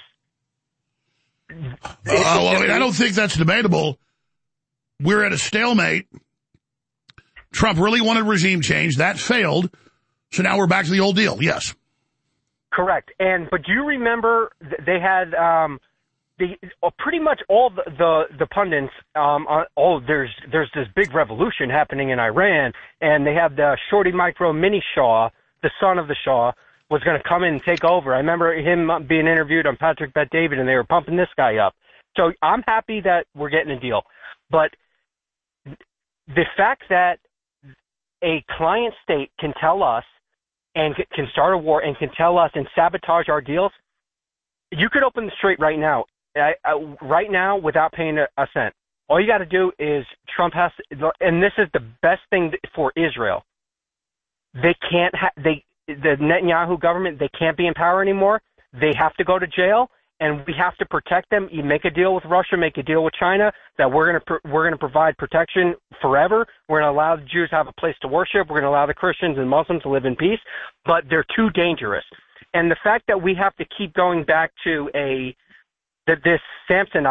I don't think that's debatable. We're at a stalemate. Trump really wanted regime change. That failed. So now we're back to the old deal. Yes. Correct. But do you remember they had pretty much all the pundits, there's this big revolution happening in Iran, and they have the Shorty Micro Mini Shah, the son of the Shah, was going to come in and take over. I remember him being interviewed on Patrick Bet-David, and they were pumping this guy up. So I'm happy that we're getting a deal. But the fact that a client state can tell us and can start a war and can tell us and sabotage our deals, you could open the strait right now without paying a cent. All you got to do is Trump has to, and this is the best thing for Israel. They can't the Netanyahu government, they can't be in power anymore. They have to go to jail, and we have to protect them. You make a deal with Russia, make a deal with China that we're going to provide protection forever. We're going to allow the Jews to have a place to worship. We're going to allow the Christians and Muslims to live in peace. But they're too dangerous. And the fact that we have to keep going back to this Samson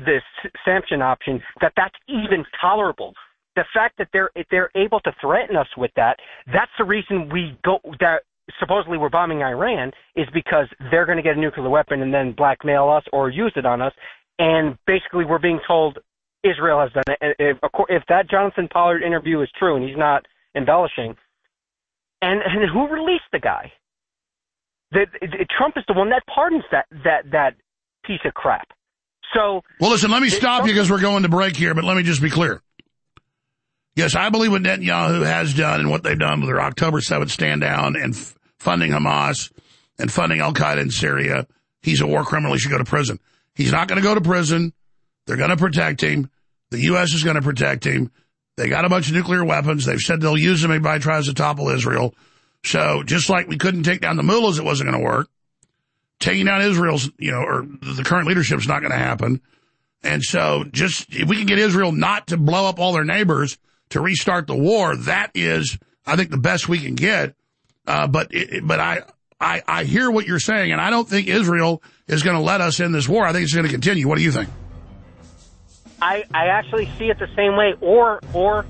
option, that's even tolerable. The fact that they're able to threaten us with that's the reason that supposedly we're bombing Iran, is because they're going to get a nuclear weapon and then blackmail us or use it on us. And basically we're being told Israel has done it. If that Jonathan Pollard interview is true and he's not embellishing, and who released the guy? Trump is the one that pardons that piece of crap. So, well, listen, let me stop you because we're going to break here, but let me just be clear. Yes, I believe what Netanyahu has done and what they've done with their October 7th stand down and funding Hamas and funding Al-Qaeda in Syria. He's a war criminal. He should go to prison. He's not going to go to prison. They're going to protect him. The U.S. is going to protect him. They got a bunch of nuclear weapons. They've said they'll use them if anybody tries to topple Israel. So just like we couldn't take down the mullahs, it wasn't going to work. taking down Israel's, or the current leadership's not going to happen. And so if we can get Israel not to blow up all their neighbors to restart the war, that is, I think, the best we can get. But I hear what you're saying, and I don't think Israel is going to let us end this war. I think it's going to continue. What do you think? I actually see it the same way, or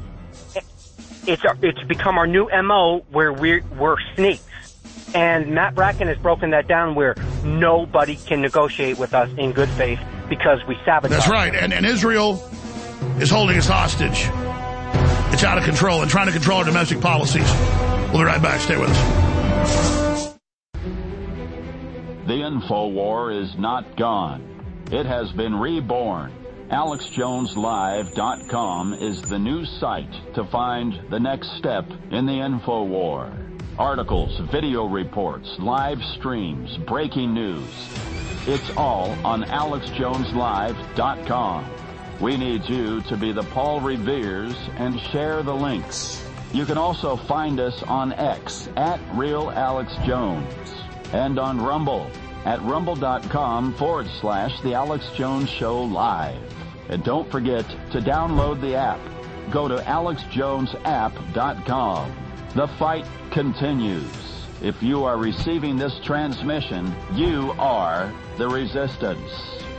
it's become our new MO where we're snakes. And Matt Bracken has broken that down where nobody can negotiate with us in good faith because we sabotage. That's right. And Israel is holding us hostage. It's out of control and trying to control our domestic policies. We'll be right back. Stay with us. The InfoWar is not gone. It has been reborn. AlexJonesLive.com is the new site to find the next step in the InfoWar. Articles, video reports, live streams, breaking news. It's all on AlexJonesLive.com. We need you to be the Paul Reveres and share the links. You can also find us on X at RealAlexJones and on Rumble at rumble.com/The Alex Jones Show Live. And don't forget to download the app. Go to AlexJonesApp.com. The fight continues. If you are receiving this transmission, you are the resistance.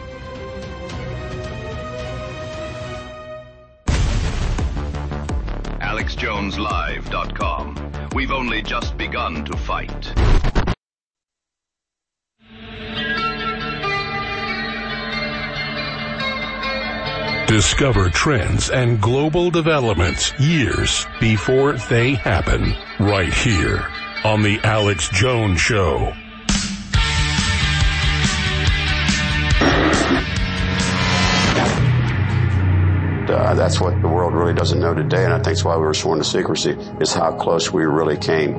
AlexJonesLive.com. We've only just begun to fight. Discover trends and global developments years before they happen, right here on The Alex Jones Show. That's what the world really doesn't know today, and I think that's why we were sworn to secrecy, is how close we really came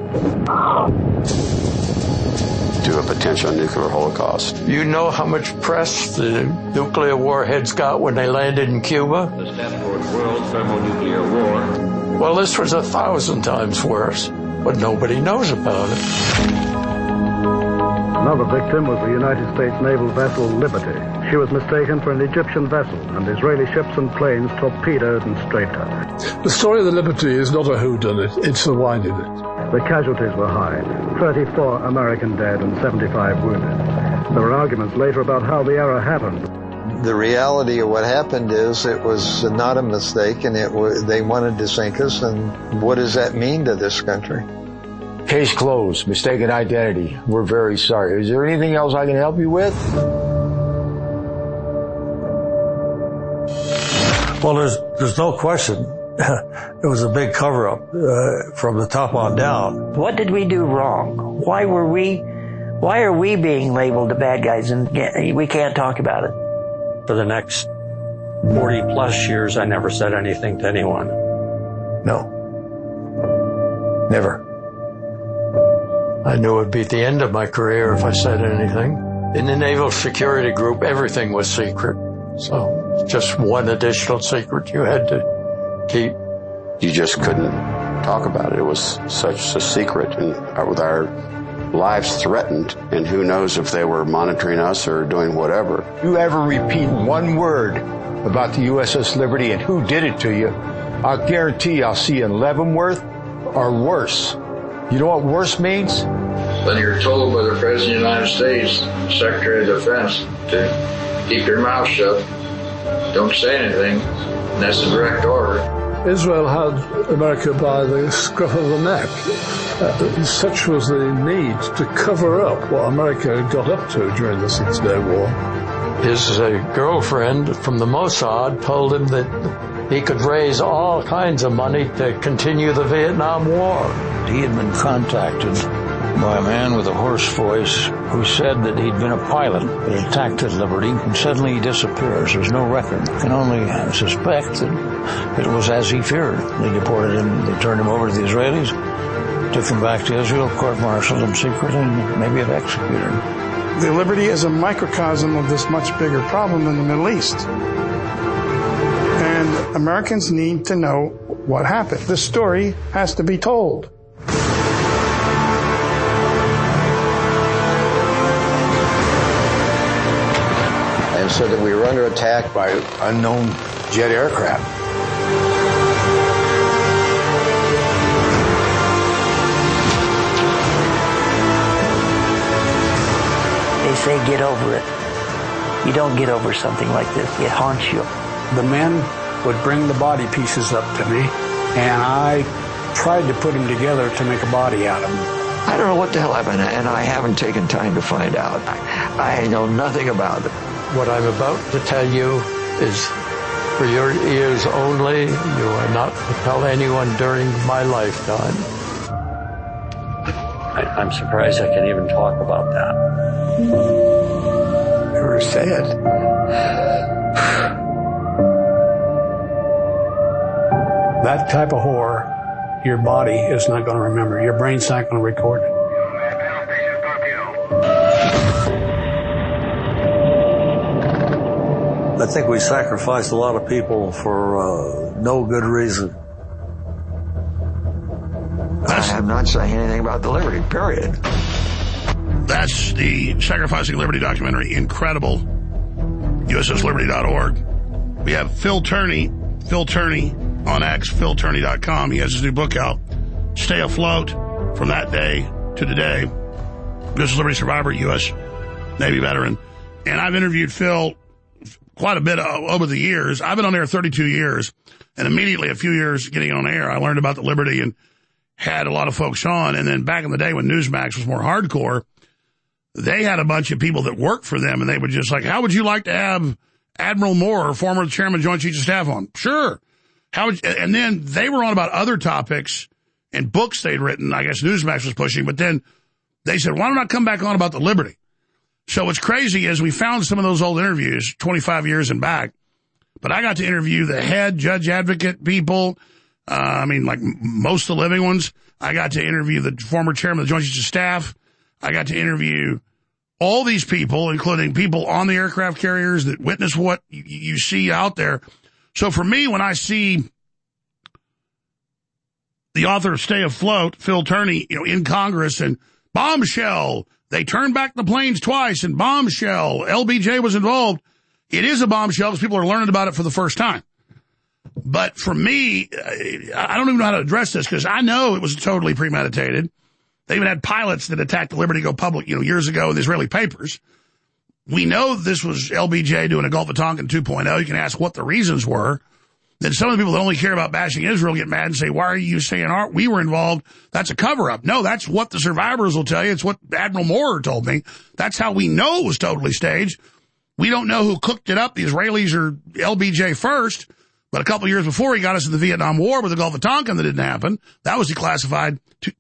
to a potential nuclear holocaust. You know how much press the nuclear warheads got when they landed in Cuba? The step towards world thermonuclear war. Well, this was 1,000 times worse, but nobody knows about it. Another victim was the United States naval vessel Liberty. She was mistaken for an Egyptian vessel, and Israeli ships and planes torpedoed and strafed her. The story of the Liberty is not a whodunit, it's a whodunit. The casualties were high, 34 American dead and 75 wounded. There were arguments later about how the error happened. The reality of what happened is it was not a mistake, and they wanted to sink us, and what does that mean to this country? Case closed. Mistaken identity. We're very sorry. Is there anything else I can help you with? Well, there's no question. It was a big cover-up from the top on down. What did we do wrong? Why are we being labeled the bad guys and we can't talk about it? For the next 40 plus years, I never said anything to anyone. No. Never. I knew it would be at the end of my career if I said anything. In the Naval Security Group, everything was secret. So just one additional secret you had to keep. You just couldn't talk about it. It was such a secret, and with our lives threatened, and who knows if they were monitoring us or doing whatever. You ever repeat one word about the USS Liberty and who did it to you, I'll guarantee I'll see you in Leavenworth or worse. You know what worse means? When you're told by the President of the United States, Secretary of Defense, to keep your mouth shut, don't say anything, and that's a direct order. Israel had America by the scruff of the neck. Such was the need to cover up what America got up to during the Six-Day War. His girlfriend from the Mossad told him that he could raise all kinds of money to continue the Vietnam War. He had been contacted by a man with a hoarse voice who said that he'd been a pilot that attacked at Liberty, and suddenly he disappears. There's no record. You can only suspect that it was as he feared. They deported him, they turned him over to the Israelis, took him back to Israel, court-martialed him secretly, and maybe have executed him. The Liberty is a microcosm of this much bigger problem in the Middle East. And Americans need to know what happened. The story has to be told. said that we were under attack by unknown jet aircraft. They say get over it. You don't get over something like this. It haunts you. The men would bring the body pieces up to me, and I tried to put them together to make a body out of them. I don't know what the hell happened, and I haven't taken time to find out. I know nothing about it. What I'm about to tell you is for your ears only. You are not to tell anyone during my lifetime. I'm surprised I can even talk about that. Never said. That type of horror, your body is not going to remember. Your brain's not going to record it. I think we sacrificed a lot of people for no good reason. I'm not saying anything about the Liberty, period. That's the Sacrificing Liberty documentary. Incredible. USSLiberty.org. We have Phil Turney on X, philturney.com. He has his new book out, Stay Afloat, From That Day to Today. USS Liberty survivor, U.S. Navy veteran. And I've interviewed Phil quite a bit over the years. I've been on air 32 years, and immediately a few years getting on air, I learned about the Liberty and had a lot of folks on. And then back in the day when Newsmax was more hardcore, they had a bunch of people that worked for them, and they would just like, how would you like to have Admiral Moore, former chairman of Joint Chiefs of Staff, on? Sure. And then they were on about other topics and books they'd written, I guess Newsmax was pushing, but then they said, why don't I come back on about the Liberty? So what's crazy is we found some of those old interviews 25 years and back, but I got to interview the head judge advocate people. Like most of the living ones. I got to interview the former chairman of the Joint Chiefs of Staff. I got to interview all these people, including people on the aircraft carriers that witness what you see out there. So for me, when I see the author of Stay Afloat, Phil Turney, in Congress, and bombshell, they turned back the planes twice, and bombshell, LBJ was involved. It is a bombshell because people are learning about it for the first time. But for me, I don't even know how to address this because I know it was totally premeditated. They even had pilots that attacked the Liberty go public, years ago in the Israeli papers. We know this was LBJ doing a Gulf of Tonkin 2.0. You can ask what the reasons were. Then some of the people that only care about bashing Israel get mad and say, why are you saying we were involved? That's a cover-up. No, that's what the survivors will tell you. It's what Admiral Moore told me. That's how we know it was totally staged. We don't know who cooked it up, the Israelis or LBJ first. But a couple of years before, he got us in the Vietnam War with the Gulf of Tonkin that didn't happen. That was declassified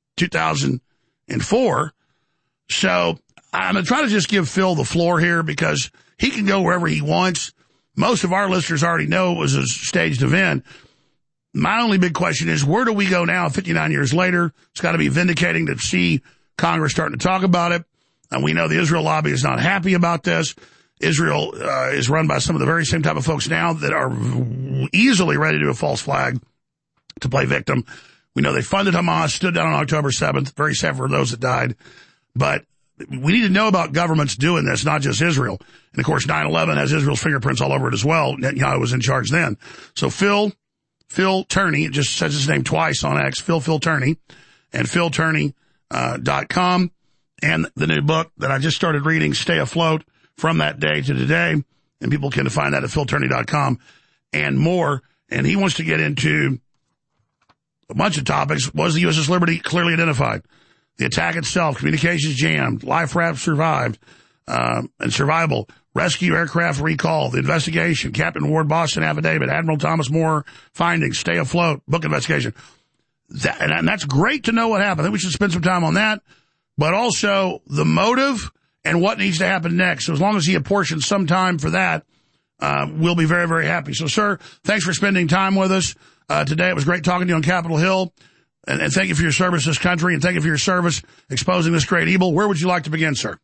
2004. So I'm going to try to just give Phil the floor here because he can go wherever he wants. Most of our listeners already know it was a staged event. My only big question is, where do we go now 59 years later? It's got to be vindicating to see Congress starting to talk about it. And we know the Israel lobby is not happy about this. Israel is run by some of the very same type of folks now that are easily ready to do a false flag to play victim. We know they funded Hamas, stood down on October 7th. Very sad for those that died. But we need to know about governments doing this, not just Israel. And, of course, 9/11 has Israel's fingerprints all over it as well. Netanyahu was in charge then. So Phil Turney, it just says his name twice on X, Phil Turney, and philturney.com. And the new book that I just started reading, Stay Afloat, From That Day to Today. And people can find that at philturney.com and more. And he wants to get into a bunch of topics. Was the USS Liberty clearly identified? The attack itself, communications jammed, life raft survived, and survival, rescue aircraft recall, the investigation, Captain Ward Boston affidavit, Admiral Thomas Moore findings, Stay Afloat, book investigation. And that's great to know what happened. I think we should spend some time on that, but also the motive and what needs to happen next. So as long as he apportions some time for that, we'll be very, very happy. So, sir, thanks for spending time with us today. It was great talking to you on Capitol Hill. And thank you for your service to this country, and thank you for your service exposing this great evil. Where would you like to begin, sir?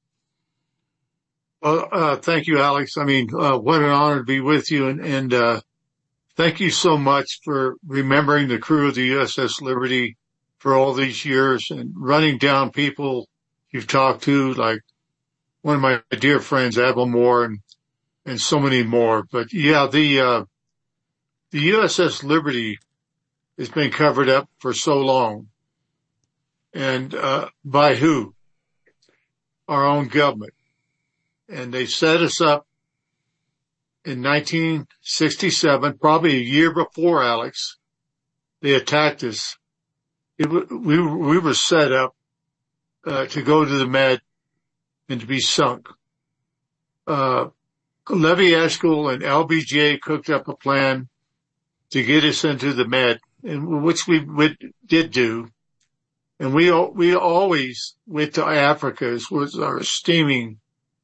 Well, thank you, Alex. I mean, what an honor to be with you. And thank you so much for remembering the crew of the USS Liberty for all these years and running down people you've talked to, like one of my dear friends, Admiral Moore, and and so many more. But yeah, the USS Liberty has been covered up for so long. And, by who? Our own government. And they set us up in 1967, probably a year before, Alex. They attacked us. We were set up, to go to the Med and to be sunk. Levy Eshkol and LBJ cooked up a plan to get us into the Med, and which we did do. And we always went to Africa, was our steaming,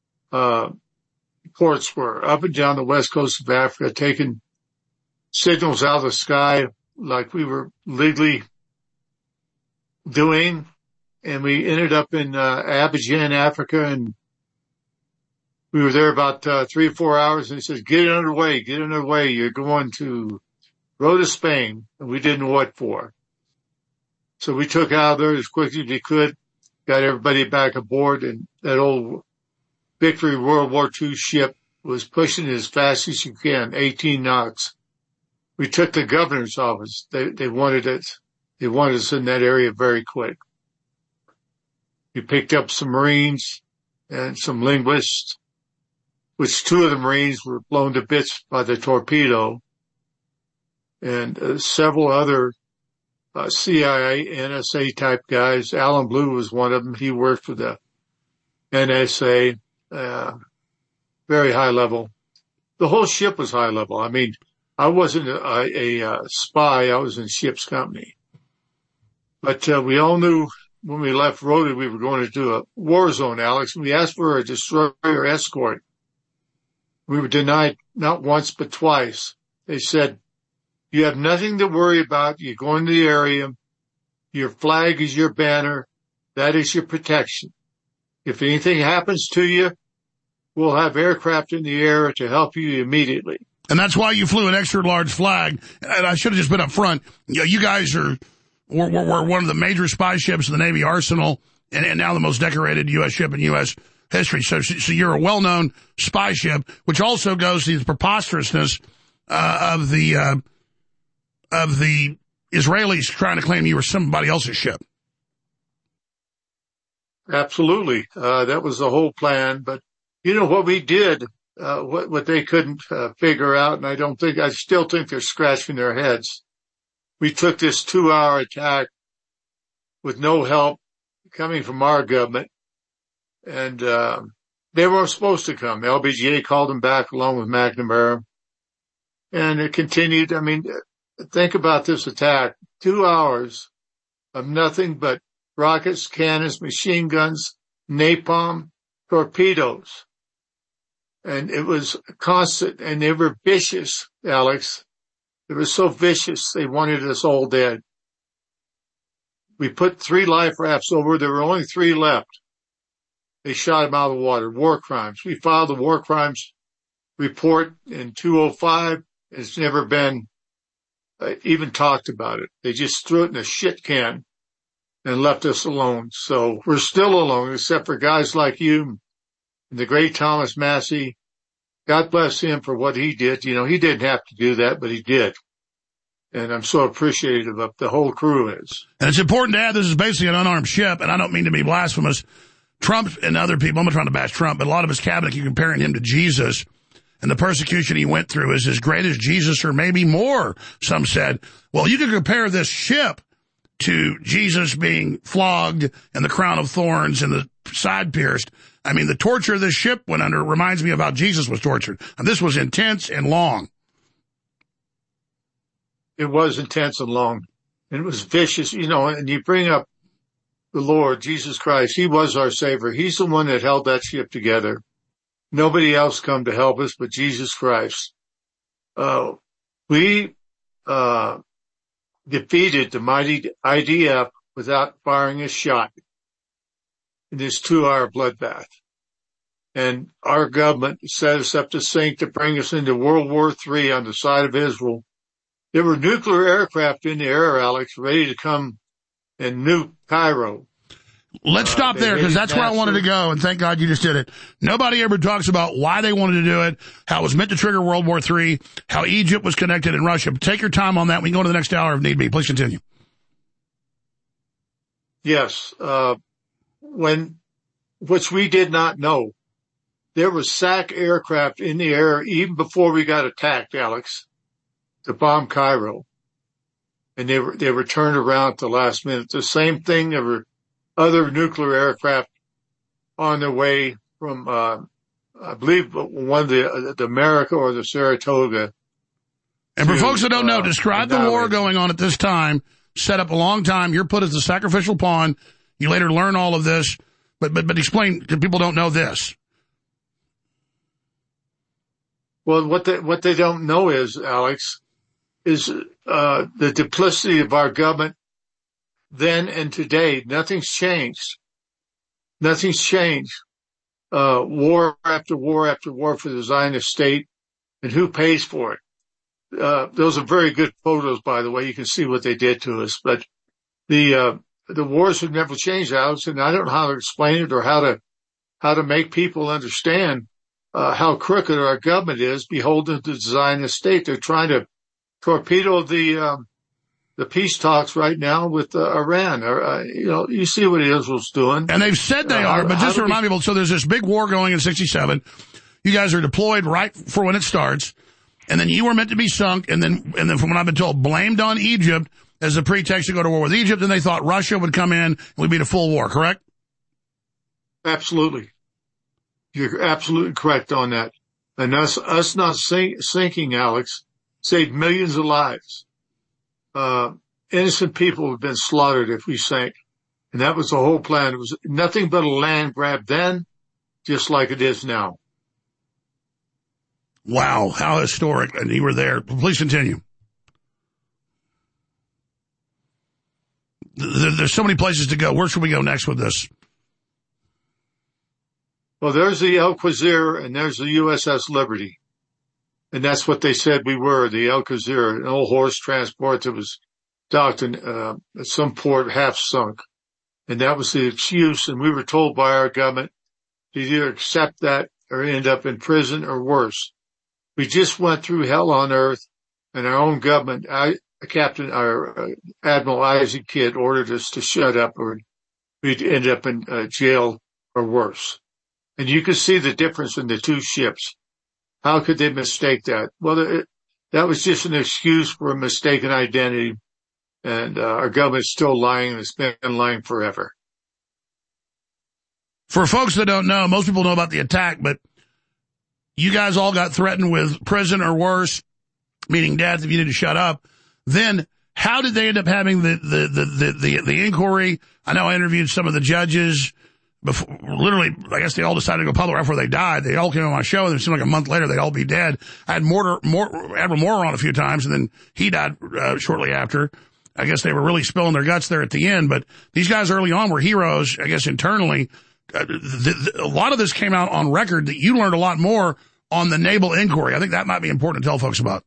ports were up and down the west coast of Africa, taking signals out of the sky like we were legally doing. And we ended up in, Abidjan, Africa, and we were there about, 3 or 4 hours, and he says, get underway. You're going to go to Spain. And we didn't know what for. So we took out of there as quickly as we could, got everybody back aboard, and that old Victory World War II ship was pushing as fast as you can, 18 knots. We took the governor's office. They wanted us in that area very quick. We picked up some Marines and some linguists, which 2 of the Marines were blown to bits by the torpedo, and several other CIA, NSA type guys. Alan Blue was one of them. He worked for the NSA, very high level. The whole ship was high level. I mean, I wasn't a spy. I was in ship's company. But we all knew when we left Rota we were going to do a war zone, Alex. We asked for a destroyer escort. We were denied not once but twice. They said, you have nothing to worry about. You go into the area. Your flag is your banner. That is your protection. If anything happens to you, we'll have aircraft in the air to help you immediately. And that's why you flew an extra large flag. And I should have just been up front. You guys were one of the major spy ships in the Navy arsenal, and now the most decorated U.S. ship in U.S. history. So you're a well-known spy ship, which also goes to the preposterousness of the Israelis trying to claim you were somebody else's ship. Absolutely. That was the whole plan. But you know what we did, what they couldn't figure out, and I still think they're scratching their heads. We took this 2-hour attack with no help coming from our government, and they weren't supposed to come. LBJ called them back along with McNamara, and it continued. I mean, think about this attack. 2 hours of nothing but rockets, cannons, machine guns, napalm, torpedoes. And it was constant, and they were vicious, Alex. They were so vicious, they wanted us all dead. We put 3 life rafts over. There were only 3 left. They shot them out of the water. War crimes. We filed the war crimes report in 2005. It's never been even talked about it. They just threw it in a shit can and left us alone. So we're still alone, except for guys like you and the great Thomas Massey. God bless him for what he did. You know, he didn't have to do that, but he did. And I'm so appreciative of the whole crew is. And it's important to add, this is basically an unarmed ship, and I don't mean to be blasphemous. Trump and other people, I'm not trying to bash Trump, but a lot of his cabinet keep comparing him to Jesus. And the persecution he went through is as great as Jesus, or maybe more, some said. Well, you can compare this ship to Jesus being flogged and the crown of thorns and the side pierced. I mean, the torture this ship went under reminds me of how Jesus was tortured. And this was intense and long. It was intense and long. And it was vicious, you know, and you bring up the Lord, Jesus Christ. He was our Savior. He's the one that held that ship together. Nobody else come to help us but Jesus Christ. We defeated the mighty IDF without firing a shot in this 2-hour bloodbath. And our government set us up to sink to bring us into World War III on the side of Israel. There were nuclear aircraft in the air, Alex, ready to come and nuke Cairo. Let's stop there because that's where I wanted to go, and thank God you just did it. Nobody ever talks about why they wanted to do it, how it was meant to trigger World War III, how Egypt was connected in Russia. Take your time on that. We can go to the next hour if need be. Please continue. Yes. Which we did not know, there was SAC aircraft in the air even before we got attacked, Alex, to bomb Cairo. And they were turned around at the last minute. The same thing, there were other nuclear aircraft on their way from, I believe one of the America or the Saratoga. And for folks that don't know, describe the war going on at this time, set up a long time. You're put as the sacrificial pawn. You later learn all of this, but explain to people who don't know this. Well, what they don't know is, Alex, is the duplicity of our government then and today. Nothing's changed. Nothing's changed. War after war after war for the Zionist state, and who pays for it? Those are very good photos, by the way. You can see what they did to us. But the wars have never changed, Alex, and I don't know how to explain it or how to make people understand how crooked our government is, beholden to the Zionist state. They're trying to torpedo the peace talks right now with Iran. You see what Israel's doing. And they've said they are, but just to remind people, so there's this big war going in 67. You guys are deployed right for when it starts. And then you were meant to be sunk. And then from what I've been told, blamed on Egypt as a pretext to go to war with Egypt. And they thought Russia would come in and we'd be in a full war, correct? Absolutely. You're absolutely correct on that. And us not sinking, Alex, saved millions of lives. Innocent people have been slaughtered if we sank. And that was the whole plan. It was nothing but a land grab then, just like it is now. Wow, how historic. And you were there. Please continue. There's so many places to go. Where should we go next with this? Well, there's the El Quasir and there's the USS Liberty. And that's what they said we were, the El Quasir, an old horse transport that was docked in at some port half sunk. And that was the excuse. And we were told by our government to either accept that or end up in prison or worse. We just went through hell on earth, and our own government, Admiral Isaac Kidd ordered us to shut up or we'd end up in jail or worse. And you can see the difference in the two ships. How could they mistake that? Well, that was just an excuse for a mistaken identity. And our government's still lying, and it's been lying forever. For folks that don't know, most people know about the attack, but you guys all got threatened with prison or worse, meaning death if you didn't shut up. Then how did they end up having the inquiry? I know I interviewed some of the judges before, literally, I guess they all decided to go public right before they died. They all came on my show, and it seemed like a month later they'd all be dead. I had Admiral Moorer on a few times, and then he died shortly after. I guess they were really spilling their guts there at the end, but these guys early on were heroes, I guess, internally. A lot of this came out on record that you learned a lot more on the naval inquiry. I think that might be important to tell folks about.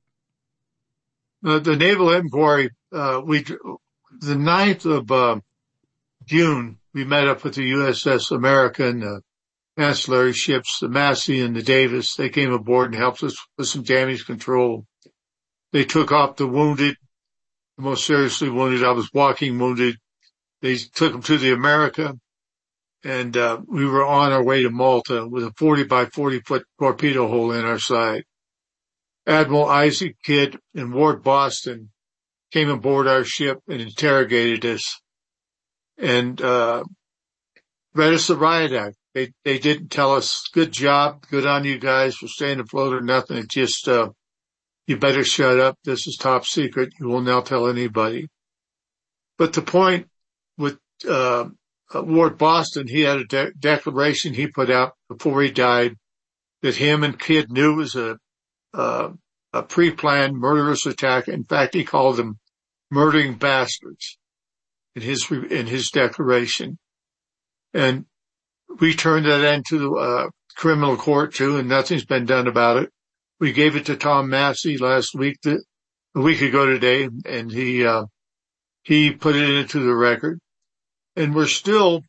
The naval inquiry, the 9th of June, we met up with the USS America and the ancillary ships, the Massey and the Davis. They came aboard and helped us with some damage control. They took off the wounded, the most seriously wounded. I was walking wounded. They took them to the America, and we were on our way to Malta with a 40 by 40 foot torpedo hole in our side. Admiral Isaac Kidd and Ward Boston came aboard our ship and interrogated us and read us the riot act. They didn't tell us, good job, good on you guys for staying afloat or nothing. It just, you better shut up. This is top secret. You will not tell anybody. But the point with Ward Boston, he had a declaration he put out before he died that him and Kidd knew was a pre-planned murderous attack. In fact, he called them murdering bastards in his declaration. And we turned that into criminal court too, and nothing's been done about it. We gave it to Tom Massey last week, a week ago today, and he put it into the record. and we're still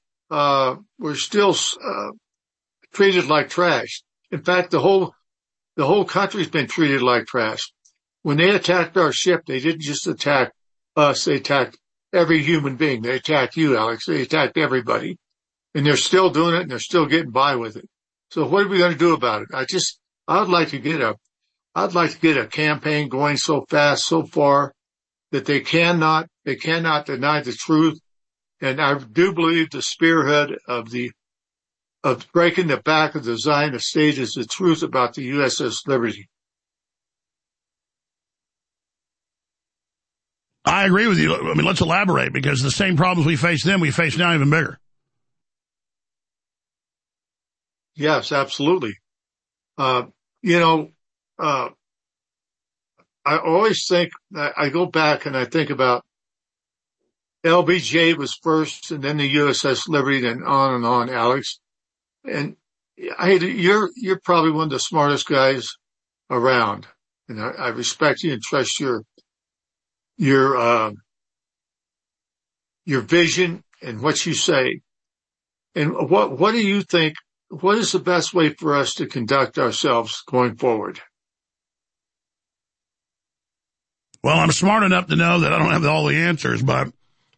treated like trash. In fact, the whole country's been treated like trash. When they attacked our ship, they didn't just attack us, they attacked every human being. They attacked you, Alex. They attacked everybody. And they're still doing it, and they're still getting by with it. So what are we going to do about it? I'd like to get a campaign going so fast, so far, that they cannot deny the truth. And I do believe the spearhead of breaking the back of the Zionist state is the truth about the USS Liberty. I agree with you. I mean, let's elaborate, because the same problems we face then, we face now even bigger. Yes, absolutely. I always think, I go back and I think about LBJ was first, and then the USS Liberty, then on, Alex. And you're probably one of the smartest guys around, and I respect you and trust your vision and what you say. And what do you think? What is the best way for us to conduct ourselves going forward? Well, I'm smart enough to know that I don't have all the answers, but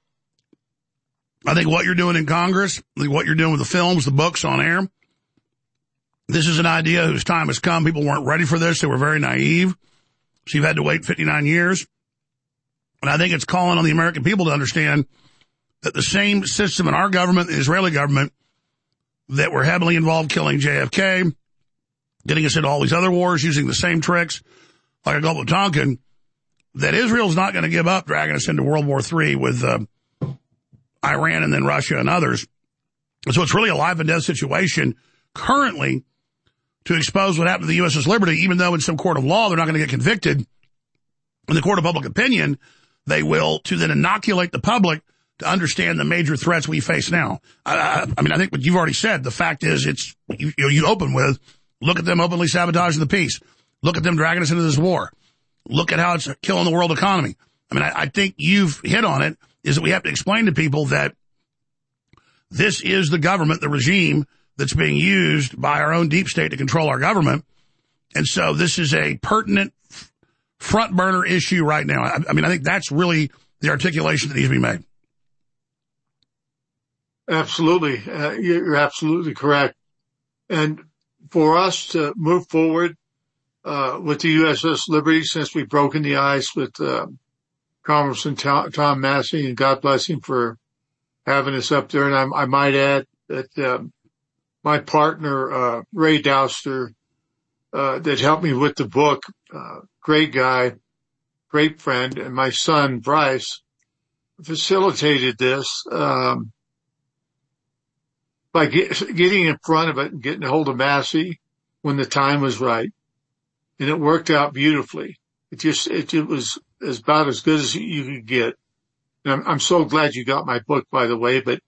I think what you're doing in Congress, what you're doing with the films, the books on air, this is an idea whose time has come. People weren't ready for this. They were very naive. So you've had to wait 59 years. And I think it's calling on the American people to understand that the same system in our government, the Israeli government, that were heavily involved killing JFK, getting us into all these other wars, using the same tricks, like a Gulf of Tonkin, that Israel's not going to give up dragging us into World War III with Iran and then Russia and others. So it's really a life and death situation currently to expose what happened to the USS Liberty, even though in some court of law they're not going to get convicted. In the court of public opinion, they will, to then inoculate the public to understand the major threats we face now. I mean, I think what you've already said, the fact is you open with, look at them openly sabotaging the peace. Look at them dragging us into this war. Look at how it's killing the world economy. I mean, I think you've hit on it, is that we have to explain to people that this is the government, the regime that's being used by our own deep state to control our government. And so this is a pertinent front burner issue right now. I mean, I think that's really the articulation that needs to be made. Absolutely. You're absolutely correct. And for us to move forward with the USS Liberty, since we've broken the ice with Congressman Tom Massey, and God bless him for having us up there. And I might add that my partner, Ray Dowster, that helped me with the book, great guy, great friend, and my son, Bryce, facilitated this by getting in front of it and getting a hold of Massey when the time was right. And it worked out beautifully. It was about as good as you could get. And I'm so glad you got my book, by the way, but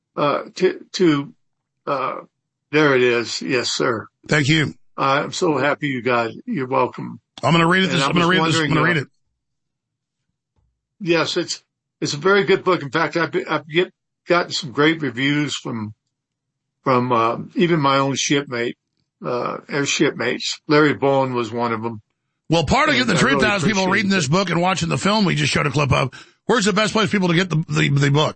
there it is. Yes, sir. Thank you. I'm so happy you got it. You're welcome. I'm going to read it. I'm going to read it. Yes, it's a very good book. In fact, I've gotten some great reviews from even my own shipmate, air shipmates. Larry Bowen was one of them. Well, part of getting the truth out is people reading this book and watching the film we just showed a clip of. Where's the best place for people to get the book?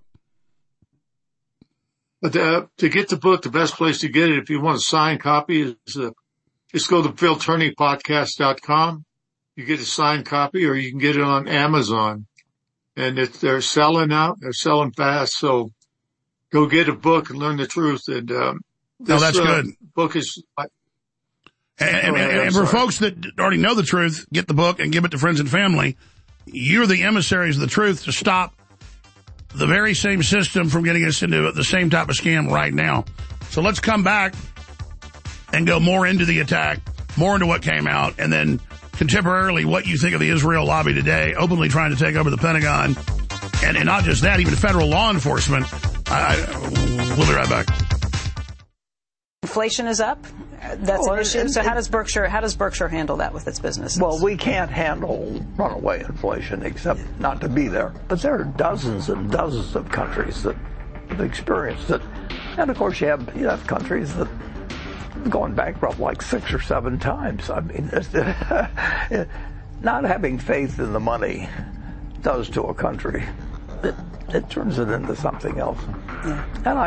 To get the book, the best place to get it, if you want a signed copy, is just go to PhilTurneyPodcast.com. You get a signed copy, or you can get it on Amazon. And they're selling out. They're selling fast. So go get a book and learn the truth. And that's good. Book is. And for folks that already know the truth, get the book and give it to friends and family. You're the emissaries of the truth to stop the very same system from getting us into the same type of scam right now. So let's come back and go more into the attack, more into what came out, and then contemporarily what you think of the Israel lobby today, openly trying to take over the Pentagon. And not just that, even federal law enforcement. We'll be right back. Inflation is up. That's an issue. So how does Berkshire handle that with its business? Well, we can't handle runaway inflation except not to be there. But there are dozens and dozens of countries that have experienced it. And of course, you have countries that have gone bankrupt like 6 or 7 times. I mean, not having faith in the money does to a country. It turns it into something else. Yeah.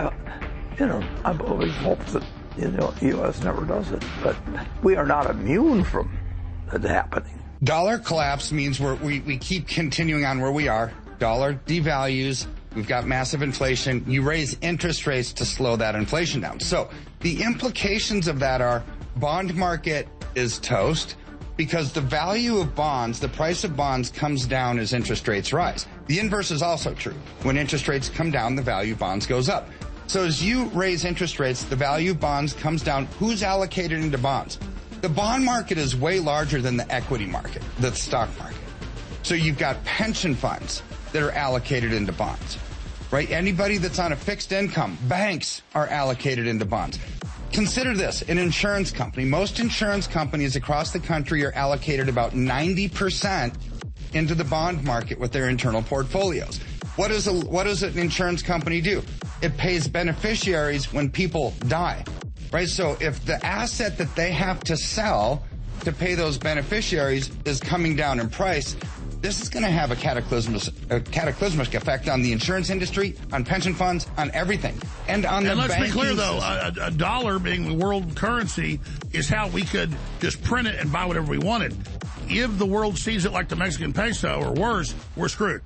And I've always hoped that the U.S. never does it, but we are not immune from it happening. Dollar collapse means we keep continuing on where we are. Dollar devalues. We've got massive inflation. You raise interest rates to slow that inflation down. So the implications of that are bond market is toast because the value of bonds, the price of bonds comes down as interest rates rise. The inverse is also true. When interest rates come down, the value of bonds goes up. So as you raise interest rates, the value of bonds comes down. Who's allocated into bonds? The bond market is way larger than the equity market, the stock market. So you've got pension funds that are allocated into bonds, right? Anybody that's on a fixed income, banks are allocated into bonds. Consider this, an insurance company. Most insurance companies across the country are allocated about 90% into the bond market with their internal portfolios. What does an insurance company do? It pays beneficiaries when people die, right? So if the asset that they have to sell to pay those beneficiaries is coming down in price, this is going to have a cataclysmic effect on the insurance industry, on pension funds, on everything, and on the banking system. And let's be clear, though, a dollar being the world currency is how we could just print it and buy whatever we wanted. If the world sees it like the Mexican peso or worse, we're screwed.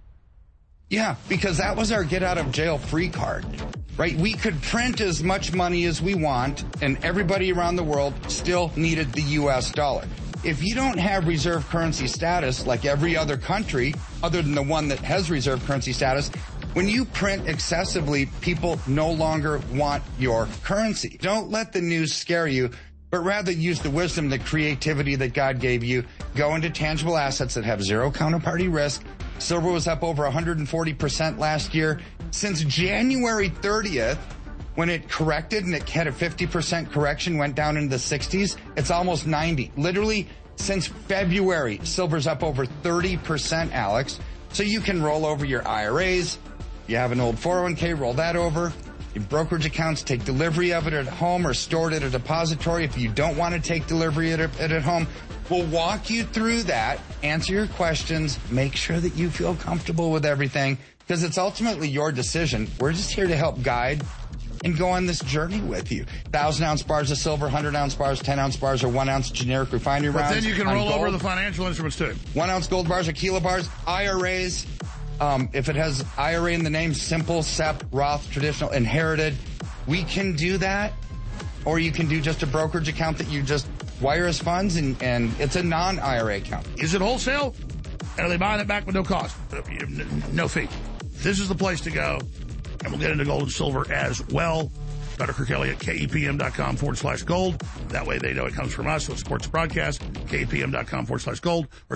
Yeah, because that was our get-out-of-jail-free card, right? We could print as much money as we want, and everybody around the world still needed the U.S. dollar. If you don't have reserve currency status like every other country, other than the one that has reserve currency status, when you print excessively, people no longer want your currency. Don't let the news scare you, but rather use the wisdom, the creativity that God gave you. Go into tangible assets that have zero counterparty risk. Silver was up over 140% last year. Since January 30th, when it corrected and it had a 50% correction, went down into the 60s, it's almost 90. Literally, since February, silver's up over 30%, Alex. So you can roll over your IRAs. You have an old 401k, roll that over. Your brokerage accounts, take delivery of it at home or store it at a depository. If you don't want to take delivery of it at home, we'll walk you through that, answer your questions, make sure that you feel comfortable with everything, because it's ultimately your decision. We're just here to help guide and go on this journey with you. 1,000-ounce bars of silver, 100-ounce bars, 10-ounce bars, or 1-ounce generic refinery rounds. But then you can roll over the financial instruments too. 1-ounce gold bars or kilo bars, IRAs. If it has IRA in the name, simple, SEP, Roth, traditional, inherited, we can do that. Or you can do just a brokerage account that you just wire as funds, and it's a non-IRA account. Is it wholesale? And are they buying it back with no cost? No fee. This is the place to go. And we'll get into gold and silver as well. Dr. Kirk Elliott, KEPM.com/gold. That way they know it comes from us, so it supports the broadcast. KEPM.com/gold or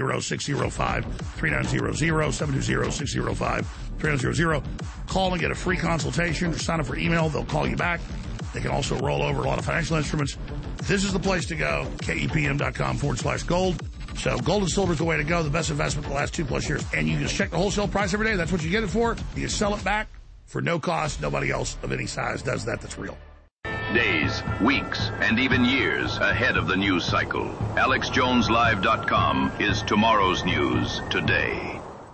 720-605-3900, 720-605-3900. Call and get a free consultation or sign up for email. They'll call you back. They can also roll over a lot of financial instruments. This is the place to go, KEPM.com/gold. So gold and silver is the way to go, the best investment in the last 2+ years. And you just check the wholesale price every day. That's what you get it for. You sell it back for no cost. Nobody else of any size does that. That's real. Days, weeks, and even years ahead of the news cycle. AlexJonesLive.com is tomorrow's news today.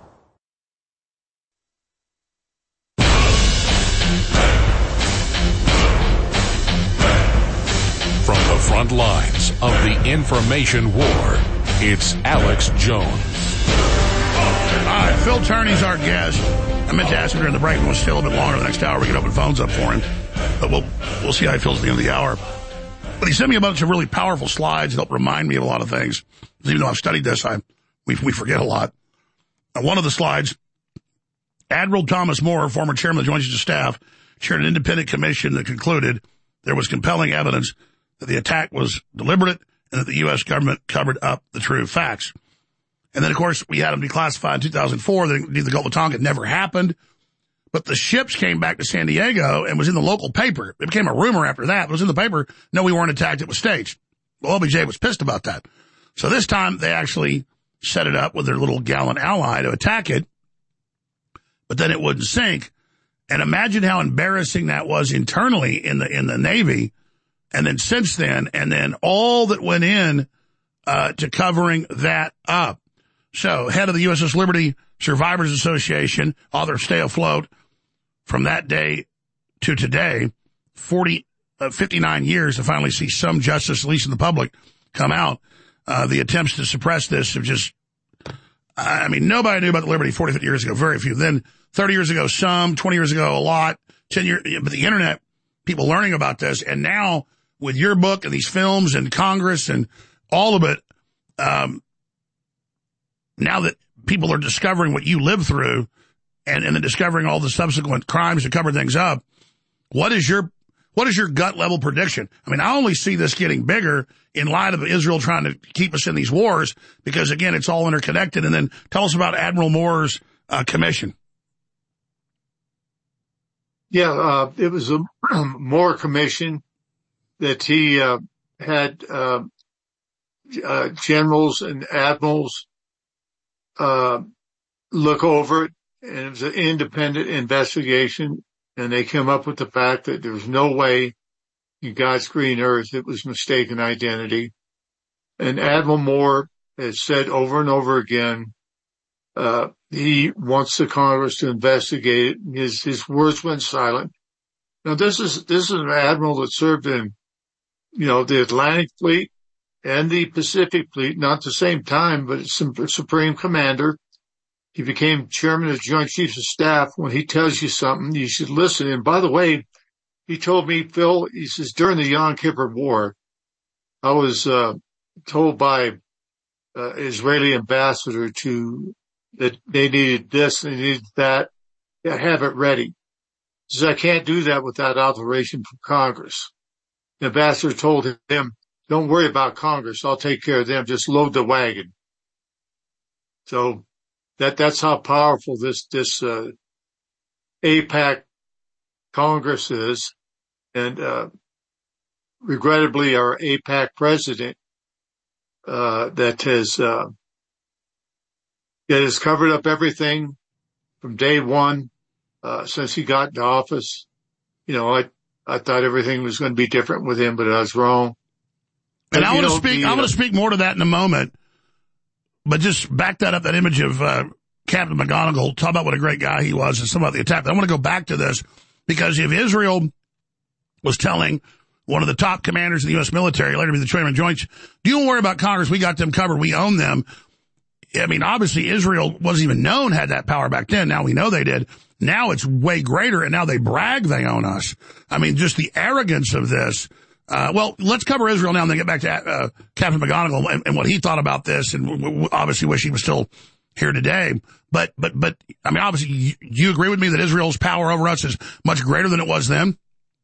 From the front lines of the information war, it's Alex Jones. All right, Phil Turney's our guest. I meant to ask him during the break. We'll stay a little bit longer the next hour. We can open phones up for him. But we'll see how he feels at the end of the hour. But he sent me a bunch of really powerful slides that help remind me of a lot of things. Even though I've studied this, we forget a lot. One of the slides, Admiral Thomas Moore, former chairman of the Joint Chiefs of Staff, chaired an independent commission that concluded there was compelling evidence that the attack was deliberate and that the U.S. government covered up the true facts. And then, of course, we had them declassified in 2004. The Gulf of Tonkin never happened. But the ships came back to San Diego and was in the local paper. It became a rumor after that. It was in the paper. No, we weren't attacked. It was staged. Well, LBJ was pissed about that. So this time they actually set it up with their little gallant ally to attack it. But then it wouldn't sink. And imagine how embarrassing that was internally in the Navy. And then since then, and then all that went in to covering that up. So head of the USS Liberty Survivors Association, author Stay Afloat, from that day to today, 59 years to finally see some justice, at least in the public, come out. The attempts to suppress this have just, I mean, nobody knew about the Liberty 40, 50 years ago, very few. Then 30 years ago, some, 20 years ago, a lot, 10 years, but the internet, people learning about this. And now with your book and these films and Congress and all of it, now that people are discovering what you lived through and then discovering all the subsequent crimes to cover things up, what is your gut level prediction? I mean, I only see this getting bigger in light of Israel trying to keep us in these wars because, again, it's all interconnected. And then tell us about Admiral Moore's commission. Yeah, it was a Moore commission that he had generals and admirals look over it, and it was an independent investigation, and they came up with the fact that there was no way in God's green earth it was mistaken identity. And Admiral Moore has said over and over again, he wants the Congress to investigate it. His words went silent. Now this is an admiral that served in, the Atlantic Fleet and the Pacific Fleet, not at the same time, but Supreme Commander. He became chairman of the Joint Chiefs of Staff. When he tells you something, you should listen. And by the way, he told me, Phil, he says, during the Yom Kippur War, I was told by Israeli ambassador that they needed this, they needed that, to have it ready. He says, I can't do that without authorization from Congress. The ambassador told him, don't worry about Congress. I'll take care of them. Just load the wagon. So that's how powerful this AIPAC Congress is. And, regrettably, our AIPAC president, that has covered up everything from day one, since he got into office. I thought everything was going to be different with him, but I was wrong. And I want to speak more to that in a moment, but just back that up, that image of Captain McGonigal, talk about what a great guy he was and some about the attack. But I want to go back to this because if Israel was telling one of the top commanders of the U.S. military, later to be the chairman of Joint, don't worry about Congress, we got them covered, we own them. I mean, obviously Israel wasn't even known had that power back then. Now we know they did. Now it's way greater, and now they brag they own us. I mean, just the arrogance of this. Well, let's cover Israel now and then get back to Captain McGonigal and what he thought about this, and obviously wish he was still here today. But I mean, obviously, you agree with me that Israel's power over us is much greater than it was then?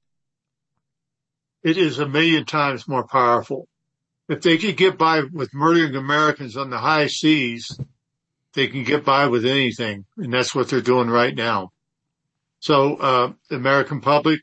It is 1,000,000 times more powerful. If they could get by with murdering Americans on the high seas, they can get by with anything, and that's what they're doing right now. So the American public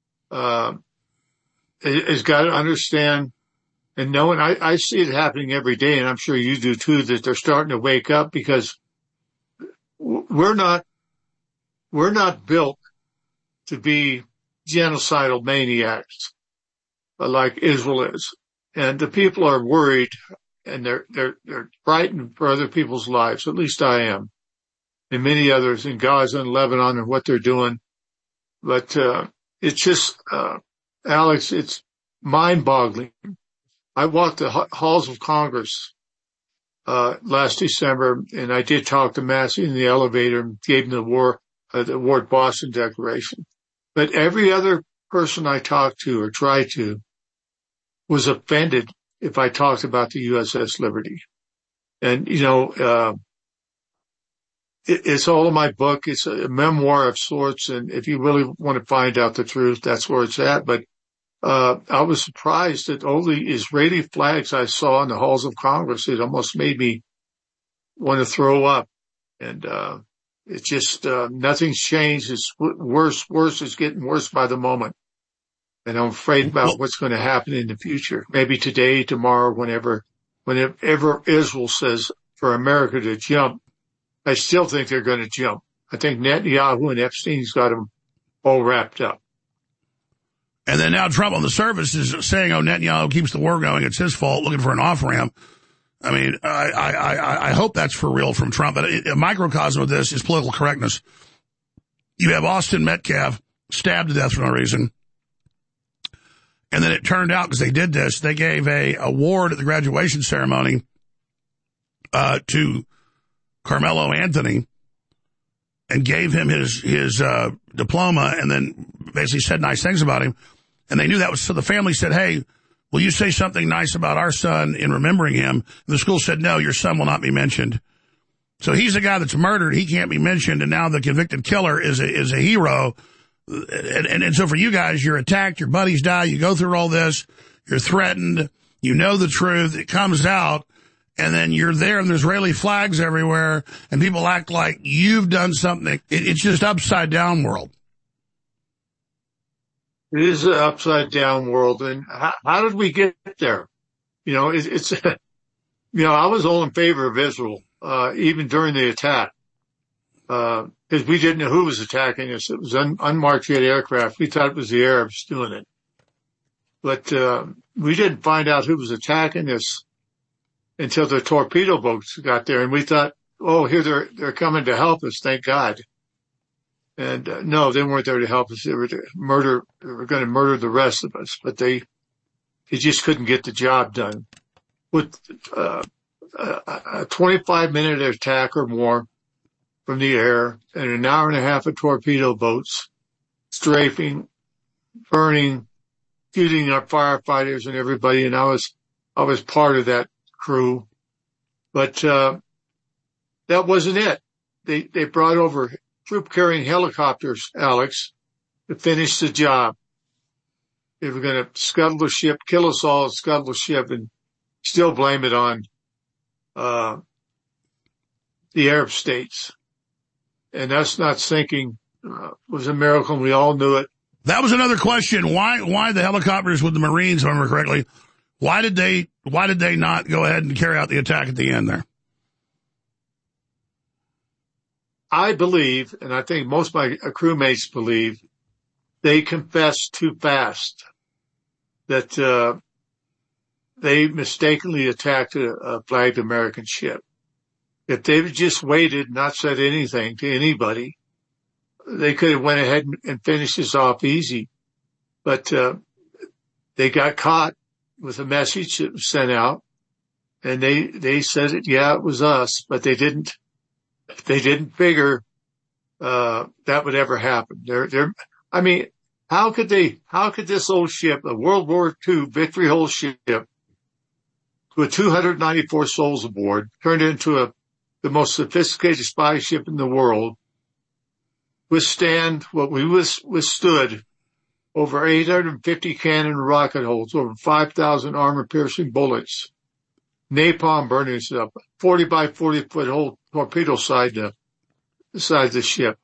has got to understand and know, and I see it happening every day, and I'm sure you do too, that they're starting to wake up because we're not built to be genocidal maniacs like Israel is. And the people are worried and they're frightened for other people's lives. At least I am, and many others in Gaza and Lebanon and what they're doing. But it's just, Alex, it's mind-boggling. I walked the halls of Congress last December, and I did talk to Massey in the elevator and gave him the Ward Boston Declaration. But every other person I talked to or tried to was offended if I talked about the USS Liberty. And, it's all in my book. It's a memoir of sorts. And if you really want to find out the truth, that's where it's at. But I was surprised at all the Israeli flags I saw in the halls of Congress. It almost made me want to throw up. And it's just nothing's changed. It's worse. It's getting worse by the moment. And I'm afraid about what's going to happen in the future. Maybe today, tomorrow, whenever Israel says for America to jump, I still think they're going to jump. I think Netanyahu and Epstein's got them all wrapped up. And then now Trump on the surface is saying, Netanyahu keeps the war going. It's his fault, looking for an off-ramp. I mean, I hope that's for real from Trump. But a microcosm of this is political correctness. You have Austin Metcalf stabbed to death for no reason. And then it turned out, because they did this, they gave a award at the graduation ceremony to Carmelo Anthony and gave him his diploma and then basically said nice things about him. And they knew that was, so the family said, hey, will you say something nice about our son in remembering him? And the school said, no, your son will not be mentioned. So he's a guy that's murdered. He can't be mentioned. And now the convicted killer is a hero. And so for you guys, you're attacked, your buddies die, you go through all this, you're threatened, you know the truth, it comes out, and then you're there and there's Israeli flags everywhere, and people act like you've done something. It's just upside down world. It is an upside down world. And how did we get there? You know, I was all in favor of Israel, even during the attack. Because we didn't know who was attacking us. It was unmarked jet aircraft. We thought it was the Arabs doing it. But we didn't find out who was attacking us until the torpedo boats got there. And we thought, oh, here they're coming to help us, thank God. And no, they weren't there to help us. They were going to murder the rest of us. But they just couldn't get the job done. With a 25-minute attack or more from the air and an hour and a half of torpedo boats strafing, burning, shooting our firefighters and everybody. And I was part of that crew, but, that wasn't it. They brought over troop carrying helicopters, Alex, to finish the job. They were going to scuttle the ship, kill us all, scuttle the ship, and still blame it on, the Arab states. And that's not sinking, was a miracle. We all knew it. That was another question. Why the helicopters with the Marines, if I remember correctly? Why did they not go ahead and carry out the attack at the end there? I believe, and I think most of my crewmates believe, they confessed too fast that, they mistakenly attacked a flagged American ship. If they had just waited, not said anything to anybody, they could have went ahead and finished this off easy. But they got caught with a message that was sent out, and they said it. Yeah, it was us, but they didn't figure that would ever happen. I mean, how could this old ship, a World War II Victory Hull ship, with 294 souls aboard, turned into the most sophisticated spy ship in the world, withstand what we withstood, over 850 cannon rocket holes, over 5,000 armor-piercing bullets, napalm burning us up, 40 by 40 foot hole torpedo side the ship.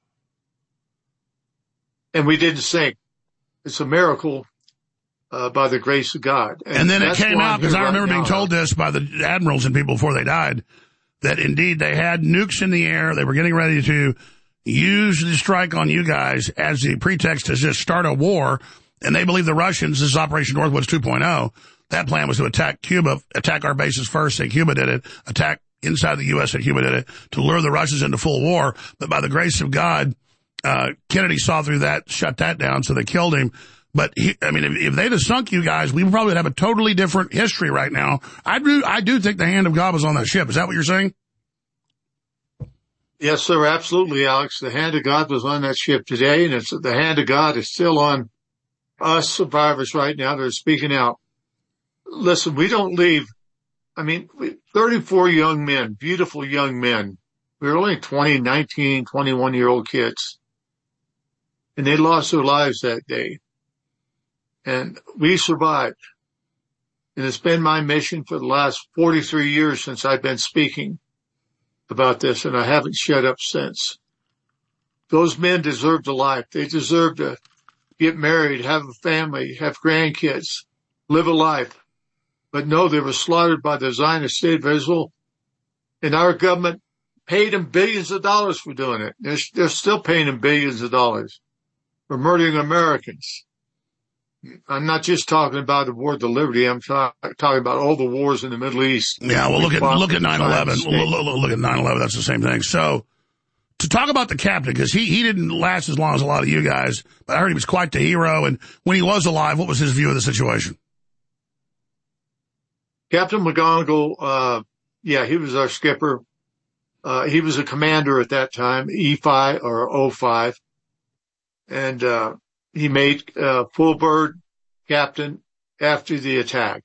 And we didn't sink. It's a miracle by the grace of God. And then it came out, because I remember being told this by the admirals and people before they died, that indeed they had nukes in the air. They were getting ready to use the strike on you guys as the pretext to just start a war. And they believe the Russians, this is Operation Northwoods 2.0, that plan was to attack Cuba, attack our bases first, say Cuba did it, attack inside the U.S. and Cuba did it, to lure the Russians into full war. But by the grace of God, Kennedy saw through that, shut that down, so they killed him. But if they'd have sunk you guys, we probably would have a totally different history right now. I do think the hand of God was on that ship. Is that what you're saying? Yes, sir. Absolutely, Alex. The hand of God was on that ship today, and the hand of God is still on us survivors right now. They're speaking out. Listen, we don't leave. 34 young men, beautiful young men. We were only 20, 19, 21-year-old kids. And they lost their lives that day. And we survived. And it's been my mission for the last 43 years since I've been speaking about this, and I haven't shut up since. Those men deserved a life. They deserve to get married, have a family, have grandkids, live a life. But no, they were slaughtered by the Zionist state of Israel, and our government paid them billions of dollars for doing it. They're still paying them billions of dollars. for murdering Americans. I'm not just talking about the War of the Liberty. I'm talking about all the wars in the Middle East. Yeah, well, look at 9/11. Look at 9/11. That's the same thing. So, to talk about the captain, because he didn't last as long as a lot of you guys, but I heard he was quite the hero. And when he was alive, what was his view of the situation? Captain McGonigal, he was our skipper. He was a commander at that time, E5 or O5. And, he made, full bird captain after the attack.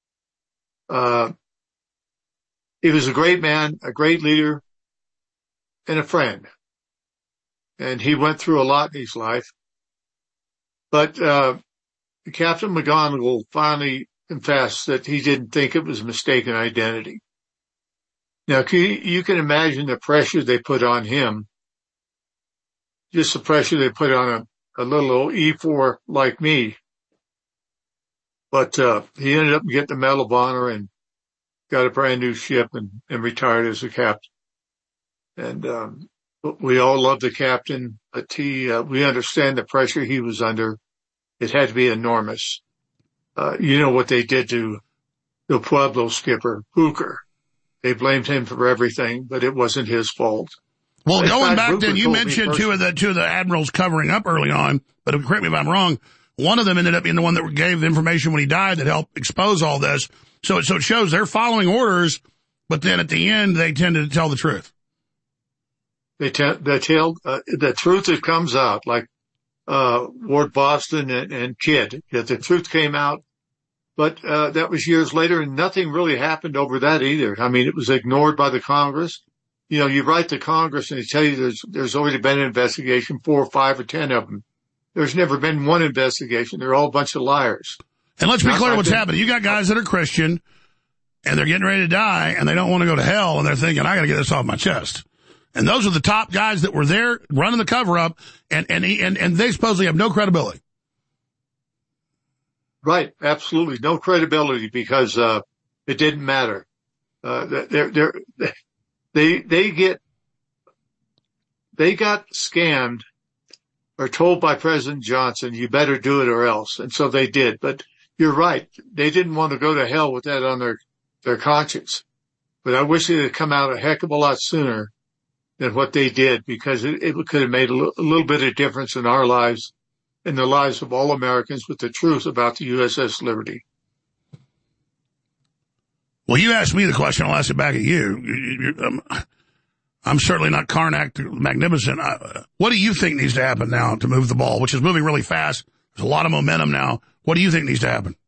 He was a great man, a great leader, and a friend. And he went through a lot in his life. But, Captain McGonigal finally confessed that he didn't think it was a mistaken identity. Now, you can imagine the pressure they put on him, just the pressure they put on a little old E4 like me. But he ended up getting the Medal of Honor and got a brand new ship and retired as a captain. And we all love the captain, but we understand the pressure he was under. It had to be enormous. You know what they did to the Pueblo skipper, Hooker. They blamed him for everything, but it wasn't his fault. Well, going back then, you mentioned two of the admirals covering up early on, but correct me if I'm wrong, one of them ended up being the one that gave the information when he died that helped expose all this. So it shows they're following orders, but then at the end, they tended to tell the truth. They tell the truth that comes out, like Ward Boston and Kidd, that the truth came out. But that was years later, and nothing really happened over that either. I mean, it was ignored by the Congress. You know, you write to Congress and they tell you there's already been an investigation, 4 or 5 or 10 of them. There's never been one investigation. They're all a bunch of liars. And let's be clear what's happening. You got guys that are Christian and they're getting ready to die and they don't want to go to hell and they're thinking, I got to get this off my chest. And those are the top guys that were there running the cover up and they supposedly have no credibility. Right. Absolutely. No credibility because, it didn't matter. They got scammed or told by President Johnson, you better do it or else. And so they did. But you're right. They didn't want to go to hell with that on their conscience. But I wish it had come out a heck of a lot sooner than what they did, because it could have made a little bit of difference in our lives and the lives of all Americans with the truth about the USS Liberty. Well, you asked me the question, I'll ask it back at you. I'm certainly not Karnak magnificent. What do you think needs to happen now to move the ball, which is moving really fast? There's a lot of momentum now. What do you think needs to happen?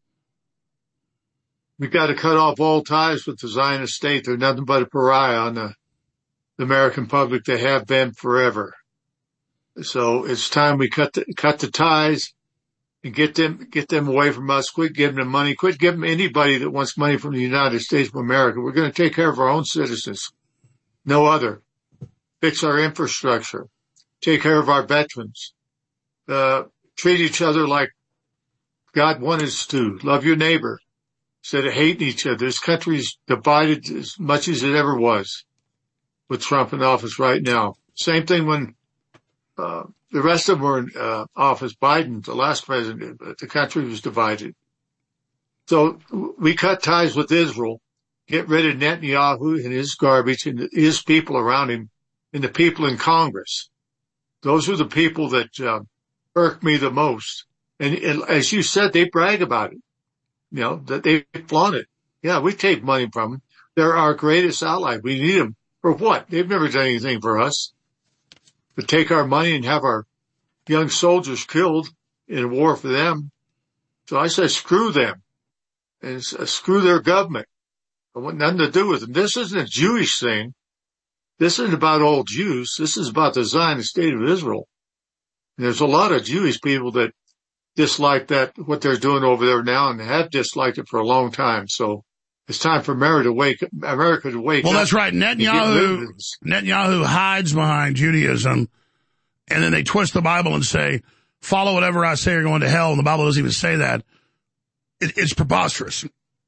We've got to cut off all ties with the Zionist state. They're nothing but a pariah on the American public. They have been forever. So it's time we cut the ties and get them away from us. Quit giving them money. Quit giving anybody that wants money from the United States of America. We're going to take care of our own citizens. No other. Fix our infrastructure. Take care of our veterans. Treat each other like God wanted us to. Love your neighbor. Instead of hating each other. This country's divided as much as it ever was with Trump in office right now. Same thing when the rest of them were in office. Biden, the last president, the country was divided. So we cut ties with Israel, get rid of Netanyahu and his garbage and his people around him and the people in Congress. Those are the people that irk me the most. And as you said, they brag about it. You know, that they flaunt it. Yeah, we take money from them. They're our greatest ally. We need them. For what? They've never done anything for us. To take our money and have our young soldiers killed in a war for them. So I said, screw them. And screw their government. I want nothing to do with them. This isn't a Jewish thing. This isn't about all Jews. This is about the Zionist state of Israel. And there's a lot of Jewish people that dislike what they're doing over there now, and have disliked it for a long time. So it's time for America to wake up. Well, that's right. Netanyahu hides behind Judaism, and then they twist the Bible and say, follow whatever I say, you're going to hell. And the Bible doesn't even say that. It's preposterous.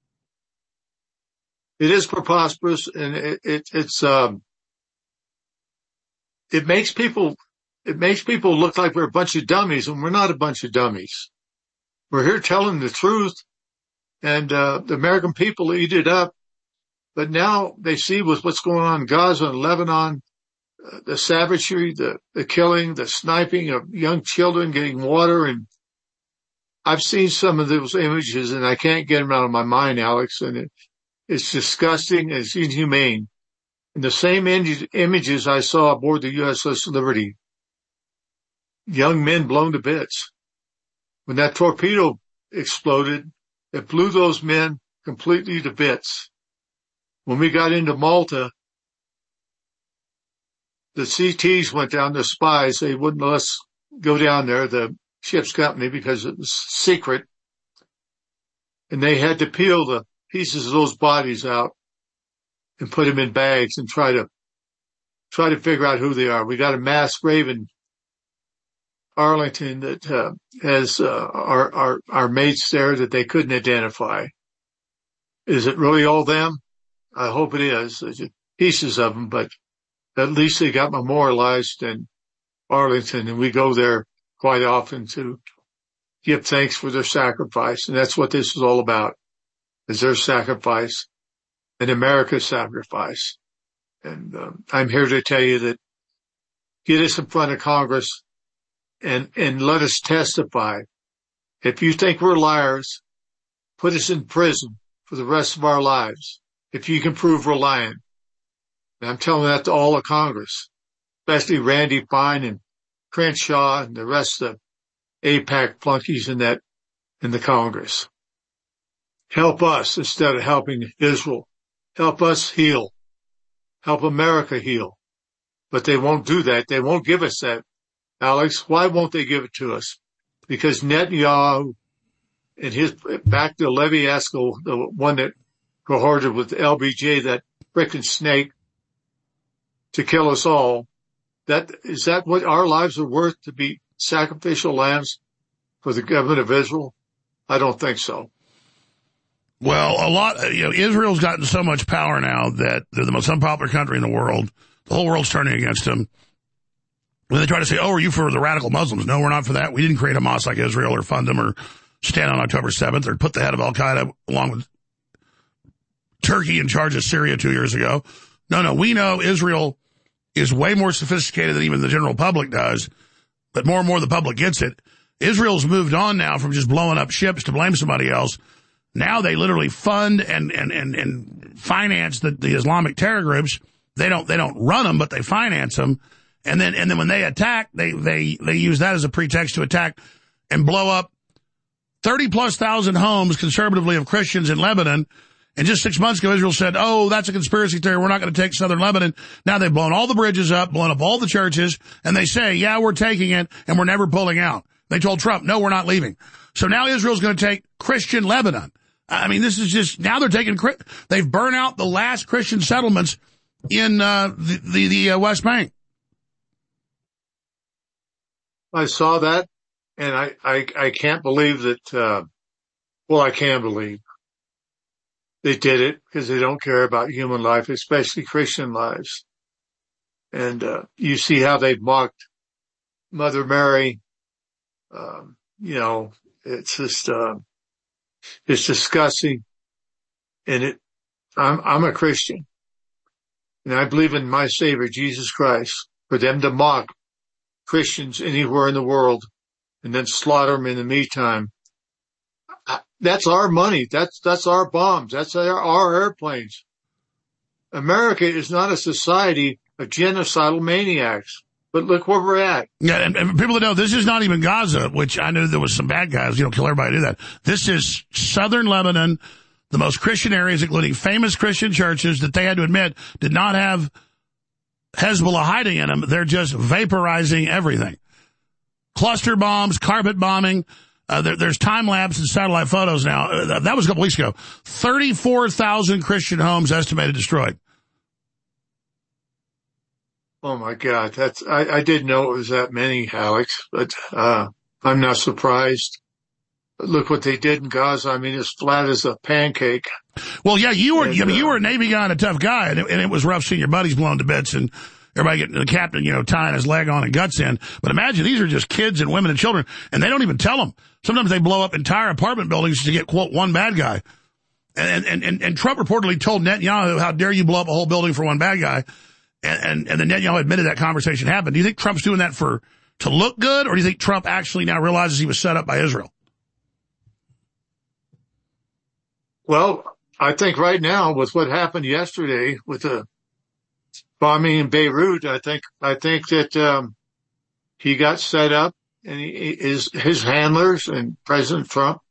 It is preposterous, and it makes people it makes people look like we're a bunch of dummies, and we're not a bunch of dummies. We're here telling the truth, and the American people eat it up. But now they see with what's going on in Gaza and Lebanon, the savagery, the killing, the sniping of young children getting water. And I've seen some of those images, and I can't get them out of my mind, Alex, and it's disgusting. It's inhumane. And the same images I saw aboard the USS Liberty, young men blown to bits. When that torpedo exploded, it blew those men completely to bits. When we got into Malta, the CTs went down, the spies. They wouldn't let us go down there, the ship's company, because it was secret. And they had to peel the pieces of those bodies out and put them in bags and try to figure out who they are. We got a mass grave in Arlington that has our mates there that they couldn't identify. Is it really all them? I hope it is. There's pieces of them, but at least they got memorialized in Arlington, and we go there quite often to give thanks for their sacrifice. And that's what this is all about, is their sacrifice and America's sacrifice. And I'm here to tell you that get us in front of Congress and let us testify. If you think we're liars, put us in prison for the rest of our lives if you can prove we're lying. And I'm telling that to all of Congress, especially Randy Fine and Crenshaw and the rest of the AIPAC flunkies in the Congress. Help us instead of helping Israel. Help us heal. Help America heal. But they won't do that. They won't give us that. Alex, why won't they give it to us? Because Netanyahu and his, back to Levi Eskol, the one that cohorted with LBJ, that frickin' snake, to kill us all. Is that what our lives are worth, to be sacrificial lambs for the government of Israel? I don't think so. Well, Israel's gotten so much power now that they're the most unpopular country in the world. The whole world's turning against them. When they try to say, oh, are you for the radical Muslims? No, we're not for that. We didn't create Hamas like Israel or fund them or stand on October 7th or put the head of Al-Qaeda along with Turkey in charge of Syria 2 years ago. No, we know Israel is way more sophisticated than even the general public does, but more and more the public gets it. Israel's moved on now from just blowing up ships to blame somebody else. Now they literally fund and finance the Islamic terror groups. They don't run them, but they finance them. And then when they attack, they use that as a pretext to attack and blow up 30,000+ homes conservatively of Christians in Lebanon. And just 6 months ago, Israel said, oh, that's a conspiracy theory. We're not going to take southern Lebanon. Now they've blown all the bridges up, blown up all the churches, and they say, yeah, we're taking it, and we're never pulling out. They told Trump, no, we're not leaving. So now Israel's going to take Christian Lebanon. I mean, this is just, now they've burned out the last Christian settlements in the West Bank. I saw that, and I can't believe that, I can believe they did it because they don't care about human life, especially Christian lives. And you see how they've mocked Mother Mary. It's just it's disgusting. And I'm a Christian, and I believe in my Savior Jesus Christ. For them to mock Christians anywhere in the world and then slaughter them in the meantime, that's our money. That's our bombs. That's our airplanes. America is not a society of genocidal maniacs. But look where we're at. Yeah, and people that know, this is not even Gaza, which I knew there was some bad guys, kill everybody do that. This is southern Lebanon, the most Christian areas, including famous Christian churches that they had to admit did not have Hezbollah hiding in them. They're just vaporizing everything. Cluster bombs, carpet bombing. There's time-lapse and satellite photos now. That was a couple weeks ago. 34,000 Christian homes estimated destroyed. Oh my God, I didn't know it was that many, Alex, but I'm not surprised. Look what they did in Gaza. I mean, it's flat as a pancake. Well, yeah, you were a Navy guy and a tough guy, and it was rough seeing your buddies blown to bits. And everybody getting the captain, tying his leg on and guts in. But imagine these are just kids and women and children, and they don't even tell them. Sometimes they blow up entire apartment buildings to get, quote, one bad guy. And Trump reportedly told Netanyahu, how dare you blow up a whole building for one bad guy? And then Netanyahu admitted that conversation happened. Do you think Trump's doing that to look good, or do you think Trump actually now realizes he was set up by Israel? Well, I think right now with what happened yesterday with the bombing in Beirut, I think that he got set up, and his handlers and President Trump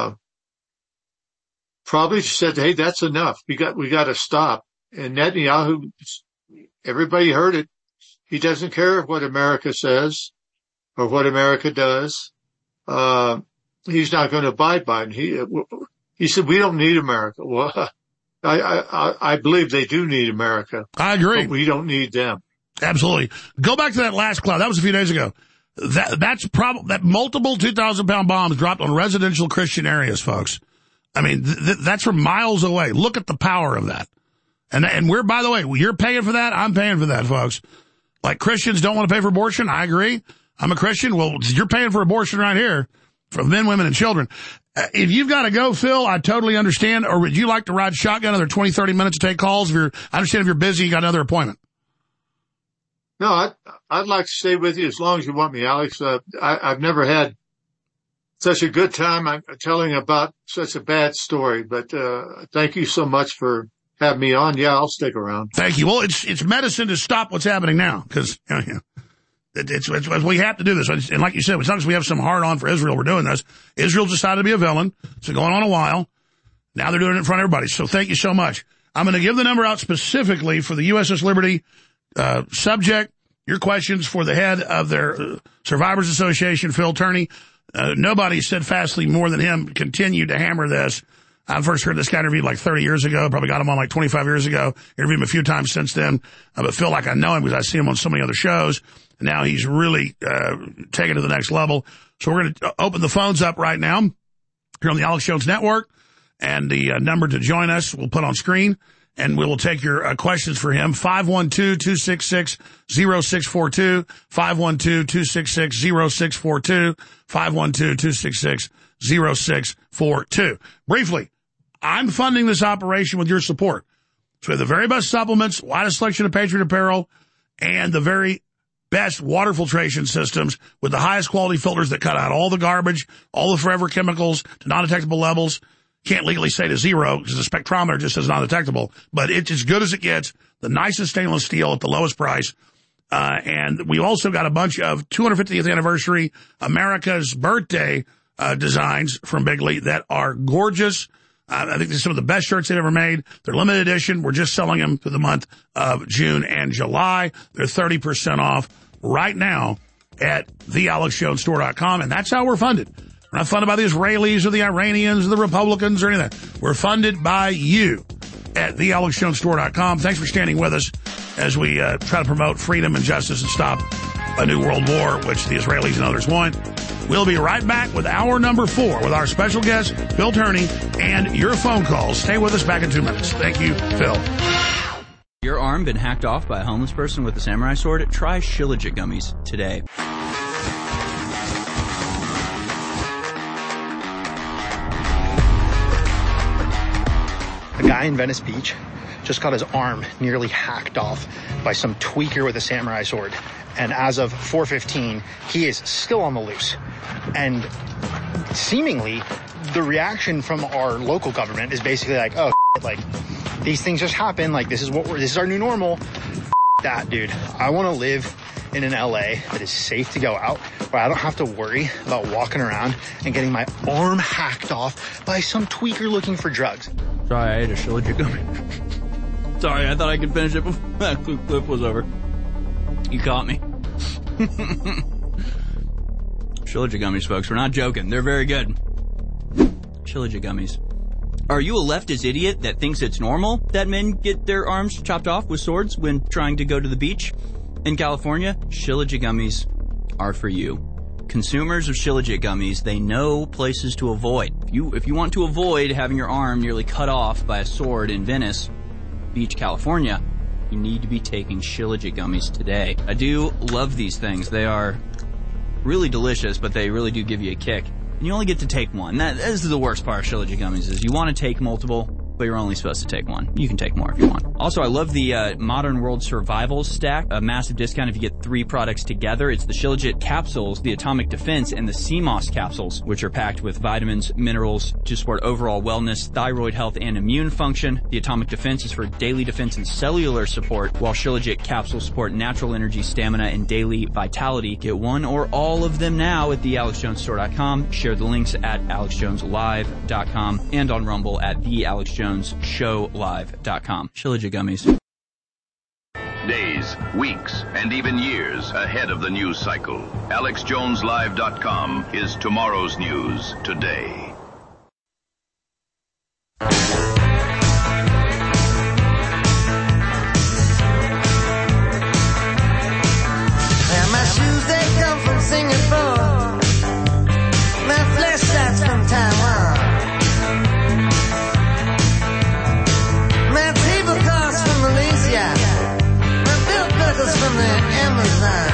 probably said, "Hey, that's enough. We got to stop." And Netanyahu, everybody heard it. He doesn't care what America says or what America does. He's not going to abide by it. He said, "We don't need America." Well, I believe they do need America. I agree. But we don't need them. Absolutely. Go back to that last cloud. That was a few days ago. That's that multiple 2,000-pound bombs dropped on residential Christian areas, folks. I mean, that's from miles away. Look at the power of that. And we're, by the way, you're paying for that. I'm paying for that, folks. Like Christians don't want to pay for abortion. I agree. I'm a Christian. Well, you're paying for abortion right here for men, women, and children. If you've got to go, Phil, I totally understand. Or would you like to ride shotgun another 20, 30 minutes to take calls? I understand if you're busy, you got another appointment. No, I'd like to stay with you as long as you want me, Alex. I've never had such a good time telling about such a bad story, but thank you so much for having me on. Yeah, I'll stick around. Thank you. Well, it's medicine to stop what's happening now, because it's we have to do this. And like you said, it's not because we have some hard on for Israel we're doing this. Israel's decided to be a villain. It's been going on a while. Now they're doing it in front of everybody. So thank you so much. I'm going to give the number out specifically for the USS Liberty subject. Your questions for the head of their Survivors Association, Phil Turney. Nobody steadfastly more than him continued to hammer this. I first heard this guy interviewed like 30 years ago. Probably got him on like 25 years ago. Interviewed him a few times since then. But feel like I know him because I see him on so many other shows. And now he's really taken it to the next level. So we're going to open the phones up right now here on the Alex Jones Network. And the number to join us we'll put on screen. And we will take your questions for him. 512-266-0642. 512-266-0642. 512-266-0642. Briefly, I'm funding this operation with your support. So we have the very best supplements, widest selection of Patriot apparel, and the very best water filtration systems with the highest quality filters that cut out all the garbage, all the forever chemicals to non-detectable levels. Can't legally say to zero because the spectrometer just says non-detectable, but it's as good as it gets. The nicest stainless steel at the lowest price. And we also got a bunch of 250th anniversary America's birthday designs from Bigley that are gorgeous. I think these are some of the best shirts they've ever made. They're limited edition. We're just selling them through the month of June and July. They're 30% off right now at thealexjonestore.com, and that's how we're funded. We're not funded by the Israelis or the Iranians or the Republicans or anything. We're funded by you at thealexjonestore.com. Thanks for standing with us as we try to promote freedom and justice and stop a new world war, which the Israelis and others want. We'll be right back with hour number 4 with our special guest, Phil Turney, and your phone calls. Stay with us back in 2 minutes. Thank you, Phil. Your arm been hacked off by a homeless person with a samurai sword? Try Shilajit gummies today. A guy in Venice Beach just got his arm nearly hacked off by some tweaker with a samurai sword. And as of 4:15, he is still on the loose. And seemingly, the reaction from our local government is basically like, oh, like, these things just happen. Like, this is our new normal. That, dude. I want to live in an LA that is safe to go out, where I don't have to worry about walking around and getting my arm hacked off by some tweaker looking for drugs. Sorry, I ate a Shilajit gummy. Sorry, I thought I could finish it before that clip was over. You caught me. Shilajit gummies, folks. We're not joking. They're very good. Shilajit gummies. Are you a leftist idiot that thinks it's normal that men get their arms chopped off with swords when trying to go to the beach in California? Shilajit gummies are for you. Consumers of Shilajit gummies, they know places to avoid. If you want to avoid having your arm nearly cut off by a sword in Venice Beach, California, You need to be taking Shilajit gummies today. I do love these things. They are really delicious, but they really do give you a kick. And you only get to take one. That is the worst part of Shilajit gummies, is you want to take multiple, but you're only supposed to take one. You can take more if you want. Also, I love the Modern World Survival Stack. A massive discount if you get 3 products together. It's the Shilajit capsules, the Atomic Defense, and the CMOS capsules, which are packed with vitamins, minerals to support overall wellness, thyroid health, and immune function. The Atomic Defense is for daily defense and cellular support, while Shilajit capsules support natural energy, stamina, and daily vitality. Get one or all of them now at thealexjonesstore.com. Share the links at alexjoneslive.com and on Rumble at thealexjonesshowlive.com. Shilajit gummies. Days, weeks, and even years ahead of the news cycle. AlexJonesLive.com is tomorrow's news today. My shoes, they come from Singapore. My flashlights from Taiwan. My tablecloths from Malaysia. My belt buckles from the Amazon.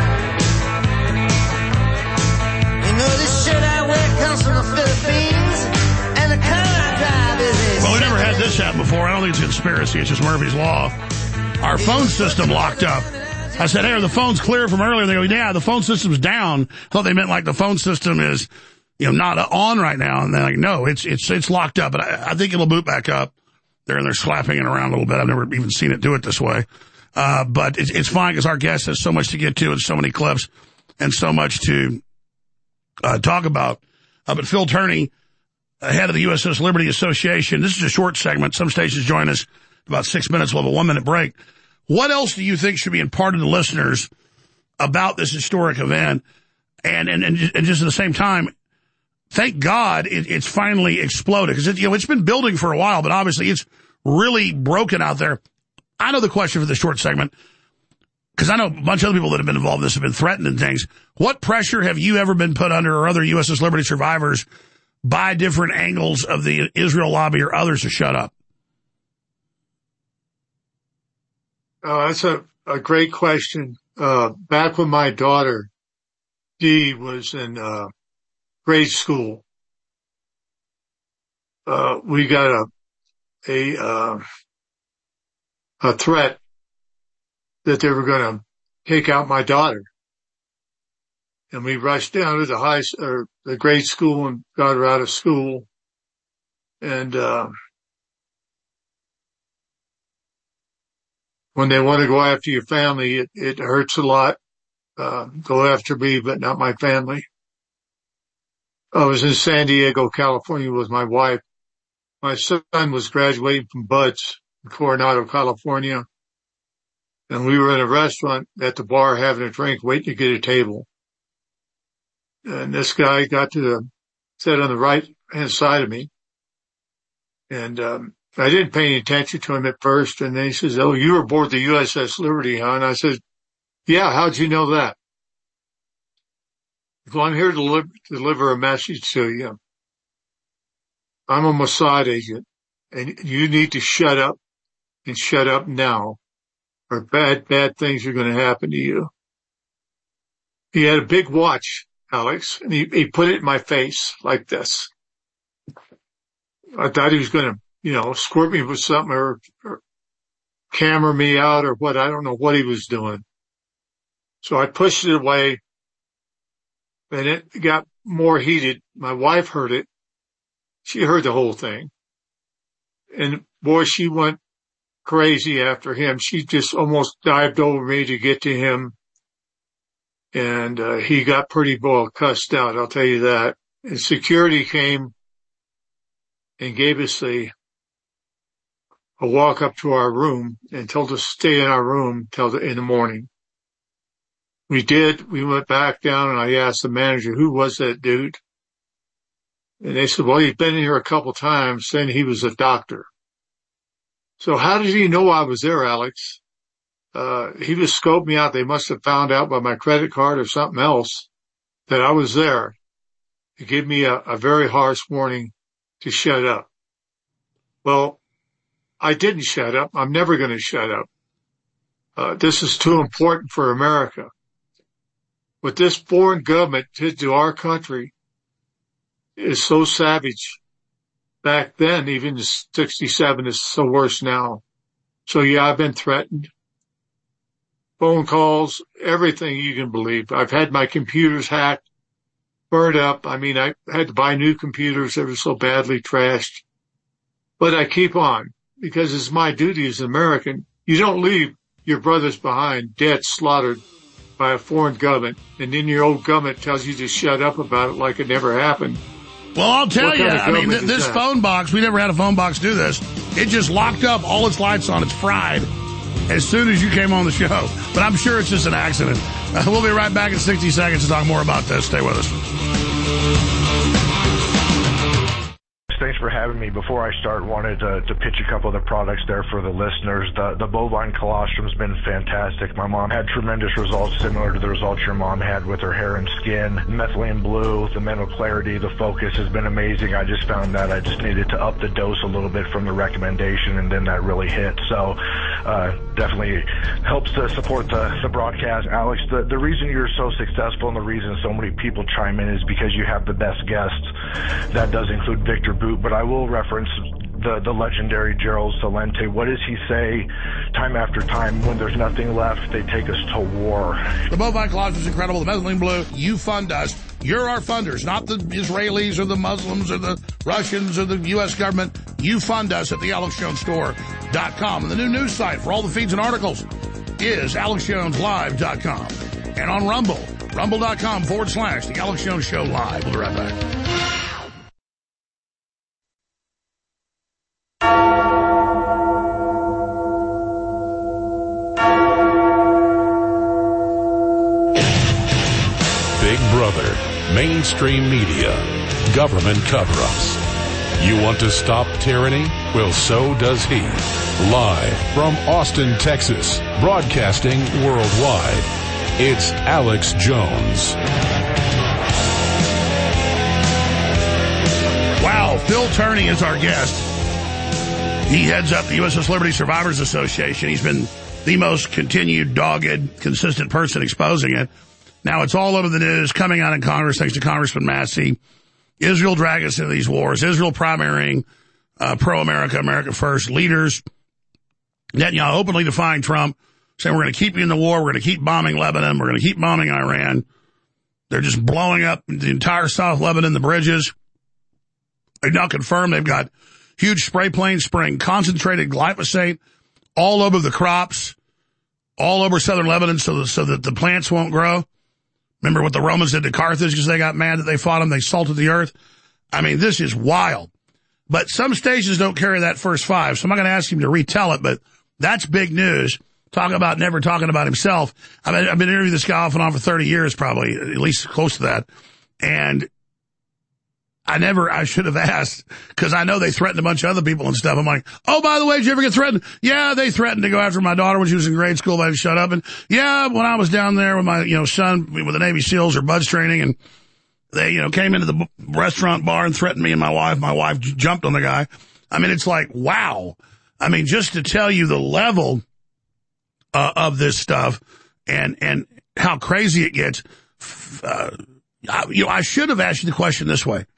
You know this shirt I wear comes from the Philippines. And the car I drive is a... Well, we never had this happen before. I don't think it's a conspiracy. It's just Murphy's Law. Our phone system locked up. I said, hey, are the phones clear from earlier? They go, yeah, the phone system's down. I thought they meant like the phone system is, not on right now. And they're like, no, it's locked up. But I think it'll boot back up. They're slapping it around a little bit. I've never even seen it do it this way. But it's fine because our guest has so much to get to and so many clips and so much to talk about. But Phil Turney, head of the USS Liberty Association, this is a short segment. Some stations join us about 6 minutes. We'll have a 1-minute break. What else do you think should be imparted to listeners about this historic event? And just at the same time, thank God it's finally exploded, because it's been building for a while, but obviously it's really broken out there. I know the question for this short segment, because I know a bunch of other people that have been involved in this have been threatened and things. What pressure have you ever been put under, or other USS Liberty survivors, by different angles of the Israel lobby or others to shut up? That's a great question. Back when my daughter, Dee, was in grade school, we got a threat that they were going to take out my daughter. And we rushed down to the grade school and got her out of school. And when they want to go after your family, it hurts a lot. Go after me, but not my family. I was in San Diego, California with my wife. My son was graduating from Buds in Coronado, California. And we were in a restaurant at the bar having a drink, waiting to get a table. And this guy got to sit on the right-hand side of me. And I didn't pay any attention to him at first, and then he says, oh, you were aboard the USS Liberty, huh? And I said, yeah, how'd you know that? Well, I'm here to deliver a message to you. I'm a Mossad agent, and you need to shut up, and shut up now, or bad things are going to happen to you. He had a big watch, Alex, and he put it in my face like this. I thought he was going to, squirt me with something or camera me out or what. I don't know what he was doing. So I pushed it away, and it got more heated. My wife heard it. She heard the whole thing. And boy, she went crazy after him. She just almost dived over me to get to him. And he got pretty well cussed out, I'll tell you that. And security came and gave us a walk up to our room and told us to stay in our room in the morning. We did. We went back down, and I asked the manager, who was that dude? And they said, well, he'd been in here a couple times, saying he was a doctor. So how did he know I was there, Alex? He just scoped me out. They must have found out by my credit card or something else that I was there. He gave me a very harsh warning to shut up. Well, I didn't shut up. I'm never going to shut up. This is too important for America. What this foreign government did to our country is so savage. Back then, even in 67, is so worse now. So yeah, I've been threatened. Phone calls, everything you can believe. I've had my computers hacked, burned up. I mean, I had to buy new computers that were so badly trashed. But I keep on because it's my duty as an American. You don't leave your brothers behind, dead, slaughtered by a foreign government, and then your old government tells you to shut up about it like it never happened. Well, I'll tell you, I mean, this phone box, we never had a phone box do this. It just locked up, all its lights on, it's fried as soon as you came on the show. But I'm sure it's just an accident. We'll be right back in 60 seconds to talk more about this. Stay with us. Thanks for having me. Before I start, wanted to pitch a couple of the products there for the listeners. The bovine colostrum's been fantastic. My mom had tremendous results similar to the results your mom had with her hair and skin. Methylene Blue, the mental clarity, the focus has been amazing. I just found that I just needed to up the dose a little bit from the recommendation, and then that really hit. So definitely helps to support the broadcast. Alex, the reason you're so successful and the reason so many people chime in is because you have the best guests. That does include Victor Boot, but I will reference the legendary Gerald Celente. What does he say time after time? When there's nothing left, they take us to war. The bovine colostrum is incredible. The Methylene Blue, you fund us. You're our funders, not the Israelis or the Muslims or the Russians or the U.S. government. You fund us at the AlexJonesStore.com. And the new news site for all the feeds and articles is AlexJonesLive.com. And on Rumble, rumble.com/The Alex Jones Show Live. We'll be right back. Big Brother, mainstream media, government cover-ups. You want to stop tyranny? Well, so does he. Live from Austin, Texas, broadcasting worldwide, it's Alex Jones. Wow, Phil Turney is our guest. He heads up the USS Liberty Survivors Association. He's been the most continued, dogged, consistent person exposing it. Now it's all over the news, coming out in Congress thanks to Congressman Massey. Israel dragging us into these wars. Israel primarying pro-America, America first leaders. Netanyahu openly defying Trump, saying we're going to keep you in the war, we're going to keep bombing Lebanon, we're going to keep bombing Iran. They're just blowing up the entire South Lebanon, the bridges. They now confirm they've got huge spray planes spraying concentrated glyphosate all over the crops, all over southern Lebanon so that the plants won't grow. Remember what the Romans did to Carthage because they got mad that they fought them, they salted the earth. I mean, this is wild. But some stations don't carry that first five, so I'm not going to ask him to retell it, but that's big news. Talk about never talking about himself. I mean, I've been interviewing this guy off and on for 30 years probably, at least close to that. And I should have asked, because I know they threatened a bunch of other people and stuff. I'm like, oh, by the way, did you ever get threatened? Yeah, they threatened to go after my daughter when she was in grade school, but I didn't shut up. And yeah, when I was down there with my, son with the Navy SEALs or BUD/S training, and they, came into the restaurant bar and threatened me and my wife. My wife jumped on the guy. I mean, it's like, wow. I mean, just to tell you the level of this stuff and how crazy it gets. I should have asked you the question this way.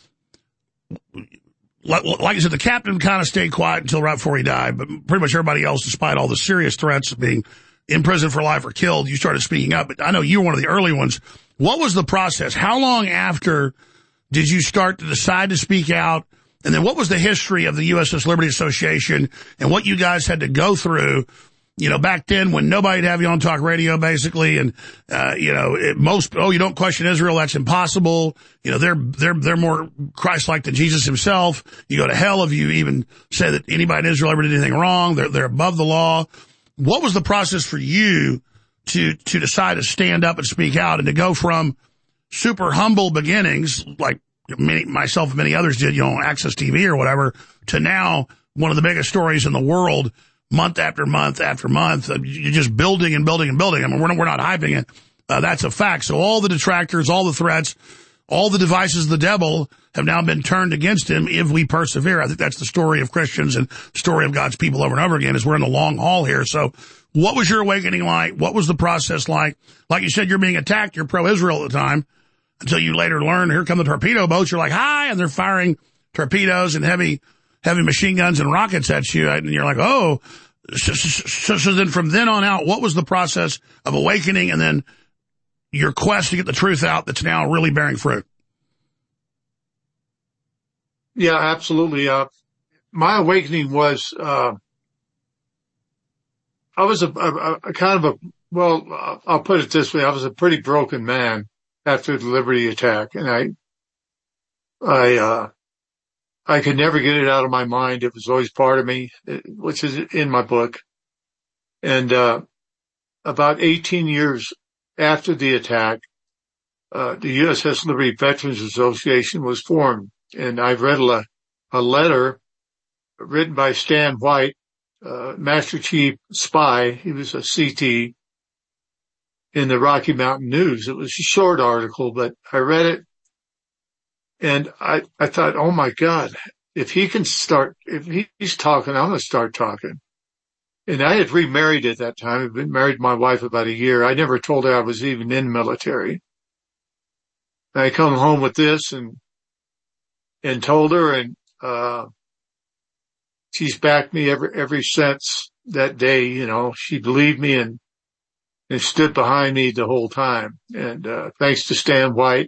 Like I said, the captain kind of stayed quiet until right before he died, but pretty much everybody else, despite all the serious threats of being in prison for life or killed, you started speaking up. But I know you were one of the early ones. What was the process? How long after did you start to decide to speak out? And then what was the history of the USS Liberty Association and what you guys had to go through, back then when nobody'd have you on talk radio basically. And, you don't question Israel. That's impossible. They're more Christ-like than Jesus himself. You go to hell if you even say that anybody in Israel ever did anything wrong. They're above the law. What was the process for you to decide to stand up and speak out and to go from super humble beginnings, like myself and many others did, on Access TV or whatever, to now one of the biggest stories in the world, month after month after month? You're just building and building and building. I mean, we're not hyping it. That's a fact. So all the detractors, all the threats, all the devices of the devil have now been turned against him if we persevere. I think that's the story of Christians and the story of God's people over and over again, is we're in the long haul here. So what was your awakening like? What was the process like? Like you said, you're being attacked. You're pro-Israel at the time until you later learn, here come the torpedo boats. You're like, hi, and they're firing torpedoes and heavy machine guns and rockets at you. And you're like, oh. So then from then on out, what was the process of awakening and then your quest to get the truth out that's now really bearing fruit? Yeah, absolutely. My awakening was, I was a kind of I'll put it this way. I was a pretty broken man after the Liberty attack, and I could never get it out of my mind. It was always part of me, which is in my book. And, about 18 years after the attack, the USS Liberty Veterans Association was formed. And I read a letter written by Stan White, Master Chief Spy. He was a CT in the Rocky Mountain News. It was a short article, but I read it. And I thought, oh my God, if he's talking, I'm going to start talking. And I had remarried at that time. I'd been married to my wife about a year. I never told her I was even in the military. I come home with this and told her, and, she's backed me every since that day. You know, she believed me and stood behind me the whole time. And, thanks to Stan White,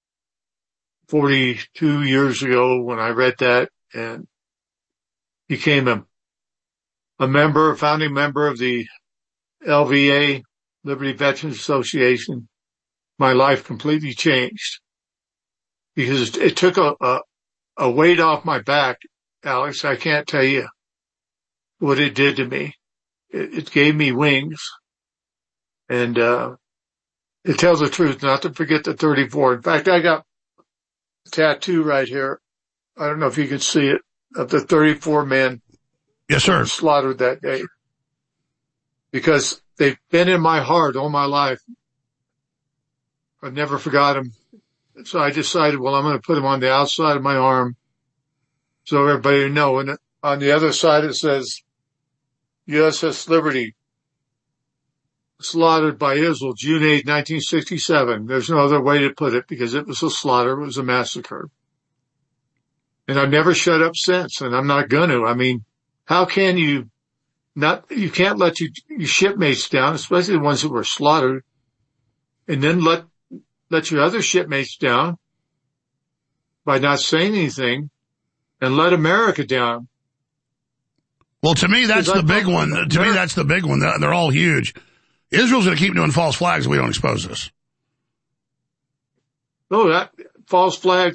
42 years ago when I read that and became a founding member of the LVA, Liberty Veterans Association, my life completely changed because it took a weight off my back, Alex. I can't tell you what it did to me. It gave me wings, and it tells the truth not to forget the 34. In fact, I got a tattoo right here. I don't know if you can see it, of the 34 men. Yes, sir. Slaughtered that day, because they've been in my heart all my life. I've never forgot them. So I decided, well, I'm going to put them on the outside of my arm so everybody will know. And on the other side, it says USS Liberty, slaughtered by Israel, June 8, 1967. There's no other way to put it because it was a slaughter. It was a massacre. And I've never shut up since, and I'm not going to. I mean, how can you can't let your shipmates down, especially the ones who were slaughtered, and then let your other shipmates down by not saying anything, and let America down. Well, to me, that's the big one. To me, that's the big one. They're all huge. Israel's going to keep doing false flags if we don't expose this. Oh, that false flags.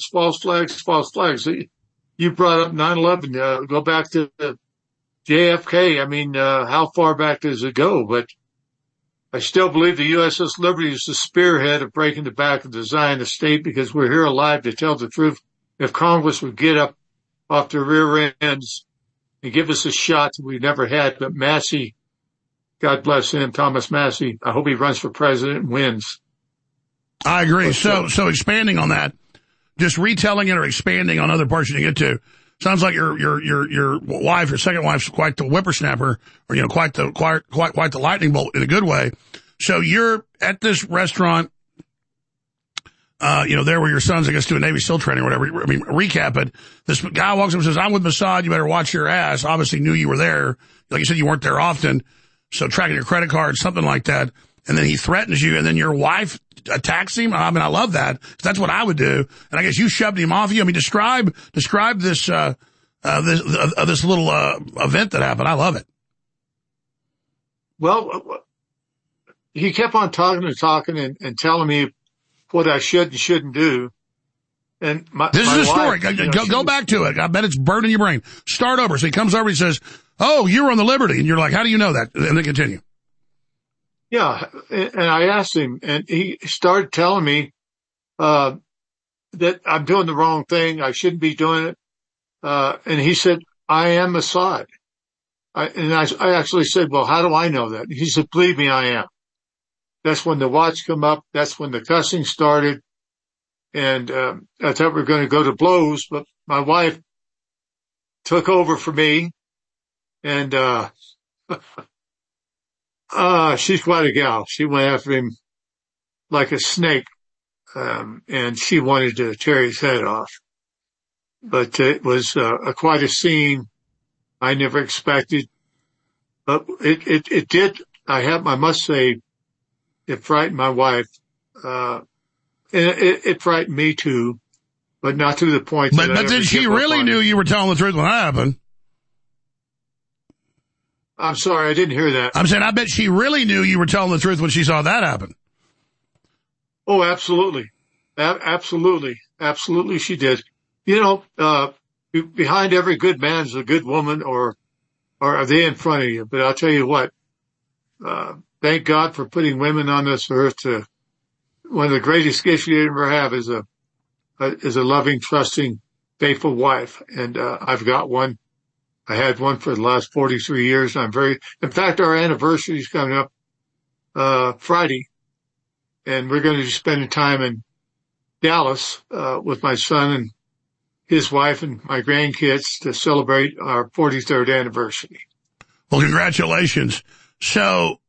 You brought up 9/11. Go back to JFK. I mean, how far back does it go? But I still believe the USS Liberty is the spearhead of breaking the back of the Zionist state, because we're here alive to tell the truth. If Congress would get up off their rear ends and give us a shot that we never had, but Massey, God bless him, Thomas Massey, I hope he runs for president and wins. I agree. So expanding on that, just retelling it or expanding on other parts you didn't get to. Sounds like your wife, your second wife's quite the whippersnapper, or, quite the lightning bolt in a good way. So you're at this restaurant, there where your son's, I guess, doing Navy SEAL training or whatever. I mean, recap it. This guy walks up and says, I'm with Mossad. You better watch your ass. Obviously knew you were there. Like you said, you weren't there often. So tracking your credit card, something like that. And then he threatens you, and then your wife attacks him. I mean, I love that. That's what I would do. And I guess you shoved him off you. I mean, describe this, this little, event that happened. I love it. Well, he kept on talking and telling me what I should and shouldn't do. And this is a story. Go back to it. I bet it's burned in your brain. Start over. So he comes over and he says, oh, you were on the Liberty. And you're like, how do you know that? And then continue. Yeah. And I asked him, and he started telling me, that I'm doing the wrong thing. I shouldn't be doing it. And he said, I am Mossad. I actually said, well, how do I know that? He said, believe me, I am. That's when the watch come up. That's when the cussing started. And I thought we were going to go to blows, but my wife took over for me. And she's quite a gal. She went after him like a snake, and she wanted to tear his head off. But it was quite a scene I never expected. But it did. I must say, it frightened my wife. And it frightened me too, but not to the point that But did she really knew you were telling the truth when that happened? I'm sorry, I didn't hear that. I'm saying I bet she really knew you were telling the truth when she saw that happen. Oh, absolutely. Absolutely. Absolutely she did. You know, behind every good man is a good woman, or are they in front of you? But I'll tell you what, thank God for putting women on this earth. One of the greatest gifts you ever have is a loving, trusting, faithful wife. And I've got one. I had one for the last 43 years. In fact, our anniversary is coming up Friday, and we're going to be spending time in Dallas with my son and his wife and my grandkids to celebrate our 43rd anniversary. Well, congratulations. So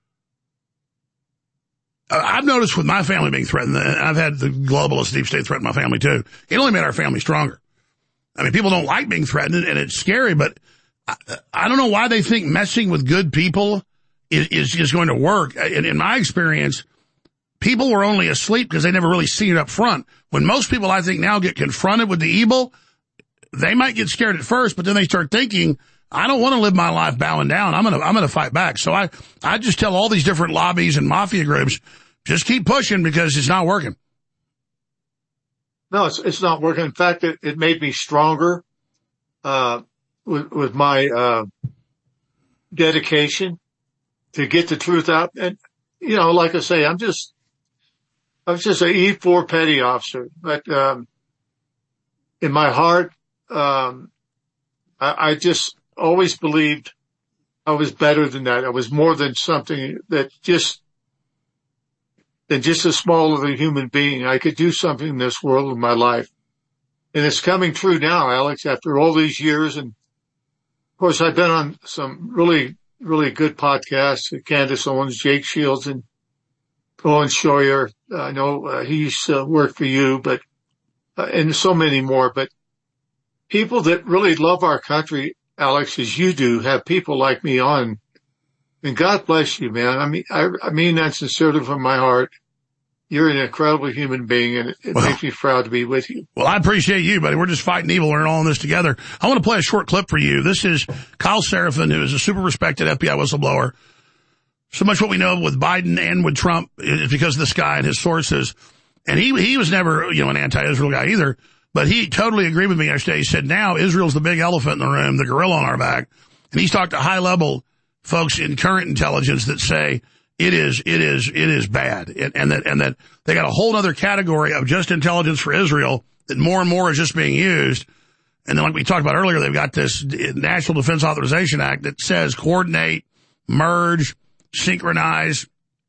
I've noticed with my family being threatened, and I've had the globalist deep state threaten my family too. It only made our family stronger. I mean, people don't like being threatened, and it's scary, but I don't know why they think messing with good people is going to work. In my experience, people were only asleep because they never really seen it up front. When most people, I think, now get confronted with the evil, they might get scared at first, but then they start thinking, I don't want to live my life bowing down. I'm gonna fight back. So I just tell all these different lobbies and mafia groups, just keep pushing because it's not working. No, it's not working. In fact, it made me stronger, with my, dedication to get the truth out. And, you know, like I say, I was just an E4 petty officer, but, in my heart, I just always believed I was better than that. I was more than something than just a small of a human being. I could do something in this world in my life. And it's coming true now, Alex, after all these years. And of course, I've been on some really, really good podcasts, Candace Owens, Jake Shields, and Owen Schroyer. I know he used to work for you, but, and so many more. But people that really love our country, Alex, as you do, have people like me on. And God bless you, man. I mean that sincerely from my heart. You're an incredible human being, and it makes me proud to be with you. Well, I appreciate you, buddy. We're just fighting evil. We're all in this together. I want to play a short clip for you. This is Kyle Seraphin, who is a super respected FBI whistleblower. So much what we know with Biden and with Trump is because of this guy and his sources. And he was never, an anti-Israel guy either, but he totally agreed with me yesterday. He said, now Israel's the big elephant in the room, the gorilla on our back. And he's talked to high-level folks in current intelligence that say it is bad. And that they got a whole other category of just intelligence for Israel that more and more is just being used. And then like we talked about earlier, they've got this National Defense Authorization Act that says coordinate, merge, synchronize,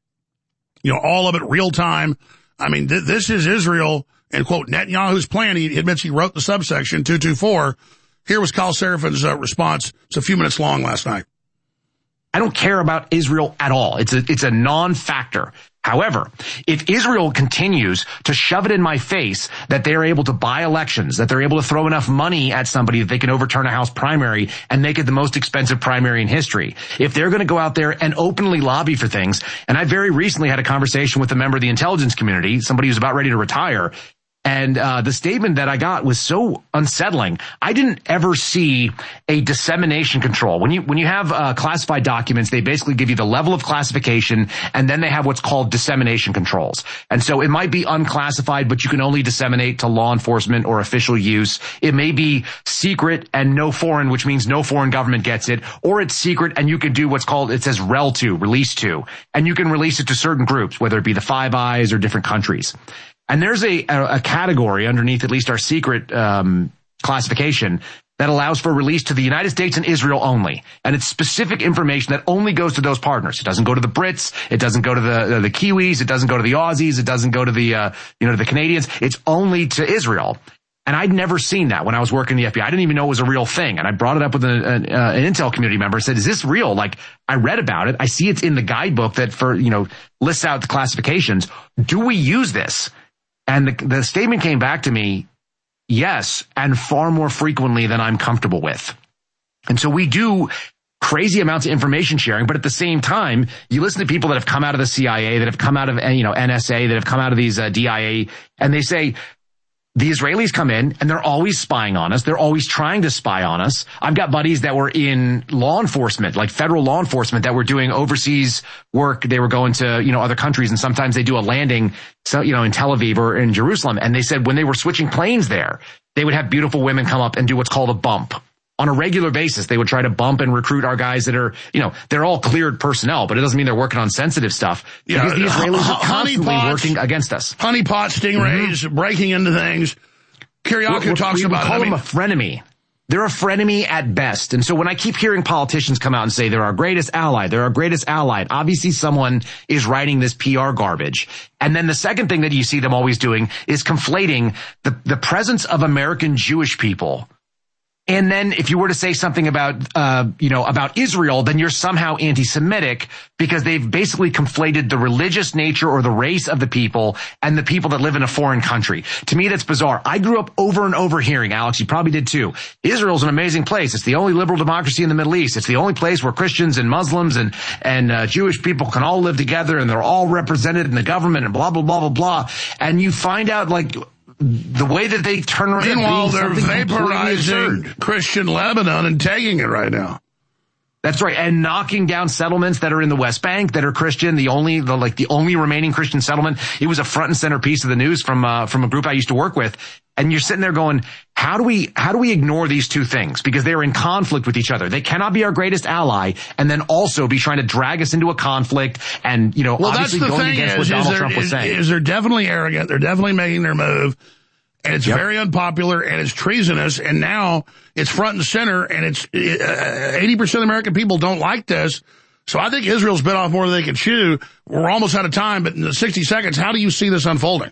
all of it real time. I mean, this is Israel and, quote, Netanyahu's plan. He admits he wrote the subsection 224. Here was Kyle Seraphin's response. It's a few minutes long last night. I don't care about Israel at all. It's a non-factor. However, if Israel continues to shove it in my face that they're able to buy elections, that they're able to throw enough money at somebody that they can overturn a House primary and make it the most expensive primary in history, if they're going to go out there and openly lobby for things, and I very recently had a conversation with a member of the intelligence community, somebody who's about ready to retire, and the statement that I got was so unsettling. I didn't ever see a dissemination control. When you have classified documents, they basically give you the level of classification, and then they have what's called dissemination controls. And so it might be unclassified, but you can only disseminate to law enforcement or official use. It may be secret and no foreign, which means no foreign government gets it, or it's secret and you can do what's called, it says rel to, release to, and you can release it to certain groups, whether it be the Five Eyes or different countries. And there's a category underneath at least our secret classification that allows for release to the United States and Israel only. And it's specific information that only goes to those partners. It doesn't go to the Brits. It doesn't go to the Kiwis. It doesn't go to the Aussies. It doesn't go to the Canadians. It's only to Israel. And I'd never seen that when I was working in the FBI. I didn't even know it was a real thing. And I brought it up with an Intel community member and said, is this real? Like, I read about it. I see it's in the guidebook that lists out the classifications. Do we use this? And the statement came back to me, yes, and far more frequently than I'm comfortable with. And so we do crazy amounts of information sharing, but at the same time, you listen to people that have come out of the CIA, that have come out of, NSA, that have come out of these DIA, and they say, the Israelis come in and they're always spying on us. They're always trying to spy on us. I've got buddies that were in law enforcement, like federal law enforcement, that were doing overseas work. They were going to, other countries, and sometimes they do a landing, in Tel Aviv or in Jerusalem. And they said when they were switching planes there, they would have beautiful women come up and do what's called a bump. On a regular basis, they would try to bump and recruit our guys that are, they're all cleared personnel, but it doesn't mean they're working on sensitive stuff. Because the Israelis are constantly working against us. Honeypot stingrays, breaking into things. Kiriakou talks about it. We call them a frenemy. They're a frenemy at best. And so when I keep hearing politicians come out and say they're our greatest ally, obviously someone is writing this PR garbage. And then the second thing that you see them always doing is conflating the presence of American Jewish people. And then if you were to say something about Israel, then you're somehow anti-Semitic, because they've basically conflated the religious nature or the race of the people and the people that live in a foreign country. To me, that's bizarre. I grew up over and over hearing, Alex, you probably did too, Israel's an amazing place. It's the only liberal democracy in the Middle East. It's the only place where Christians and Muslims and Jewish people can all live together, and they're all represented in the government, and blah, blah, blah, blah, blah. And you find out, the way that they turn around. Meanwhile, they're vaporizing Christian Lebanon and taking it right now. That's right. And knocking down settlements that are in the West Bank that are Christian, the only remaining Christian settlement. It was a front and center piece of the news from a group I used to work with. And you're sitting there going, how do we ignore these two things? Because they're in conflict with each other. They cannot be our greatest ally and then also be trying to drag us into a conflict and, obviously going against what Donald Trump was saying. They're definitely arrogant. They're definitely making their move. And it's very unpopular, and it's treasonous, and now it's front and center, and it's 80% of American people don't like this. So I think Israel's bit off more than they can chew. We're almost out of time, but in the 60 seconds, how do you see this unfolding?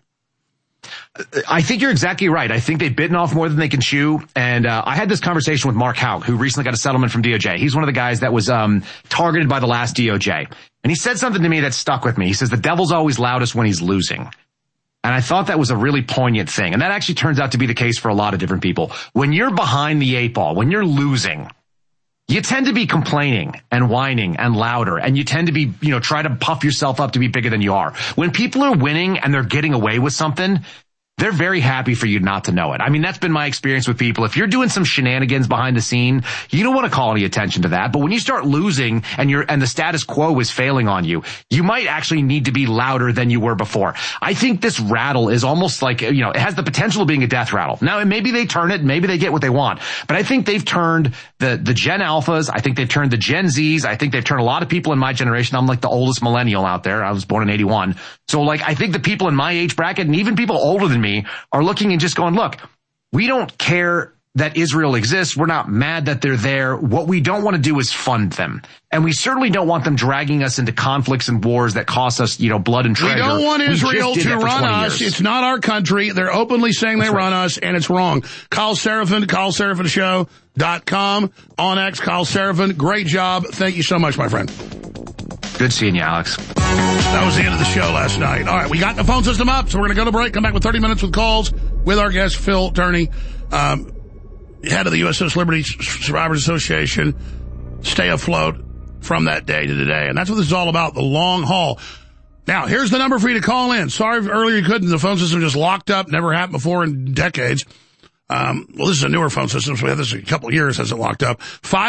I think you're exactly right. I think they've bitten off more than they can chew. And I had this conversation with Mark Houck, who recently got a settlement from DOJ. He's one of the guys that was targeted by the last DOJ. And he said something to me that stuck with me. He says, the devil's always loudest when he's losing. And I thought that was a really poignant thing. And that actually turns out to be the case for a lot of different people. When you're behind the eight ball, when you're losing, you tend to be complaining and whining and louder. And you tend to be, try to puff yourself up to be bigger than you are. When people are winning and they're getting away with something, they're very happy for you not to know it. I mean, that's been my experience with people. If you're doing some shenanigans behind the scene, you don't want to call any attention to that. But when you start losing and the status quo is failing on you, you might actually need to be louder than you were before. I think this rattle is almost like, it has the potential of being a death rattle. Now, maybe they turn it, maybe they get what they want. But I think they've turned the Gen Alphas. I think they've turned the Gen Zs. I think they've turned a lot of people in my generation. I'm like the oldest millennial out there. I was born in 81. So I think the people in my age bracket and even people older than me are looking and just going, look, we don't care that Israel exists. We're not mad that they're there. What we don't want to do is fund them. And we certainly don't want them dragging us into conflicts and wars that cost us, blood and treasure. We don't want Israel to run us. It's not our country. They're openly saying they run us, and it's wrong. Kyle Seraphin, KyleSeraphinShow.com. On X, Kyle Seraphin. Great job. Thank you so much, my friend. Good seeing you, Alex. That was the end of the show last night. All right, we got the phone system up, so we're going to go to break, come back with 30 minutes with calls with our guest, Phil Turney, head of the USS Liberty Survivors Association. Stay afloat from that day to today. And that's what this is all about, the long haul. Now, here's the number for you to call in. Sorry if earlier you couldn't. The phone system just locked up. Never happened before in decades. Well, this is a newer phone system, so we had this a couple of years as it locked up.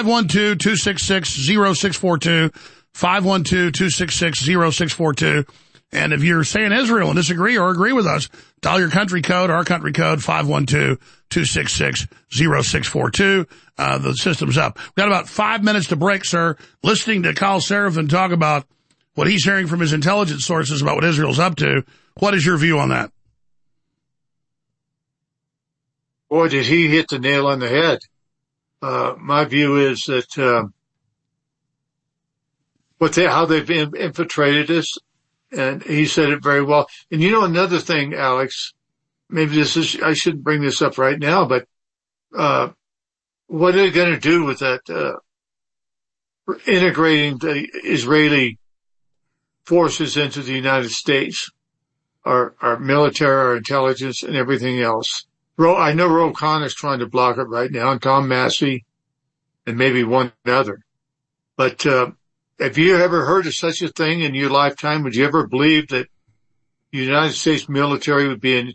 512-266-0642. 512-266-0642. And if you're saying Israel and disagree or agree with us, dial your country code, our country code, 512-266-0642. The system's up. We've got about 5 minutes to break, sir. Listening to Kyle Seraphin talk about what he's hearing from his intelligence sources about what Israel's up to. What is your view on that? Boy, did he hit the nail on the head. my view is that how they've infiltrated us, and he said it very well. And you know, another thing, Alex, maybe I shouldn't bring this up right now, but what are they going to do with that integrating the Israeli forces into the United States, our military, our intelligence, and everything else? I know Ro Khanna is trying to block it right now, and Tom Massey, and maybe one other. But have you ever heard of such a thing in your lifetime? Would you ever believe that the United States military would be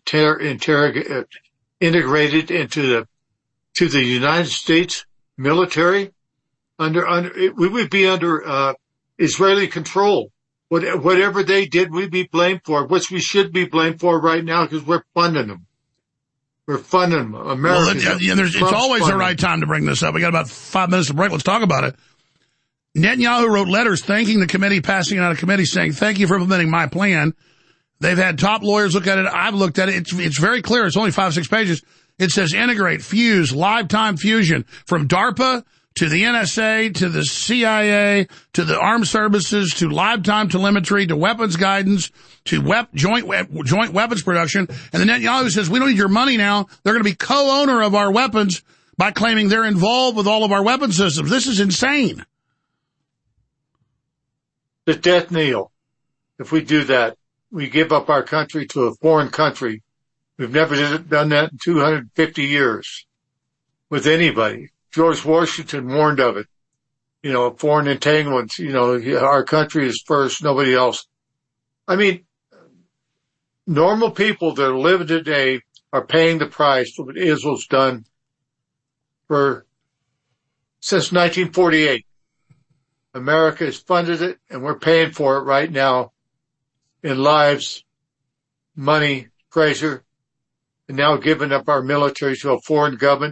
integrated into the United States military? We would be under Israeli control. Whatever they did, we'd be blamed for, which we should be blamed for right now because we're funding them. We're funding them. Americans. Well, it's always the right time to bring this up. We got about 5 minutes to break. Let's talk about it. Netanyahu wrote letters thanking the committee, passing it out of committee, saying, thank you for implementing my plan. They've had top lawyers look at it. I've looked at it. It's very clear. It's only 5-6 pages. It says integrate, fuse, live-time fusion from DARPA to the NSA, to the CIA, to the armed services, to live-time telemetry, to weapons guidance, to joint weapons production. And the Netanyahu says, we don't need your money now. They're going to be co-owner of our weapons by claiming they're involved with all of our weapon systems. This is insane. The death knell. If we do that, we give up our country to a foreign country. We've never done that in 250 years with anybody. George Washington warned of it. You know, foreign entanglements, you know, our country is first, nobody else. I mean, normal people that are living today are paying the price for what Israel's done since 1948. America has funded it, and we're paying for it right now in lives, money, treasure, and now giving up our military to a foreign government.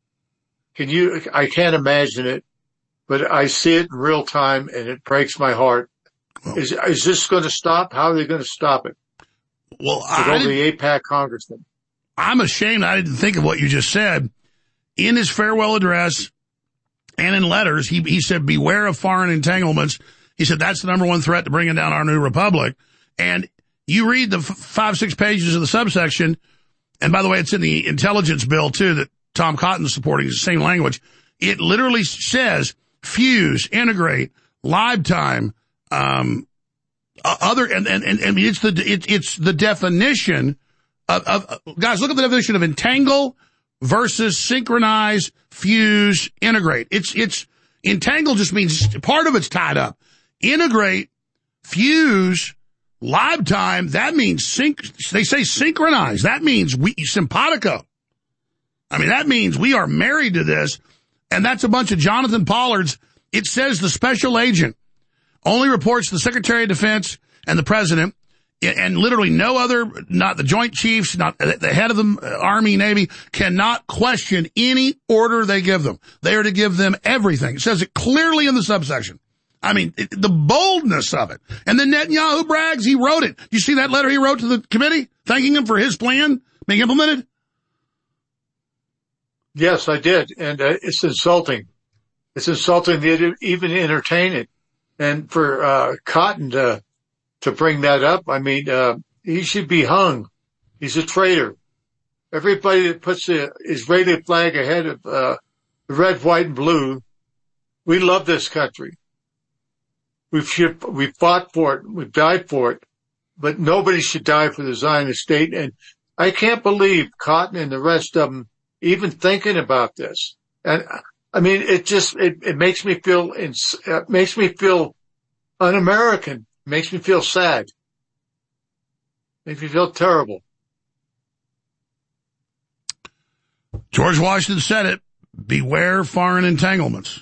I can't imagine it, but I see it in real time, and it breaks my heart. Is this going to stop? How are they going to stop it? Well, the AIPAC congressman. I'm ashamed I didn't think of what you just said. In his farewell address and in letters, he said, beware of foreign entanglements. He said that's the number one threat to bringing down our new republic. And you read the 5-6 pages of the subsection, and by the way, it's in the intelligence bill, too, that Tom Cotton's supporting, the same language. It literally says fuse, integrate, live time, it's the definition of guys, look at the definition of entangle versus synchronize, fuse, integrate. It's entangle just means part of it's tied up. Integrate, fuse, live time, that means they say synchronize. That means simpatico. I mean, that means we are married to this, and that's a bunch of Jonathan Pollards. It says the special agent only reports to the Secretary of Defense and the President, and literally no other, not the Joint Chiefs, not the head of the Army, Navy, cannot question any order they give them. They are to give them everything. It says it clearly in the subsection. I mean, the boldness of it. And then Netanyahu brags he wrote it. You see that letter he wrote to the committee, thanking him for his plan being implemented? Yes, I did, and it's insulting. It's insulting to even entertain it. And for Cotton to bring that up, I mean, he should be hung. He's a traitor. Everybody that puts the Israeli flag ahead of the red, white, and blue, we love this country. We've fought for it. We've died for it. But nobody should die for the Zionist state. And I can't believe Cotton and the rest of them even thinking about this. And I mean, it makes me feel, un-American. It makes me feel sad. It makes me feel terrible. George Washington said it, beware foreign entanglements.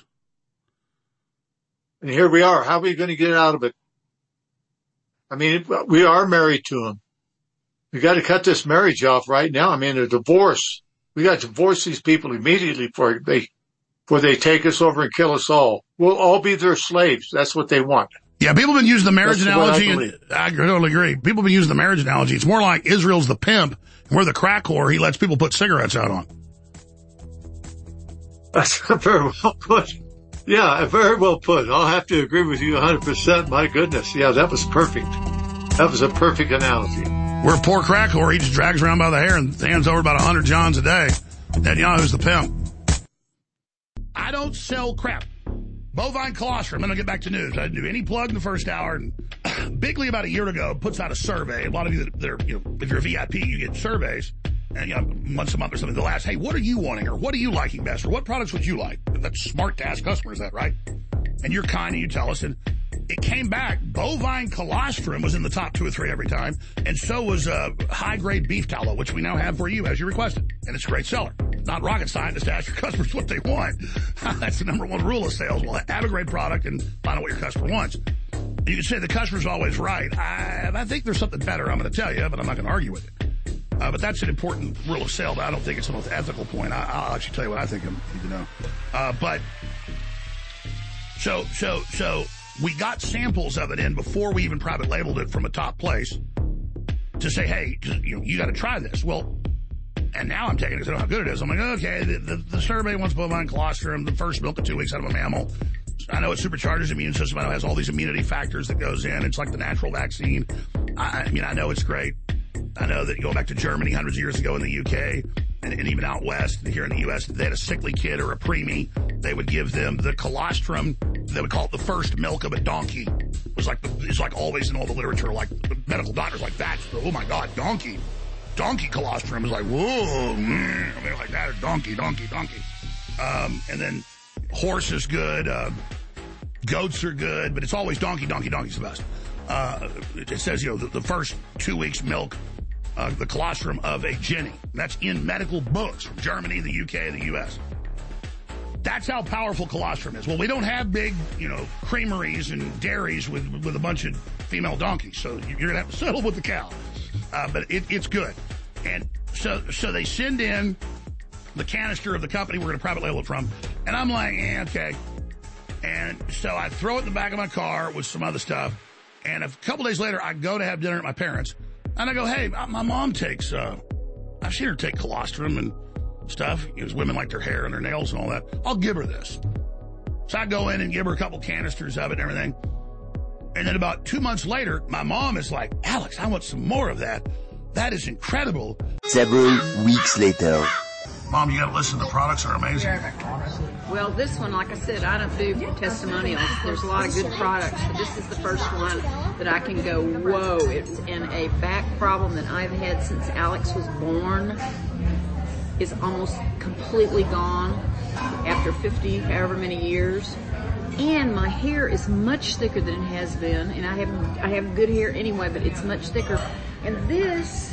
And here we are. How are we going to get out of it? I mean, we are married to him. We got to cut this marriage off right now. I mean, a divorce. We got to divorce these people immediately before they take us over and kill us all. We'll all be their slaves. That's what they want. Yeah, people have been using the marriage analogy. I totally agree. People have been using the marriage analogy. It's more like Israel's the pimp, and we're the crack whore he lets people put cigarettes out on. That's very well put. Yeah, very well put. I'll have to agree with you 100%. My goodness. Yeah, that was perfect. That was a perfect analogy. We're a poor crack whore. He just drags around by the hair and hands over about 100 Johns a day. Netanyahu's the pimp. I don't sell crap. Bovine colostrum. I'm going to get back to news. I didn't do any plug in the first hour. And Bigley, about a year ago, puts out a survey. A lot of you that are, if you're a VIP, you get surveys. And, once a month or something, they'll ask, hey, what are you wanting? Or what are you liking best? Or what products would you like? That's smart to ask customers that, right? And you're kind and you tell us. And it came back. Bovine colostrum was in the top 2 or 3 every time. And so was high-grade beef tallow, which we now have for you as you requested. And it's a great seller. Not rocket scientist to ask your customers what they want. That's the number one rule of sales. Well, have a great product and find out what your customer wants. And you can say the customer's always right. I think there's something better I'm going to tell you, but I'm not going to argue with it. But that's an important rule of sale. But I don't think it's the most ethical point. I'll actually tell you what I think you need to know. But so we got samples of it in before we even private labeled it from a top place to say, hey, you got to try this. Well, and now I'm taking it because I know how good it is. I'm like, okay, the survey wants bovine colostrum, the first milk of 2 weeks out of a mammal. I know it supercharges the immune system. I know it has all these immunity factors that goes in. It's like the natural vaccine. I know it's great. I know that going back to Germany hundreds of years ago in the UK and even out west here in the U.S., they had a sickly kid or a preemie. They would give them the colostrum. They would call it the first milk of a donkey. It's like always in all the literature, like medical doctors like that. Oh my God, donkey colostrum is like, whoa, they're like that, or donkey. And then horse is good, goats are good, but it's always donkey's the best. It says, the first 2 weeks milk, the colostrum of a Jenny. That's in medical books from Germany, the UK, the US. That's how powerful colostrum is. Well, we don't have big, creameries and dairies with a bunch of female donkeys, so you're going to have to settle with the cow. But it's good. And so they send in the canister of the company we're going to private label it from, and I'm like, okay. And so I throw it in the back of my car with some other stuff, and a couple days later, I go to have dinner at my parents', and I go, hey, my mom takes, I've seen her take colostrum and stuff, because women like their hair and their nails and all that. I'll give her this. So I go in and give her a couple canisters of it and everything. And then about 2 months later, my mom is like, Alex, I want some more of that. That is incredible. Several weeks later. Mom, you got to listen. The products are amazing. Well, this one, like I said, I don't do testimonials. There's a lot of good products, but this is the first one that I can go, whoa. And a back problem that I've had since Alex was born is almost completely gone after 50, however many years. And my hair is much thicker than it has been, and I have good hair anyway, but it's much thicker. And this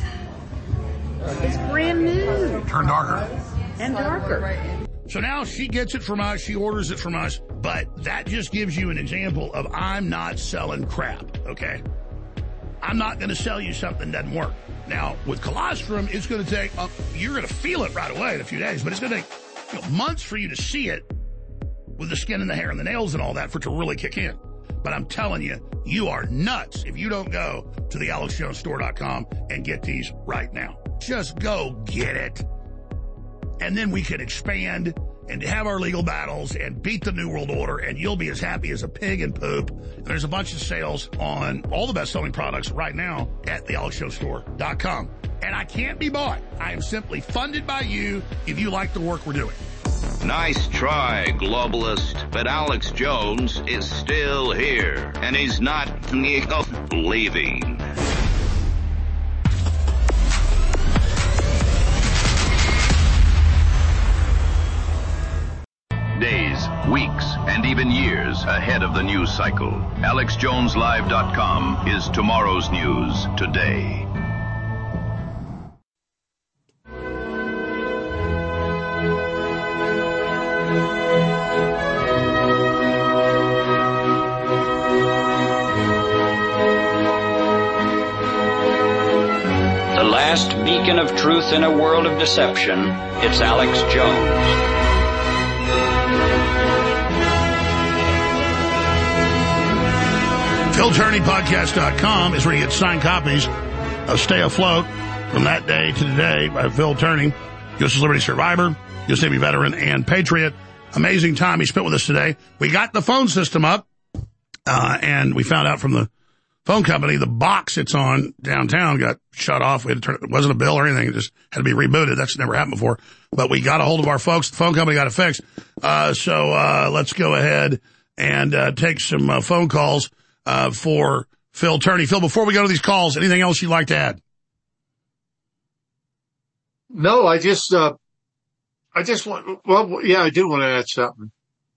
is brand new. Turned darker. And darker. So now she gets it from us, she orders it from us, but that just gives you an example of I'm not selling crap, okay? I'm not going to sell you something that doesn't work. Now, with colostrum, it's going to take, you're going to feel it right away in a few days, but it's going to take months for you to see it with the skin and the hair and the nails and all that for it to really kick in. But I'm telling you, you are nuts if you don't go to the AlexJonesStore.com and get these right now. Just go get it. And then we can expand and have our legal battles and beat the New World Order, and you'll be as happy as a pig in poop. And there's a bunch of sales on all the best-selling products right now at the AlexJonesStore.com. And I can't be bought. I am simply funded by you if you like the work we're doing. Nice try, globalist, but Alex Jones is still here, and he's not leaving. Days, weeks, and even years ahead of the news cycle. AlexJonesLive.com is tomorrow's news today. The last beacon of truth in a world of deception, it's Alex Jones. PhilTurneyPodcast.com is where you get signed copies of Stay Afloat from that day to today by Phil Turney, U.S. Liberty survivor, U.S. Navy veteran, and patriot. amazing time he spent with us today. We got the phone system up, and we found out from the phone company the box it's on downtown got shut off. We had to turn it wasn't a bill or anything. It just had to be rebooted. That's never happened before. But we got a hold of our folks. The phone company got it fixed. So let's go ahead and take some phone calls for Phil Turney. Phil, before we go to these calls, anything else you'd like to add? No, I do want to add something.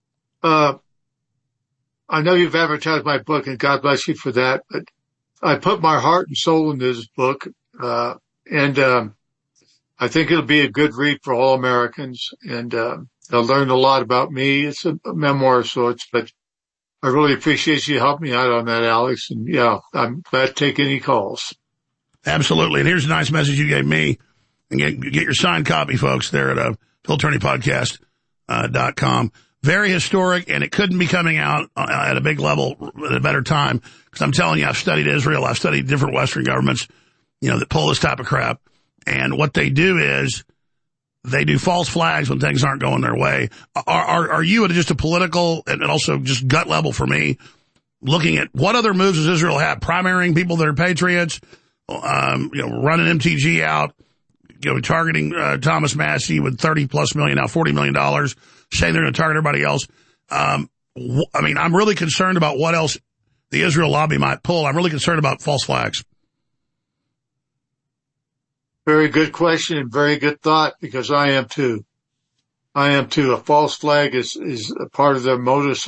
I know you've advertised my book, and God bless you for that, but I put my heart and soul into this book, and I think it'll be a good read for all Americans, and they'll learn a lot about me. It's a memoir of sorts, but I really appreciate you helping me out on that, Alex, and yeah, I'm glad to take any calls. Absolutely, and here's a nice message you gave me. And get your signed copy, folks, there at PhilTurneyPodcast.com. Very historic, and it couldn't be coming out at a big level at a better time. Because I'm telling you, I've studied Israel. I've studied different Western governments, that pull this type of crap. And what they do is they do false flags when things aren't going their way. Are you at just a political and also just gut level for me, looking at what other moves does Israel have? Primarying people that are patriots, running MTG out, targeting Thomas Massey with $30+ million, now $40 million, saying they're going to target everybody else. I'm really concerned about what else the Israel lobby might pull. I'm really concerned about false flags. Very good question and very good thought, because I am too. A false flag is a part of their modus.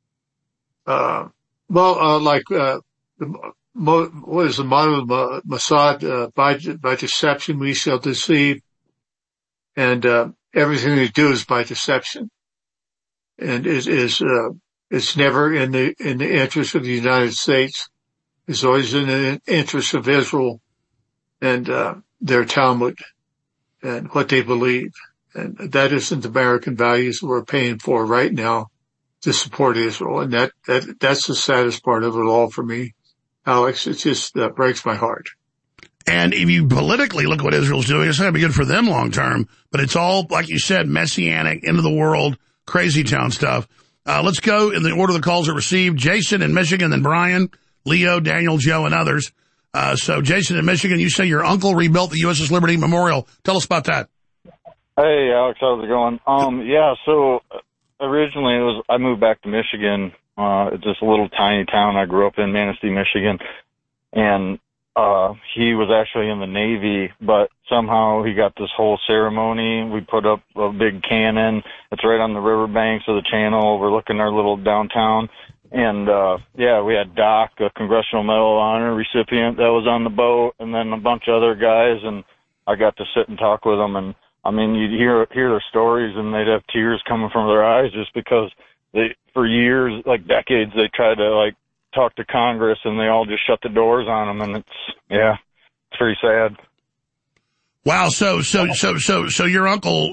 What is the motto of Mossad? By deception we shall deceive, and everything they do is by deception, and it's never in the interest of the United States. It's always in the interest of Israel and their Talmud and what they believe, and that isn't the American values we're paying for right now to support Israel, and that's the saddest part of it all for me, Alex. It just breaks my heart. And if you politically look at what Israel's doing, it's not going to be good for them long term, but it's all, like you said, messianic, end of the world, crazy town stuff. Let's go in the order the calls are received. Jason in Michigan, then Brian, Leo, Daniel, Joe, and others. So Jason in Michigan, you say your uncle rebuilt the USS Liberty Memorial. Tell us about that. Hey, Alex, how's it going? So originally I moved back to Michigan. It's just a little tiny town I grew up in, Manistee, Michigan. And he was actually in the Navy, but somehow he got this whole ceremony. We put up a big cannon. It's right on the riverbanks of the channel overlooking our little downtown. And, we had Doc, a Congressional Medal of Honor recipient that was on the boat, and then a bunch of other guys, and I got to sit and talk with them. And, you'd hear their stories, and they'd have tears coming from their eyes just because for years, like decades, they tried to, talk to Congress, and they all just shut the doors on them, and it's pretty sad. Wow, so your uncle,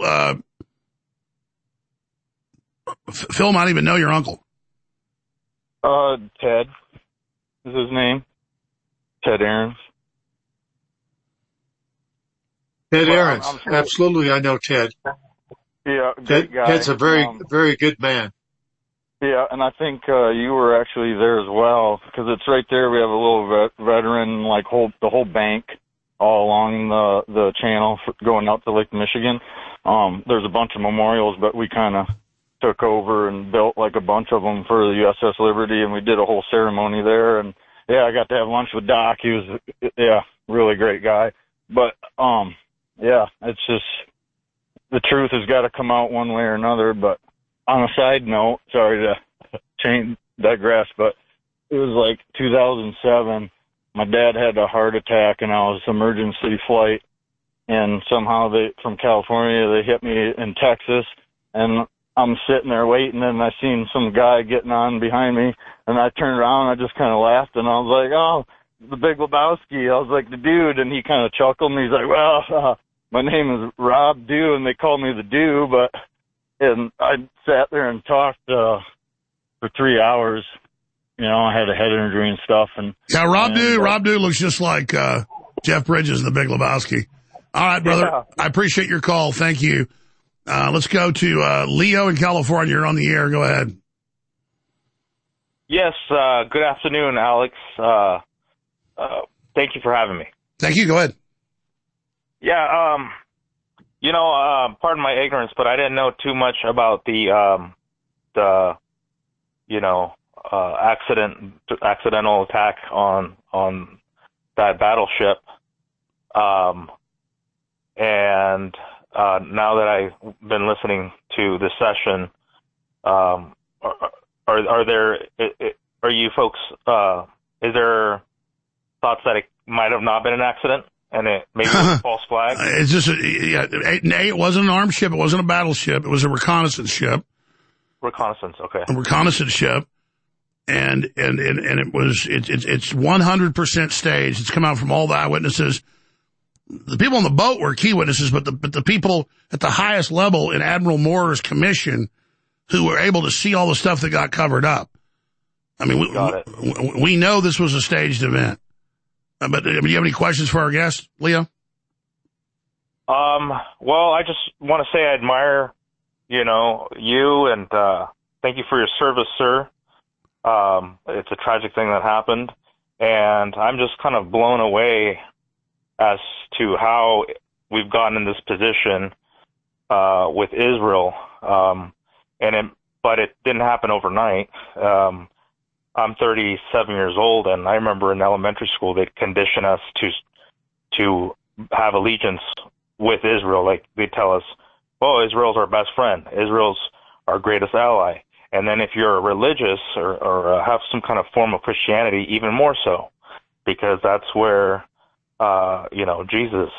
Phil might even know your uncle. Ted is his name. Ted Ahrens. Ted Ahrens. Absolutely, I know Ted. Yeah, great guy. Ted's a very, very good man. Yeah, and I think you were actually there as well, because it's right there. We have a little veteran, the whole bank all along the channel going out to Lake Michigan. There's a bunch of memorials, but we kind of took over and built a bunch of them for the USS Liberty, and we did a whole ceremony there. And I got to have lunch with Doc. He was really great guy. But it's just the truth has got to come out one way or another. But on a side note, sorry to digress, but it was 2007. My dad had a heart attack, and I was emergency flight, and somehow from California they hit me in Texas, and I'm sitting there waiting, and I seen some guy getting on behind me, and I turned around, and I just kind of laughed, and I was like, "Oh, the Big Lebowski." I was like, "The dude," and he kind of chuckled, and he's like, "Well, my name is Rob Dew, and they call me the Dew," and I sat there and talked for 3 hours. I had a head injury and stuff. Rob Dew looks just like Jeff Bridges in the Big Lebowski. All right, brother. Yeah. I appreciate your call. Thank you. Let's go to Leo in California. You're on the air. Go ahead. Yes, good afternoon, Alex. Thank you for having me. Thank you. Go ahead. Yeah, pardon my ignorance, but I didn't know too much about the accidental attack on that battleship. And now that I've been listening to this session, are you folks, is there thoughts that it might have not been an accident and it maybe was a false flag? It's just, it wasn't an armed ship. It wasn't a battleship. It was a reconnaissance ship. Reconnaissance, okay. A reconnaissance ship. And it's 100% staged. It's come out from all the eyewitnesses. The people on the boat were key witnesses, but the people at the highest level in Admiral Moore's commission who were able to see all the stuff that got covered up. I mean, we know this was a staged event. But do you have any questions for our guest, Leo? Well, I just want to say I admire, you and thank you for your service, sir. It's a tragic thing that happened, and I'm just kind of blown away as to how we've gotten in this position with Israel. But it didn't happen overnight. I'm 37 years old, and I remember in elementary school they'd condition us to have allegiance with Israel. Like they'd tell us, "Oh, Israel's our best friend. Israel's our greatest ally." And then if you're religious or have some kind of form of Christianity, even more so, because that's where Jesus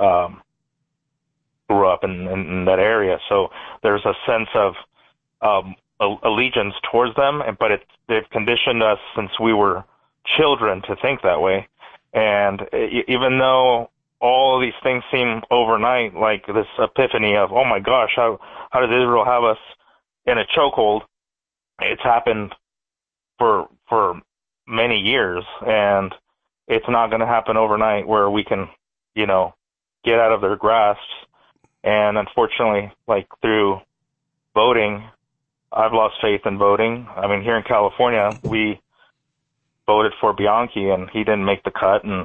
grew up in that area. So there's a sense of allegiance towards them, but they've conditioned us since we were children to think that way. And even though all of these things seem overnight, like this epiphany of, oh my gosh, how does Israel have us in a chokehold? It's happened for many years, and it's not going to happen overnight where we can, get out of their grasps. And unfortunately, like through voting, I've lost faith in voting. I mean, here in California, we voted for Bianchi, and he didn't make the cut. And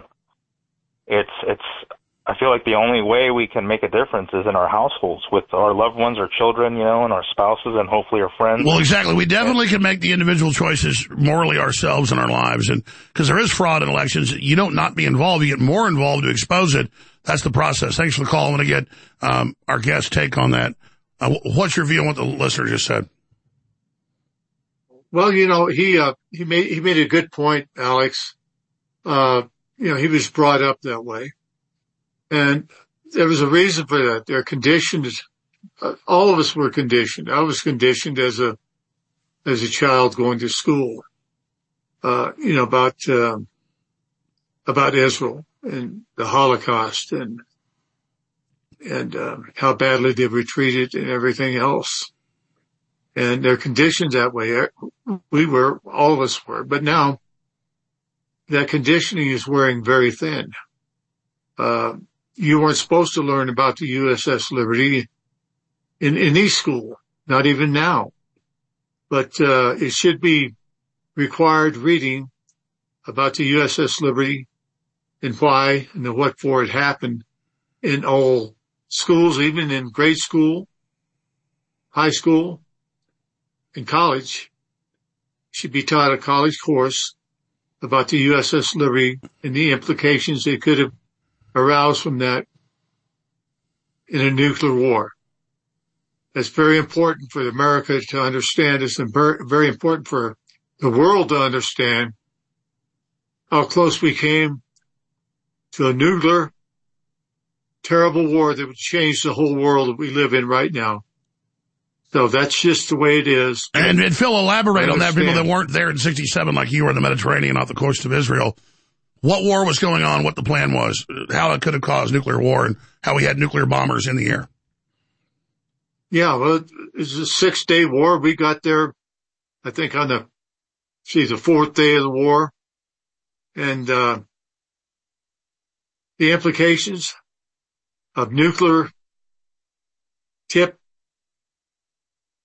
I feel like the only way we can make a difference is in our households with our loved ones, our children, and our spouses, and hopefully our friends. Well, exactly. We definitely can make the individual choices morally ourselves in our lives. And because there is fraud in elections, you don't not be involved. You get more involved to expose it. That's the process. Thanks for the call. I'm going to get our guest's take on that. What's your view on what the listener just said? Well, he made a good point, Alex. He was brought up that way. And there was a reason for that. They're conditioned. All of us were conditioned. I was conditioned as a child going to school, about Israel and the Holocaust and how badly they were treated and everything else. And they're conditioned that way. All of us were. But now that conditioning is wearing very thin. You weren't supposed to learn about the USS Liberty in any school, not even now. But it should be required reading about the USS Liberty and why and the what for it happened in all schools, even in grade school, high school, and college. Should be taught a college course about the USS Liberty and the implications it could have aroused from that in a nuclear war. That's very important for America to understand. It's very important for the world to understand how close we came to a nuclear, terrible war that would change the whole world that we live in right now. So that's just the way it is. And Phil, elaborate on that, people that weren't there in 67 like you were in the Mediterranean off the coast of Israel. What war was going on, what the plan was, how it could have caused nuclear war, and how we had nuclear bombers in the air. Yeah, well, it was a 6-day war. We got there, I think, on the 4th day of the war. And the implications of nuclear tip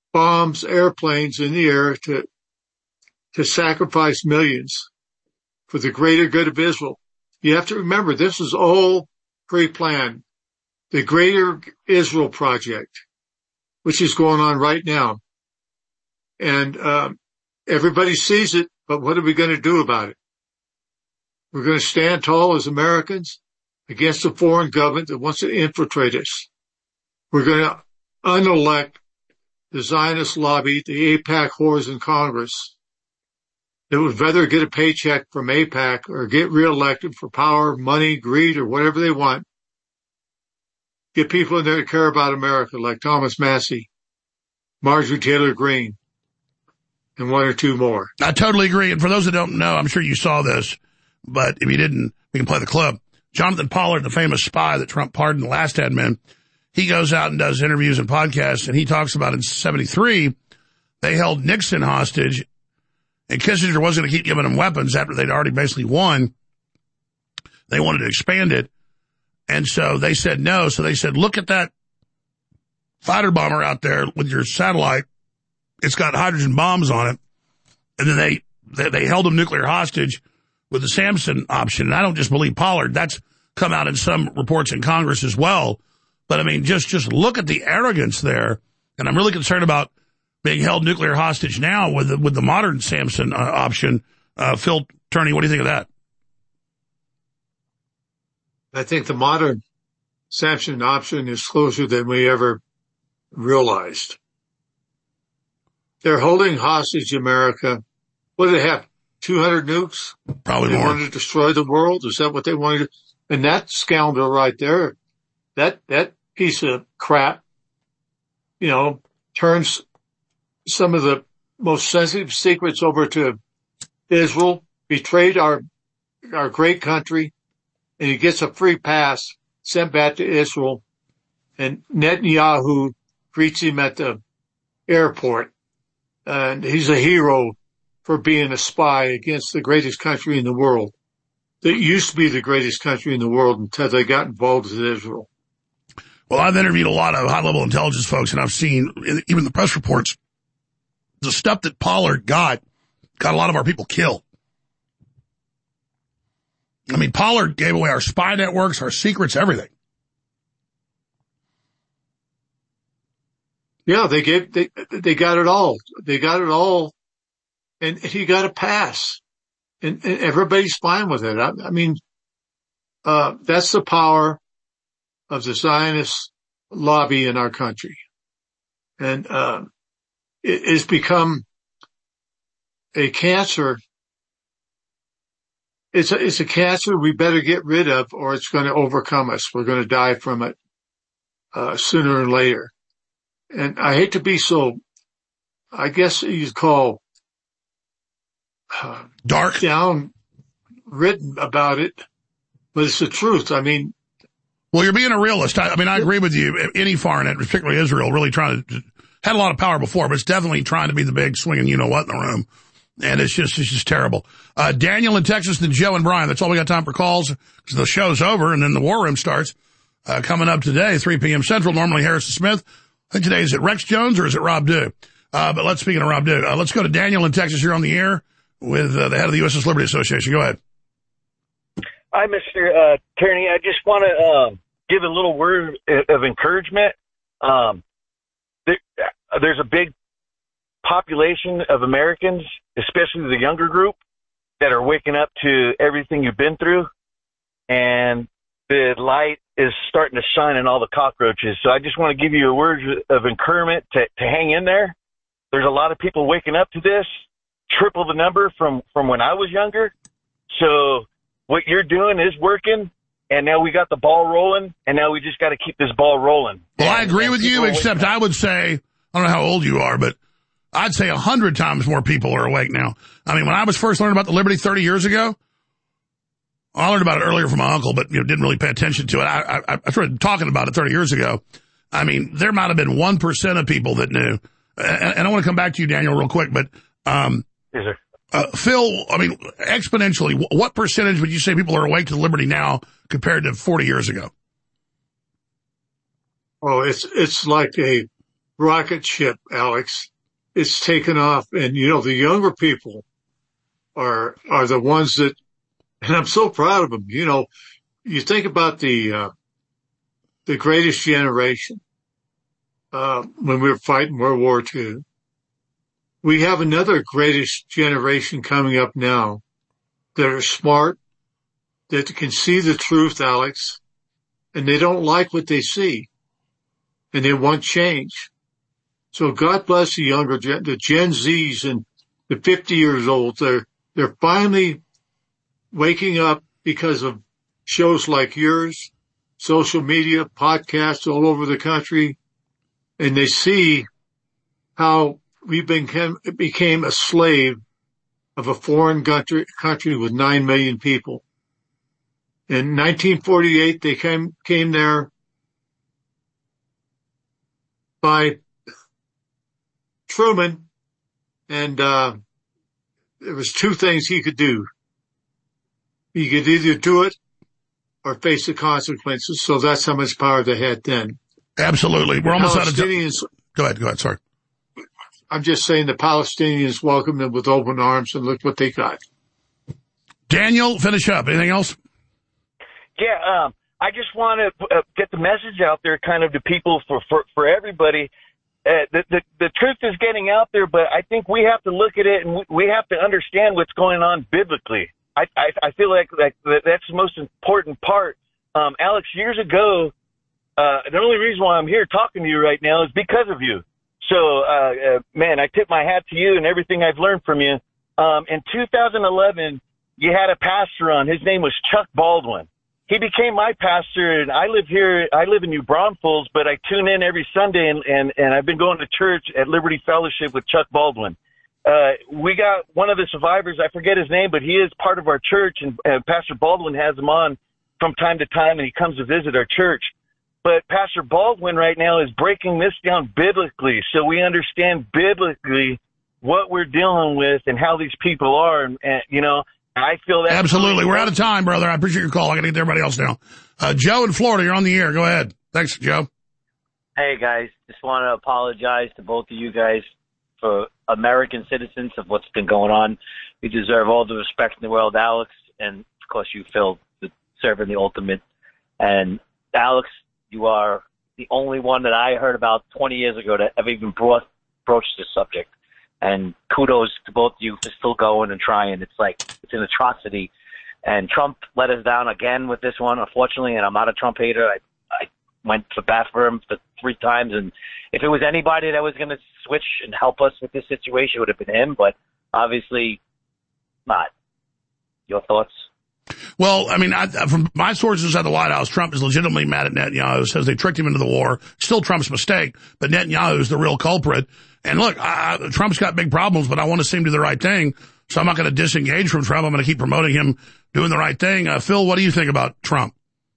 bombs airplanes in the air to sacrifice millions for the greater good of Israel. You have to remember, this is all pre-planned. The Greater Israel Project, which is going on right now. And everybody sees it, but what are we going to do about it? We're going to stand tall as Americans against a foreign government that wants to infiltrate us. We're going to unelect the Zionist lobby, the AIPAC whores in Congress, that would rather get a paycheck from AIPAC or get reelected for power, money, greed, or whatever they want. Get people in there to care about America, like Thomas Massey, Marjorie Taylor Greene, and one or two more. I totally agree. And for those that don't know, I'm sure you saw this, but if you didn't, we can play the clip. Jonathan Pollard, the famous spy that Trump pardoned the last admin, he goes out and does interviews and podcasts, and he talks about in 1973, they held Nixon hostage, and Kissinger wasn't going to keep giving them weapons after they'd already basically won. They wanted to expand it. And so they said no. So they said, look at that fighter bomber out there with your satellite. It's got hydrogen bombs on it. And then they held them nuclear hostage with the Samson option. And I don't just believe Pollard. That's come out in some reports in Congress as well. But I mean, just look at the arrogance there. And I'm really concerned about being held nuclear hostage now with the modern Samson option. Phil Turney, what do you think of that? I think the modern Samson option is closer than we ever realized. They're holding hostage America. What do they have? 200 nukes? Probably more. They want to destroy the world? Is that what they want to do? And that scoundrel right there, that piece of crap, turns some of the most sensitive secrets over to Israel, betrayed our great country, and he gets a free pass sent back to Israel, and Netanyahu greets him at the airport, and he's a hero for being a spy against the greatest country in the world. That used to be the greatest country in the world until they got involved with Israel. Well, I've interviewed a lot of high-level intelligence folks, and I've seen, even the press reports, the stuff that Pollard got a lot of our people killed. I mean, Pollard gave away our spy networks, our secrets, everything. Yeah, they got it all. They got it all, and he got a pass, and everybody's fine with it. I mean, that's the power of the Zionist lobby in our country, and it has become a cancer. It's a cancer we better get rid of, or it's going to overcome us. We're going to die from it sooner or later. And I hate to be so, I guess you'd call dark, down written about it, but it's the truth. I mean, well, you're being a realist. I mean, I agree with you. Any foreign, particularly Israel, really trying to had a lot of power before, but it's definitely trying to be the big swinging you-know-what in the room. And it's just terrible. Daniel in Texas, then Joe and Brian. That's all we got time for calls because the show's over and then the war room starts. Coming up today, 3 p.m. Central, normally Harrison Smith. I think today, is it Rex Jones or is it Rob Dew? But speaking of Rob Dew, let's go to Daniel in Texas. You're on the air with the head of the USS Liberty Association. Go ahead. Hi, Mr. Tierney. I just want to give a little word of encouragement. There's a big population of Americans, especially the younger group, that are waking up to everything you've been through, and the light is starting to shine in all the cockroaches. So I just want to give you a word of encouragement to hang in there. There's a lot of people waking up to this, triple the number from when I was younger. So what you're doing is working, and now we got the ball rolling, and now we just got to keep this ball rolling. Well, I agree with you, except I would say, I don't know how old you are, but I'd say 100 times more people are awake now. I mean, when I was first learning about the Liberty 30 years ago, I learned about it earlier from my uncle, but didn't really pay attention to it. I started talking about it 30 years ago. I mean, there might have been 1% of people that knew. And I want to come back to you, Daniel, real quick, but yes, sir. Phil, I mean, exponentially, what percentage would you say people are awake to Liberty now compared to 40 years ago? Oh, it's like a rocket ship, Alex. It's taken off, and the younger people are the ones that, and I'm so proud of them. You think about the greatest generation, when we were fighting World War II. We have another greatest generation coming up now that are smart, that can see the truth, Alex, and they don't like what they see, and they want change. So God bless the younger the Gen Zs and the 50 years old. They're finally waking up because of shows like yours, social media, podcasts all over the country, and they see how we became a slave of a foreign country with 9 million people. In 1948, they came there by Truman, and there was two things he could do. He could either do it or face the consequences. So that's how much power they had then. Absolutely. We're almost out of time. Go ahead. Sorry. I'm just saying the Palestinians welcomed them with open arms, and look what they got. Daniel, finish up. Anything else? Yeah, I just want to get the message out there kind of to people for everybody. The truth is getting out there, but I think we have to look at it and we have to understand what's going on biblically. I feel like that's the most important part. Alex, years ago, the only reason why I'm here talking to you right now is because of you. So, man, I tip my hat to you and everything I've learned from you. In 2011, you had a pastor on. His name was Chuck Baldwin. He became my pastor, and I live in New Braunfels, but I tune in every Sunday, and I've been going to church at Liberty Fellowship with Chuck Baldwin. We got one of the survivors, I forget his name, but he is part of our church, and Pastor Baldwin has him on from time to time, and he comes to visit our church. But Pastor Baldwin right now is breaking this down biblically, so we understand biblically what we're dealing with and how these people are, and I feel that. Absolutely. We're out of time, brother. I appreciate your call. I got to get to everybody else now. Joe in Florida, you're on the air. Go ahead. Thanks, Joe. Hey, guys. Just want to apologize to both of you guys for American citizens of what's been going on. We deserve all the respect in the world, Alex, and, of course, you, Phil, serving the ultimate. And, Alex, you are the only one that I heard about 20 years ago that ever even broached this subject. And kudos to both of you for still going and trying. It's an atrocity. And Trump let us down again with this one, unfortunately, and I'm not a Trump hater. I went to bat for him for 3 times, and if it was anybody that was going to switch and help us with this situation, it would have been him, but obviously not. Your thoughts? Well, I mean, from my sources at the White House, Trump is legitimately mad at Netanyahu, says they tricked him into the war. Still Trump's mistake, but Netanyahu is the real culprit. And look, Trump's got big problems, but I want to see him do the right thing. So I'm not going to disengage from Trump. I'm going to keep promoting him doing the right thing. Phil, what do you think about Trump?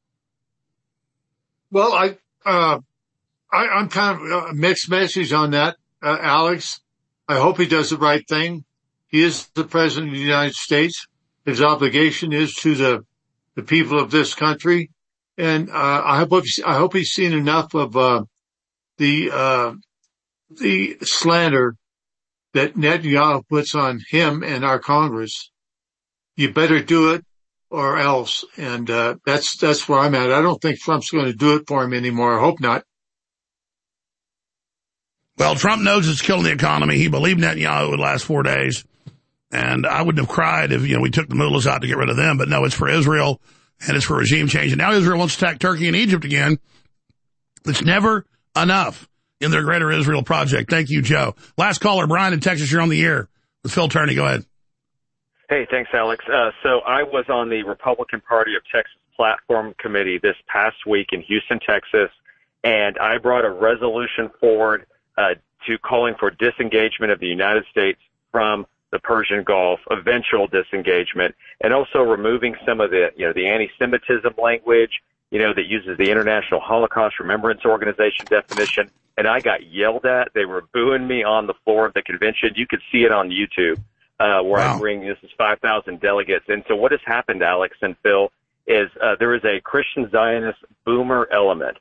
Well, I'm kind of a mixed message on that, Alex. I hope he does the right thing. He is the president of the United States. His obligation is to the people of this country. And I hope he's seen enough of the slander that Netanyahu puts on him and our Congress. You better do it or else. And that's where I'm at. I don't think Trump's going to do it for him anymore. I hope not. Well, Trump knows it's killing the economy. He believed Netanyahu would last 4 days. And I wouldn't have cried if, we took the mullahs out to get rid of them. But no, it's for Israel and it's for regime change. And now Israel wants to attack Turkey and Egypt again. It's never enough in their greater Israel project. Thank you, Joe. Last caller, Brian in Texas. You're on the air with Phil Turney. Go ahead. Hey, thanks, Alex. So I was on the Republican Party of Texas Platform Committee this past week in Houston, Texas, and I brought a resolution forward to calling for disengagement of the United States from the Persian Gulf, eventual disengagement, and also removing some of the, the anti-Semitism language, that uses the International Holocaust Remembrance Organization definition. And I got yelled at. They were booing me on the floor of the convention. You could see it on YouTube, where wow. I bring, this is 5,000 delegates. And so what has happened, Alex and Phil, is there is a Christian Zionist boomer element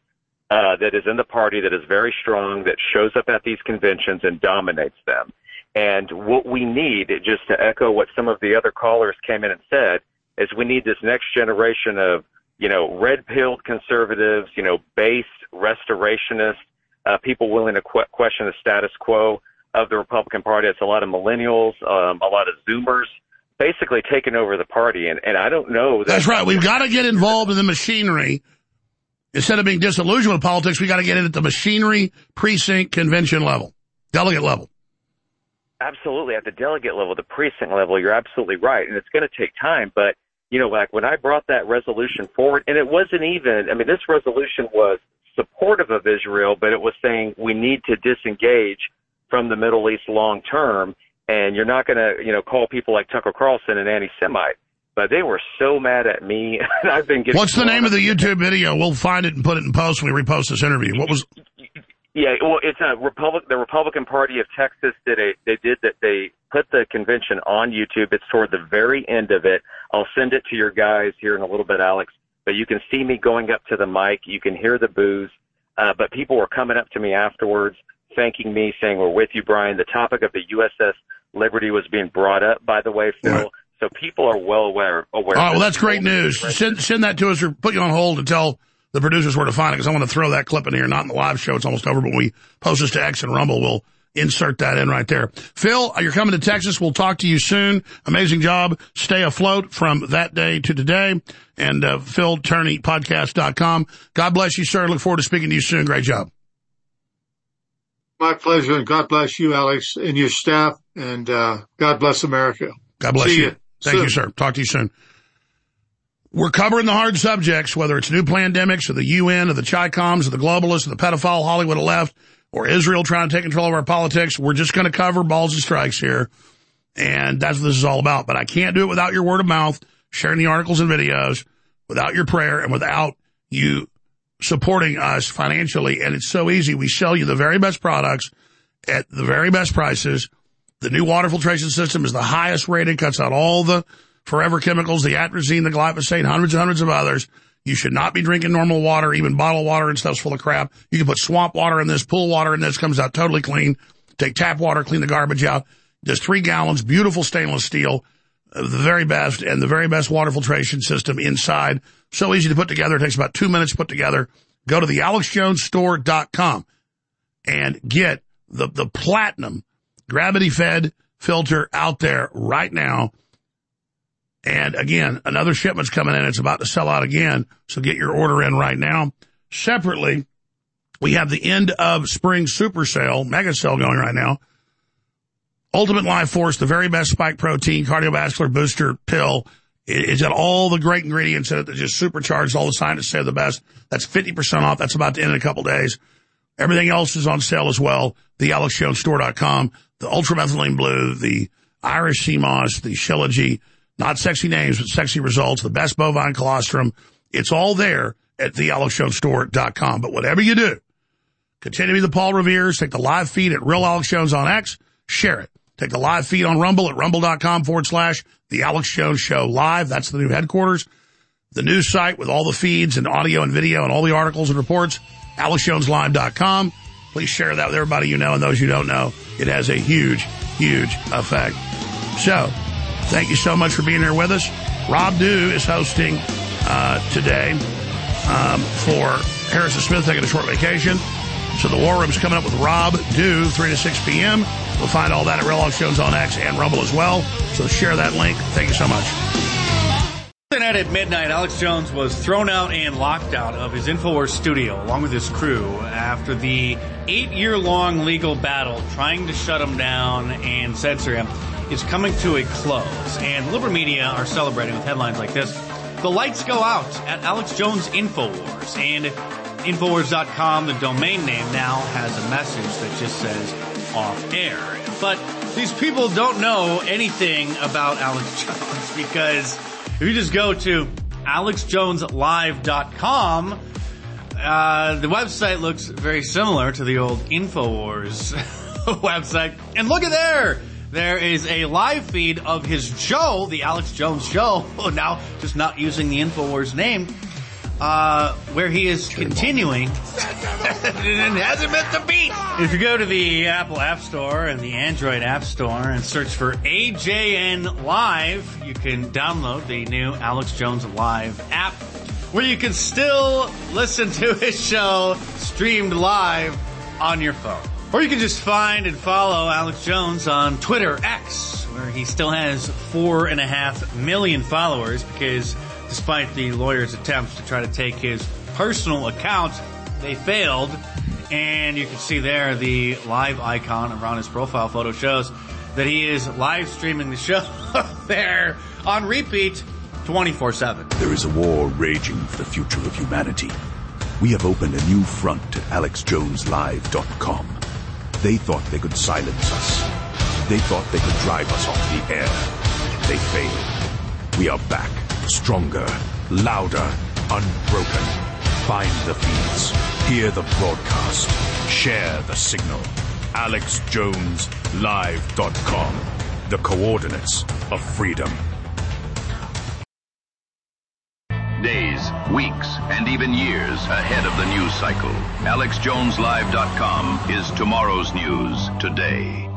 that is in the party that is very strong, that shows up at these conventions and dominates them. And what we need, just to echo what some of the other callers came in and said, is we need this next generation of, red-pilled conservatives, base restorationists, people willing to question the status quo of the Republican Party. It's a lot of millennials, a lot of Zoomers, basically taking over the party. And I don't know. That's right. We've got to get involved in the machinery. Instead of being disillusioned with politics, we got to get in at the machinery, precinct, convention level, delegate level. Absolutely. At the delegate level, the precinct level, you're absolutely right. And it's going to take time. But, like when I brought that resolution forward, and it wasn't even, this resolution was supportive of Israel, but it was saying we need to disengage from the Middle East long term. And you're not going to, call people like Tucker Carlson an anti-Semite. But they were so mad at me. I've been getting. What's the name of the YouTube video? We'll find it and put it in post when we repost this interview. What was? Yeah, well, it's the Republican Party of Texas they put the convention on YouTube. It's toward the very end of it. I'll send it to your guys here in a little bit, Alex. But you can see me going up to the mic. You can hear the boos. But people were coming up to me afterwards, thanking me, saying, "We're with you, Brian." The topic of the USS Liberty was being brought up, by the way, Phil. Right. So people are well aware. All right, well, that's great news. Send that to us or put you on hold to tell the producers where to find it, because I want to throw that clip in here, not in the live show. It's almost over, but when we post this to X and Rumble, we'll insert that in right there. Phil, you're coming to Texas. We'll talk to you soon. Amazing job. Stay afloat from that day to today. And PhilTurneyPodcast.com. God bless you, sir. Look forward to speaking to you soon. Great job. My pleasure, and God bless you, Alex, and your staff, and God bless America. God bless you. Thank you, sir. Talk to you soon. We're covering the hard subjects, whether it's new pandemics or the UN or the Chi-Coms or the globalists or the pedophile Hollywood left or Israel trying to take control of our politics. We're just going to cover balls and strikes here, and that's what this is all about. But I can't do it without your word of mouth, sharing the articles and videos, without your prayer, and without you supporting us financially. And it's so easy. We sell you the very best products at the very best prices. The new water filtration system is the highest rated, cuts out all the forever chemicals, the atrazine, the glyphosate, hundreds and hundreds of others. You should not be drinking normal water, even bottled water and stuff's full of crap. You can put swamp water in this, pool water in this, comes out totally clean. Take tap water, clean the garbage out. Just 3 gallons, beautiful stainless steel, the very best, and the very best water filtration system inside. So easy to put together. It takes about 2 minutes to put together. Go to the AlexJonesStore.com and get the platinum gravity-fed filter out there right now. And again, another shipment's coming in. It's about to sell out again, so get your order in right now. Separately, we have the end of spring super sale, mega sale going right now. Ultimate Life Force, the very best spike protein cardiovascular booster pill. It's got all the great ingredients in it that just supercharged all the scientists say the best. That's 50% off. That's about to end in a couple days. Everything else is on sale as well. The AlexJonesStore.com, the Ultramethylene Blue, the Irish Sea Moss, the Shilajit, not sexy names, but sexy results, the best bovine colostrum. It's all there at the AlexJonesStore.com. But whatever you do, continue to be the Paul Revere's. Take the live feed at Real Alex Jones on X. Share it. Take the live feed on Rumble at rumble.com/The Alex Jones Show Live. That's the new headquarters. The news site with all the feeds and audio and video and all the articles and reports, AlexJonesLive.com. Please share that with everybody you know and those you don't know. It has a huge, huge effect. So, thank you so much for being here with us. Rob Dew is hosting today for Harrison Smith taking a short vacation. So the War Room's coming up with Rob Dew, 3 to 6 p.m. We'll find all that at Real Alex Jones on X and Rumble as well. So share that link. Thank you so much. Night at midnight, Alex Jones was thrown out and locked out of his InfoWars studio along with his crew after the 8-year-long legal battle trying to shut him down and censor him is coming to a close. And liberal media are celebrating with headlines like this. The lights go out at Alex Jones InfoWars. And Infowars.com, the domain name, now has a message that just says off air. But these people don't know anything about Alex Jones because if you just go to AlexJonesLive.com, the website looks very similar to the old InfoWars website. And look at there! There is a live feed of his show, the Alex Jones Show, now just not using the InfoWars name. where he is continuing and hasn't missed a beat. If you go to the Apple App Store and the Android App Store and search for AJN Live, you can download the new Alex Jones Live app, where you can still listen to his show streamed live on your phone. Or you can just find and follow Alex Jones on Twitter X, where he still has 4.5 million followers, because despite the lawyer's attempts to try to take his personal account, they failed. And you can see there the live icon around his profile photo shows that he is live streaming the show there on repeat 24/7. There is a war raging for the future of humanity. We have opened a new front at AlexJonesLive.com. They thought they could silence us. They thought they could drive us off the air. They failed. We are back. Stronger, louder, unbroken. Find the feeds. Hear the broadcast. Share the signal. AlexJonesLive.com. The coordinates of freedom. Days, weeks, and even years ahead of the news cycle. AlexJonesLive.com is tomorrow's news today.